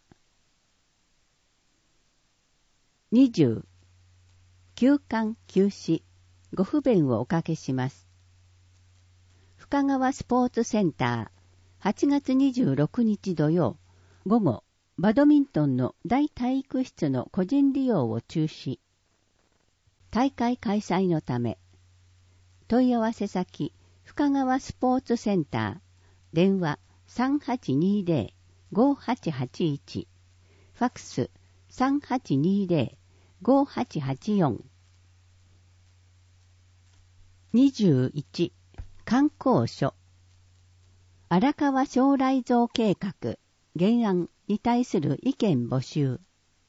にじゅう休館休止ご不便をおかけします。深川スポーツセンターはちがつにじゅうろくにち土曜午後バドミントンの大体育室の個人利用を中止大会開催のため問い合わせ先、深川スポーツセンター、電話 さんはちにーぜろ ごはちはちいち、ファックス さんはちにーぜろ ごはちはちよん。にじゅういち、観光所。荒川将来像計画、原案に対する意見募集。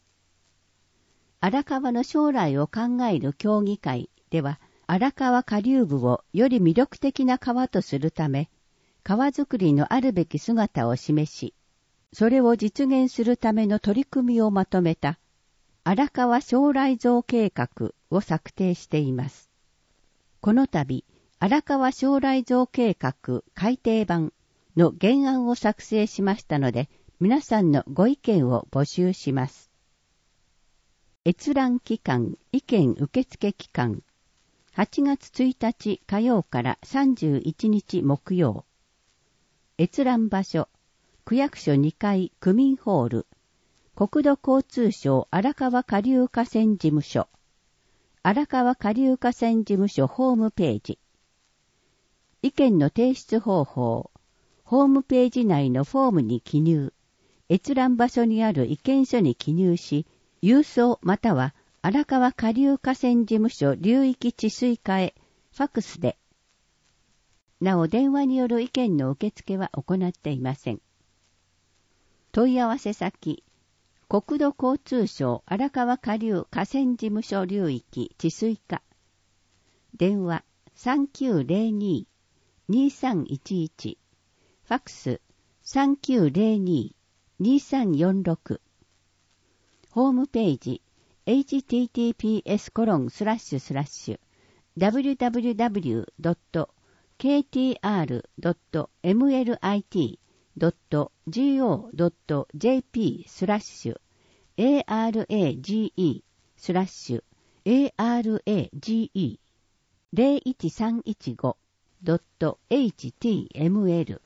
荒川の将来を考える協議会では、荒川下流部をより魅力的な川とするため、川づくりのあるべき姿を示し、それを実現するための取り組みをまとめた、荒川将来像計画を策定しています。この度、荒川将来像計画改訂版の原案を作成しましたので、皆さんのご意見を募集します。閲覧期間、意見受付期間、はちがつついたち火曜からさんじゅういちにち木曜。閲覧場所、区役所にかい区民ホール、国土交通省荒川下流河川事務所、荒川下流河川事務所ホームページ。意見の提出方法、ホームページ内のフォームに記入、閲覧場所にある意見書に記入し、郵送または荒川下流河川事務所流域治水課へファックスで。なお電話による意見の受付は行っていません。問い合わせ先、国土交通省荒川下流河川事務所流域治水課。電話 さんきゅうぜろに にさんいちいち、ファックス さんきゅうぜろに にさんよんろく。ホームページ エイチティーティーピーエスコロンスラッシュスラッシュダブリューダブリューダブリュードットケーティーアールドットエムエルアイティードットジーオードットジェーピー スラッシュ エーアールエージーイー スラッシュ エーアールエージーイー ゼロいちさんいちごドットエイチティーエムエル。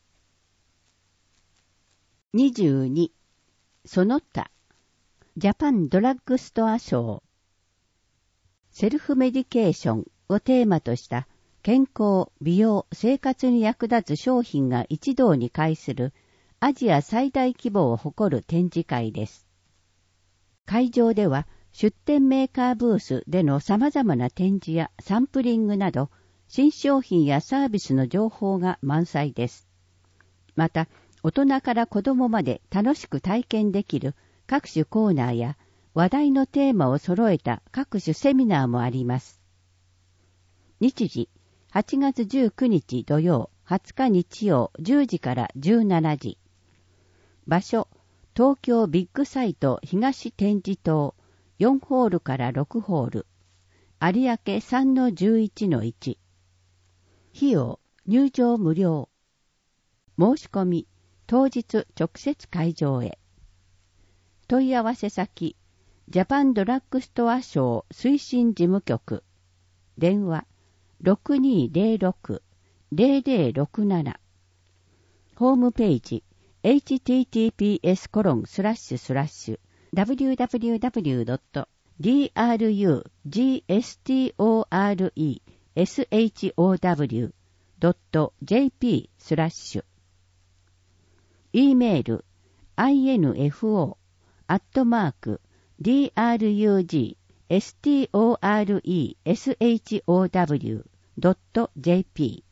にじゅうに、その他ジャパンドラッグストア賞。セルフメディケーションをテーマとした健康、美容、生活に役立つ商品が一堂に会するアジア最大規模を誇る展示会です。会場では出展メーカーブースでの様々な展示やサンプリングなど新商品やサービスの情報が満載です。また、大人から子供まで楽しく体験できる各種コーナーや話題のテーマを揃えた各種セミナーもあります。日時、はちがつじゅうくにち土曜、はつか日曜じゅうじからじゅうしちじ。場所、東京ビッグサイト東展示棟よんホールからろくホール。有明 さんのじゅういちのいち。費用、入場無料。申し込み、当日直接会場へ。問い合わせ先、ジャパンドラッグストア賞推進事務局。電話、ろくにーぜろろく ぜろぜろろくなな。ホームページ、エイチティーティーピーエスコロンスラッシュスラッシュダブリューダブリューダブリュードットディーアールユージーエスティーオーアールイーエスエイチオーダブリュードットジェーピー スラッシュ。e メール、アイエヌエフオー アットマーク、ディーアールユージーエスティーオーアールイーエスエイチオーダブリュードットジェーピ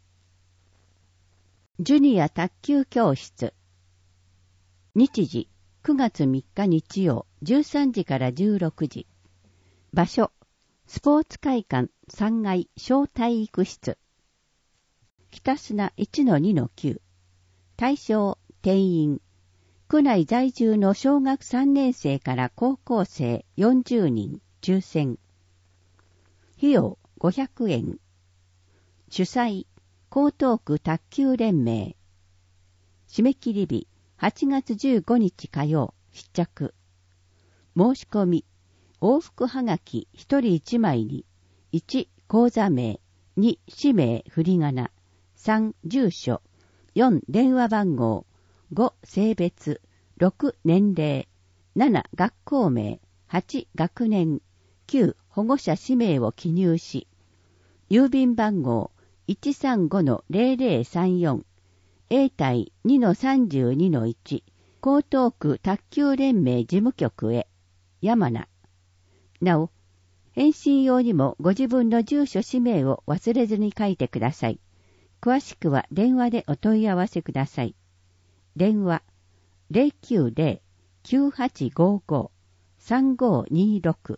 ー。ジュニア卓球教室。日時、くがつみっか日曜、じゅうさんじからじゅうろくじ。場所、スポーツ会館さんがい小体育室。北砂 いちのにのきゅう。対象、定員。区内在住の小学さんねん生から高校生よんじゅうにん抽選。費用ごひゃくえん。主催、江東区卓球連盟。締め切り日、はちがつじゅうごにち火曜、必着。申し込み、往復はがきひとりいちまいに、いち口座名、に氏名振り仮名、さん住所、よん電話番号、ご性別、ろく年齢、なな学校名、はち学年、きゅう保護者氏名を記入し、 郵便番号 いちさんごのゼロゼロさんよん、永代 にのさんじゅうにのいち、江東区卓球連盟事務局へ、山名。なお、返信用にもご自分の住所氏名を忘れずに書いてください。詳しくは電話でお問い合わせください。電話 ゼロきゅうゼロ きゅうはちごご さんごにろく。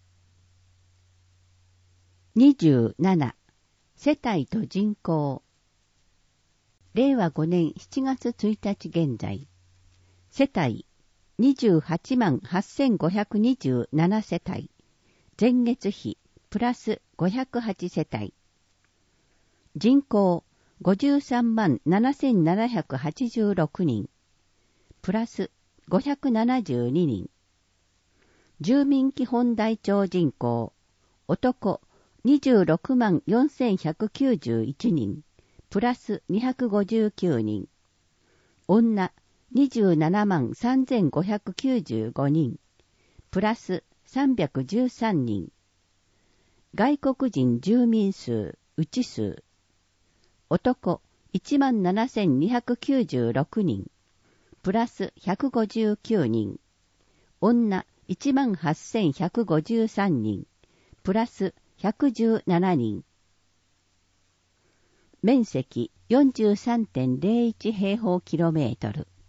にじゅうなな、世帯と人口。れいわごねんしちがつついたち現在、世帯にじゅうはちまんはっせんごひゃくにじゅうなな世帯、前月比プラスごひゃくはち世帯、人口ごじゅうさんまんななせんななひゃくはちじゅうろくにん、プラスごひゃくななじゅうににん、住民基本台帳人口、男にじゅうろくまんよんせんひゃくきゅうじゅういちにん、プラスにひゃくごじゅうきゅうにん、女にじゅうななまんさんぜんごひゃくきゅうじゅうごにん、プラスさんびゃくじゅうさんにん、外国人住民数、内数、男いちまんななせんにひゃくきゅうじゅうろくにん、プラスひゃくごじゅうきゅうにん、女いちまんはっせんひゃくごじゅうさんにん、プラスひゃくじゅうななにん。面積 よんじゅうさんてんゼロいち 平方キロメートル。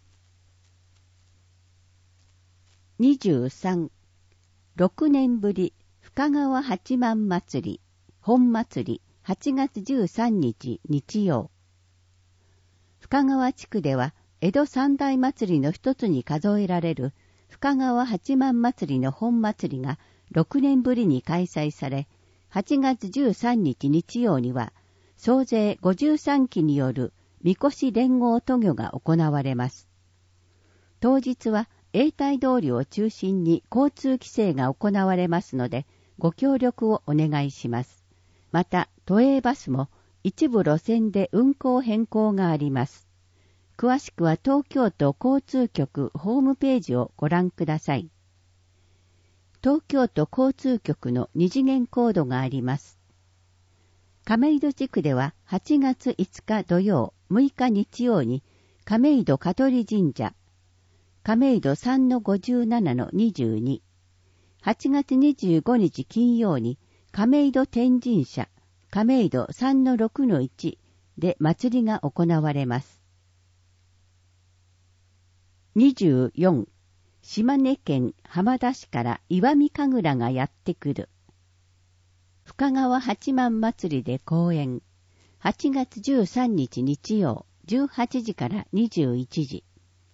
にじゅうさん、ろくねんぶり深川八幡祭り、本祭りはちがつじゅうさんにち日曜。深川地区では江戸三大祭りの一つに数えられる深川八幡祭りの本祭りがろくねんぶりに開催され、はちがつじゅうさんにち日曜には総勢ごじゅうさんきによるみこし連合渡御が行われます。当日は永代通りを中心に交通規制が行われますので、ご協力をお願いします。また、都営バスも一部路線で運行変更があります。詳しくは東京都交通局ホームページをご覧ください。東京都交通局の二次元コードがあります。亀戸地区でははちがついつか土曜、むいか日曜に亀戸香取神社、亀戸 さんのごじゅうななのにじゅうに、はちがつにじゅうごにち金曜に亀戸天神社、亀戸 さんのろくのいち で祭りが行われます。にじゅうよん、島根県浜田市から石見神楽がやってくる。深川八幡祭りで公演。はちがつじゅうさんにち日曜、じゅうはちじからにじゅういちじ。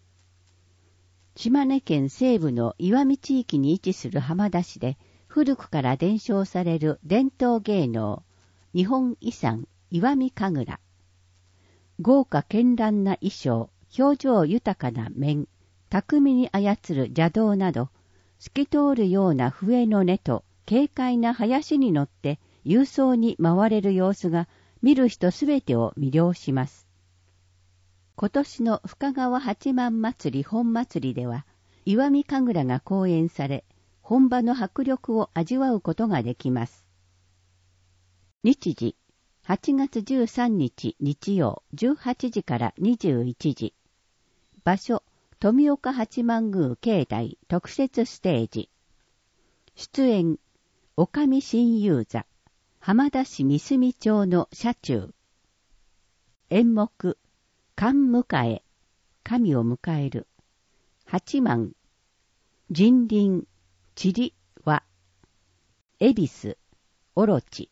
島根県西部の石見地域に位置する浜田市で、古くから伝承される伝統芸能、日本遺産石見神楽。豪華絢爛な衣装、表情豊かな面、巧みに操る邪道など、透き通るような笛の音と軽快な囃子に乗って勇壮に回れる様子が見る人すべてを魅了します。今年の深川八幡祭り本祭りでは、石見神楽が公演され、本場の迫力を味わうことができます。日時、はちがつじゅうさんにち日曜じゅうはちじからにじゅういちじ。場所、富岡八幡宮境内特設ステージ。出演、おかみ親友座、浜田市三隅町の社中。演目、神迎え、神を迎える。八幡、人林、地理和、恵比寿、オロチ。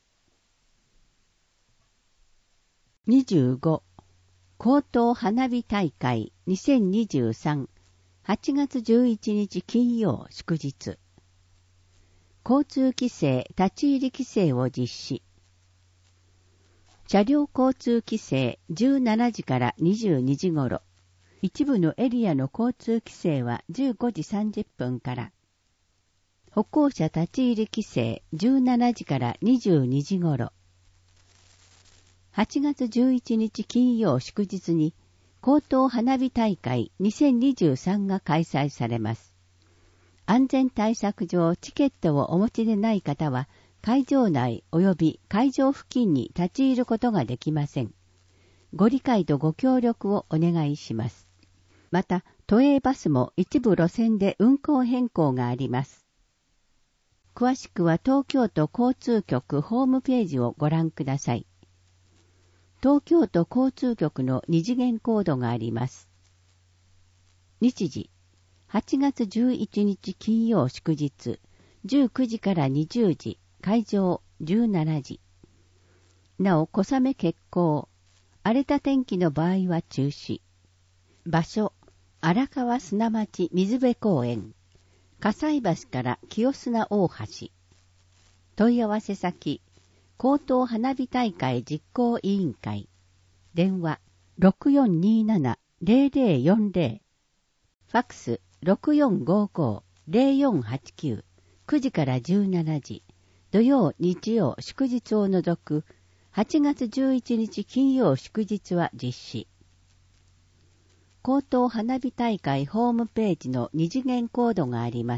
にじゅうご、高等花火大会にせんにじゅうさん、はちがつじゅういちにち金曜祝日。交通規制、立ち入り規制を実施。車両交通規制じゅうしちじからにじゅうにじごろ。一部のエリアの交通規制はじゅうごじさんじゅっぷんから。歩行者立ち入り規制じゅうしちじからにじゅうにじごろ。はちがつじゅういちにち金曜祝日に高等花火大会にせんにじゅうさんが開催されます。安全対策上チケットをお持ちでない方は会場内及び会場付近に立ち入ることができません。ご理解とご協力をお願いします。また、都営バスも一部路線で運行変更があります。詳しくは東京都交通局ホームページをご覧ください。東京都交通局の二次元コードがあります。日時、はちがつじゅういちにち金曜祝日、じゅうくじからにじゅうじ、会場じゅうしちじ。なお、小雨決行。荒れた天気の場合は中止。場所、荒川砂町水辺公園。葛西橋から清砂大橋。問い合わせ先、高等花火大会実行委員会。電話、ろくよんにーなな ゼロゼロよんゼロ。ファックス、ろくよんごご ゼロよんはちきゅう。くじからじゅうしちじ。土曜、日曜、祝日を除く、はちがつじゅういちにち金曜祝日は実施。高等花火大会ホームページの二次元コードがあります。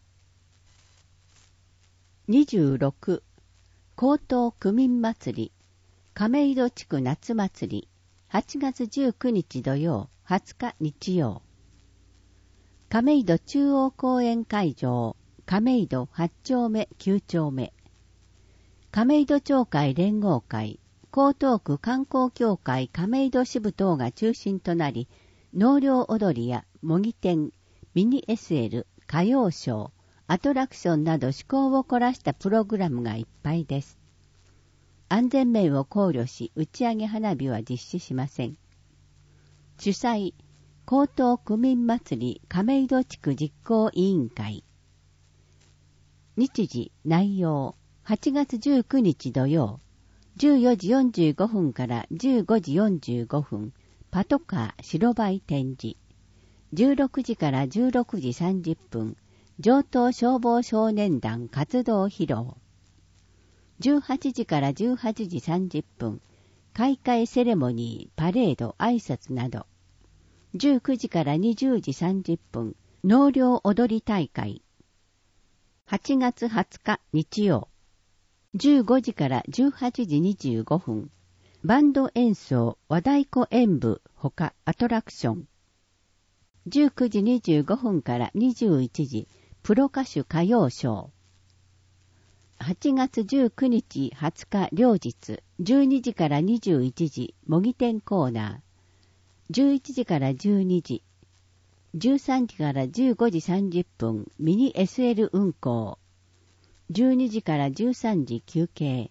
にじゅうろく、高等区民祭り、亀戸地区夏祭り、はちがつじゅうくにち土曜、はつか日曜。亀戸中央公園会場、亀戸はちちょうめきゅうちょうめ。亀戸町会連合会、江東区観光協会亀戸支部等が中心となり、納涼踊りや模擬店、ミニ エスエル、歌謡ショー、アトラクションなど趣向を凝らしたプログラムがいっぱいです。安全面を考慮し、打ち上げ花火は実施しません。主催、高等区民祭り亀戸地区実行委員会。日時、内容、はちがつじゅうくにち土曜、じゅうよじよんじゅうごふんからじゅうごじよんじゅうごふん、パトカー白バイ展示。じゅうろくじからじゅうろくじさんじゅっぷん、城東消防少年団活動披露。じゅうはちじからじゅうはちじさんじゅっぷん、開会セレモニー、パレード、挨拶など。じゅうくじからにじゅうじさんじゅっぷん、納涼踊り大会。はちがつはつか日曜。じゅうごじからじゅうはちじにじゅうごふん、バンド演奏、和太鼓演舞、ほかアトラクション。じゅうくじにじゅうごふんからにじゅういちじ、プロ歌手歌謡ショー。はちがつじゅうくにちはつか両日、じゅうにじからにじゅういちじ、模擬店コーナー。じゅういちじからじゅうにじ、じゅうさんじからじゅうごじさんじゅっぷん、ミニ エスエル 運行。じゅうにじからじゅうさんじ休憩。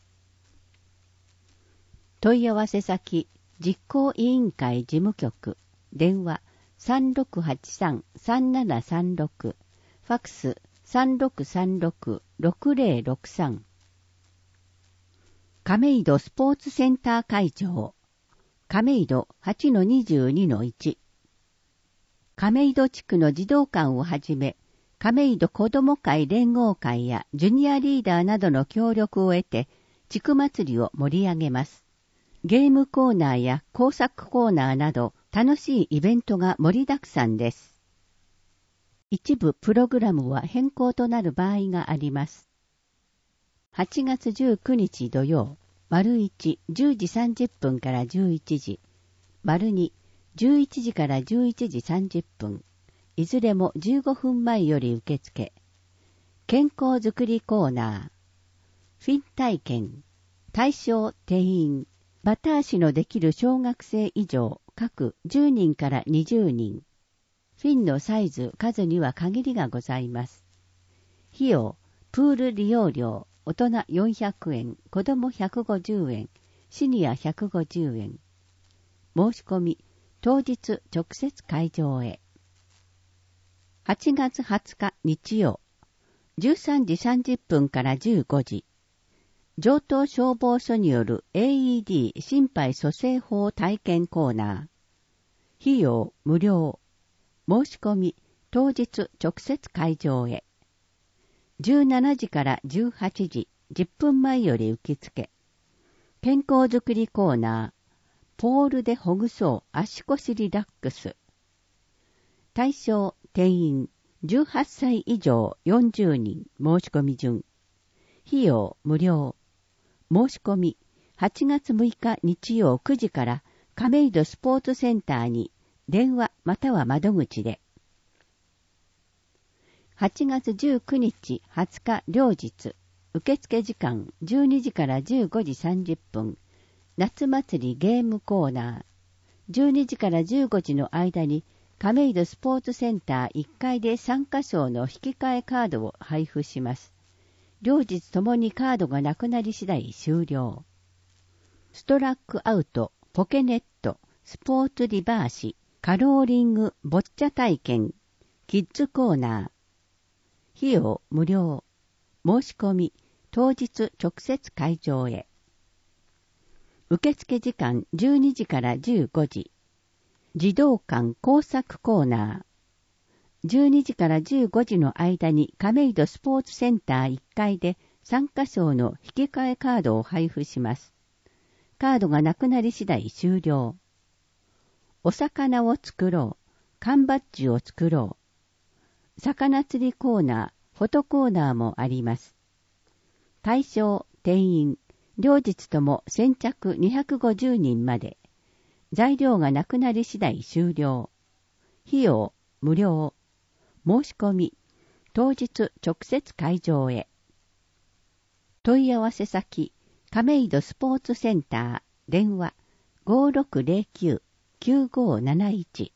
問い合わせ先、実行委員会事務局、電話 さんろくはちさん さんななさんろく、ファックス さんろくさんろく ろくぜろろくさん。亀戸スポーツセンター会場、亀戸 はちのにじゅうにのいち。亀戸地区の児童館をはじめ、亀戸子ども会連合会やジュニアリーダーなどの協力を得て、地区祭りを盛り上げます。ゲームコーナーや工作コーナーなど楽しいイベントが盛りだくさんです。一部プログラムは変更となる場合があります。はちがつじゅうくにち土曜、丸いち、じゅうじさんじゅっぷんからじゅういちじ、丸に、じゅういちじからじゅういちじさんじゅっぷん、いずれもじゅうごふんまえより受付。健康づくりコーナー。フィン体験。対象定員。バタ足のできる小学生以上、各じゅうにんからにじゅうにん。フィンのサイズ、数には限りがございます。費用、プール利用料、大人よんひゃくえん、子供ひゃくごじゅうえん、シニアひゃくごじゅうえん。申し込み、当日直接会場へ。はちがつはつか日曜、じゅうさんじさんじゅっぷんからじゅうごじ、城東消防署による エーイーディー 心肺蘇生法体験コーナー。費用無料。申し込み、当日直接会場へ。じゅうしちじからじゅうはちじ、じゅっぷんまえより受付。健康づくりコーナー。ポールでほぐそう足腰リラックス。対象定員じゅうはっさい以上よんじゅうにん、申し込み順。 費用無料。申し込み、はちがつむいか日曜くじから亀戸スポーツセンターに電話または窓口で。はちがつじゅうくにちはつか両日、受付時間じゅうにじからじゅうごじさんじゅっぷん、夏祭りゲームコーナー、じゅうにじからじゅうごじの間に亀戸スポーツセンターいっかいで参加賞の引き換えカードを配布します。両日ともにカードがなくなり次第終了。ストラックアウト、ポケネット、スポーツリバーシ、カローリング、ボッチャ体験、キッズコーナー。費用無料。申し込み、当日直接会場へ。受付時間じゅうにじからじゅうごじ。児童館工作コーナー。じゅうにじからじゅうごじの間に亀戸スポーツセンターいっかいで参加賞の引き換えカードを配布します。カードがなくなり次第終了。お魚を作ろう。缶バッジを作ろう。魚釣りコーナー、フォトコーナーもあります。対象、定員、両日とも先着にひゃくごじゅうにんまで。材料がなくなり次第終了。費用、無料。申し込み、当日直接会場へ。問い合わせ先、亀戸スポーツセンター、電話 ごろくぜろきゅう きゅうごなないち。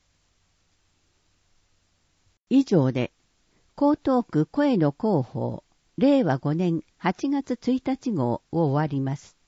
以上で、江東区声の広報、れいわごねんはちがつついたち号を終わります。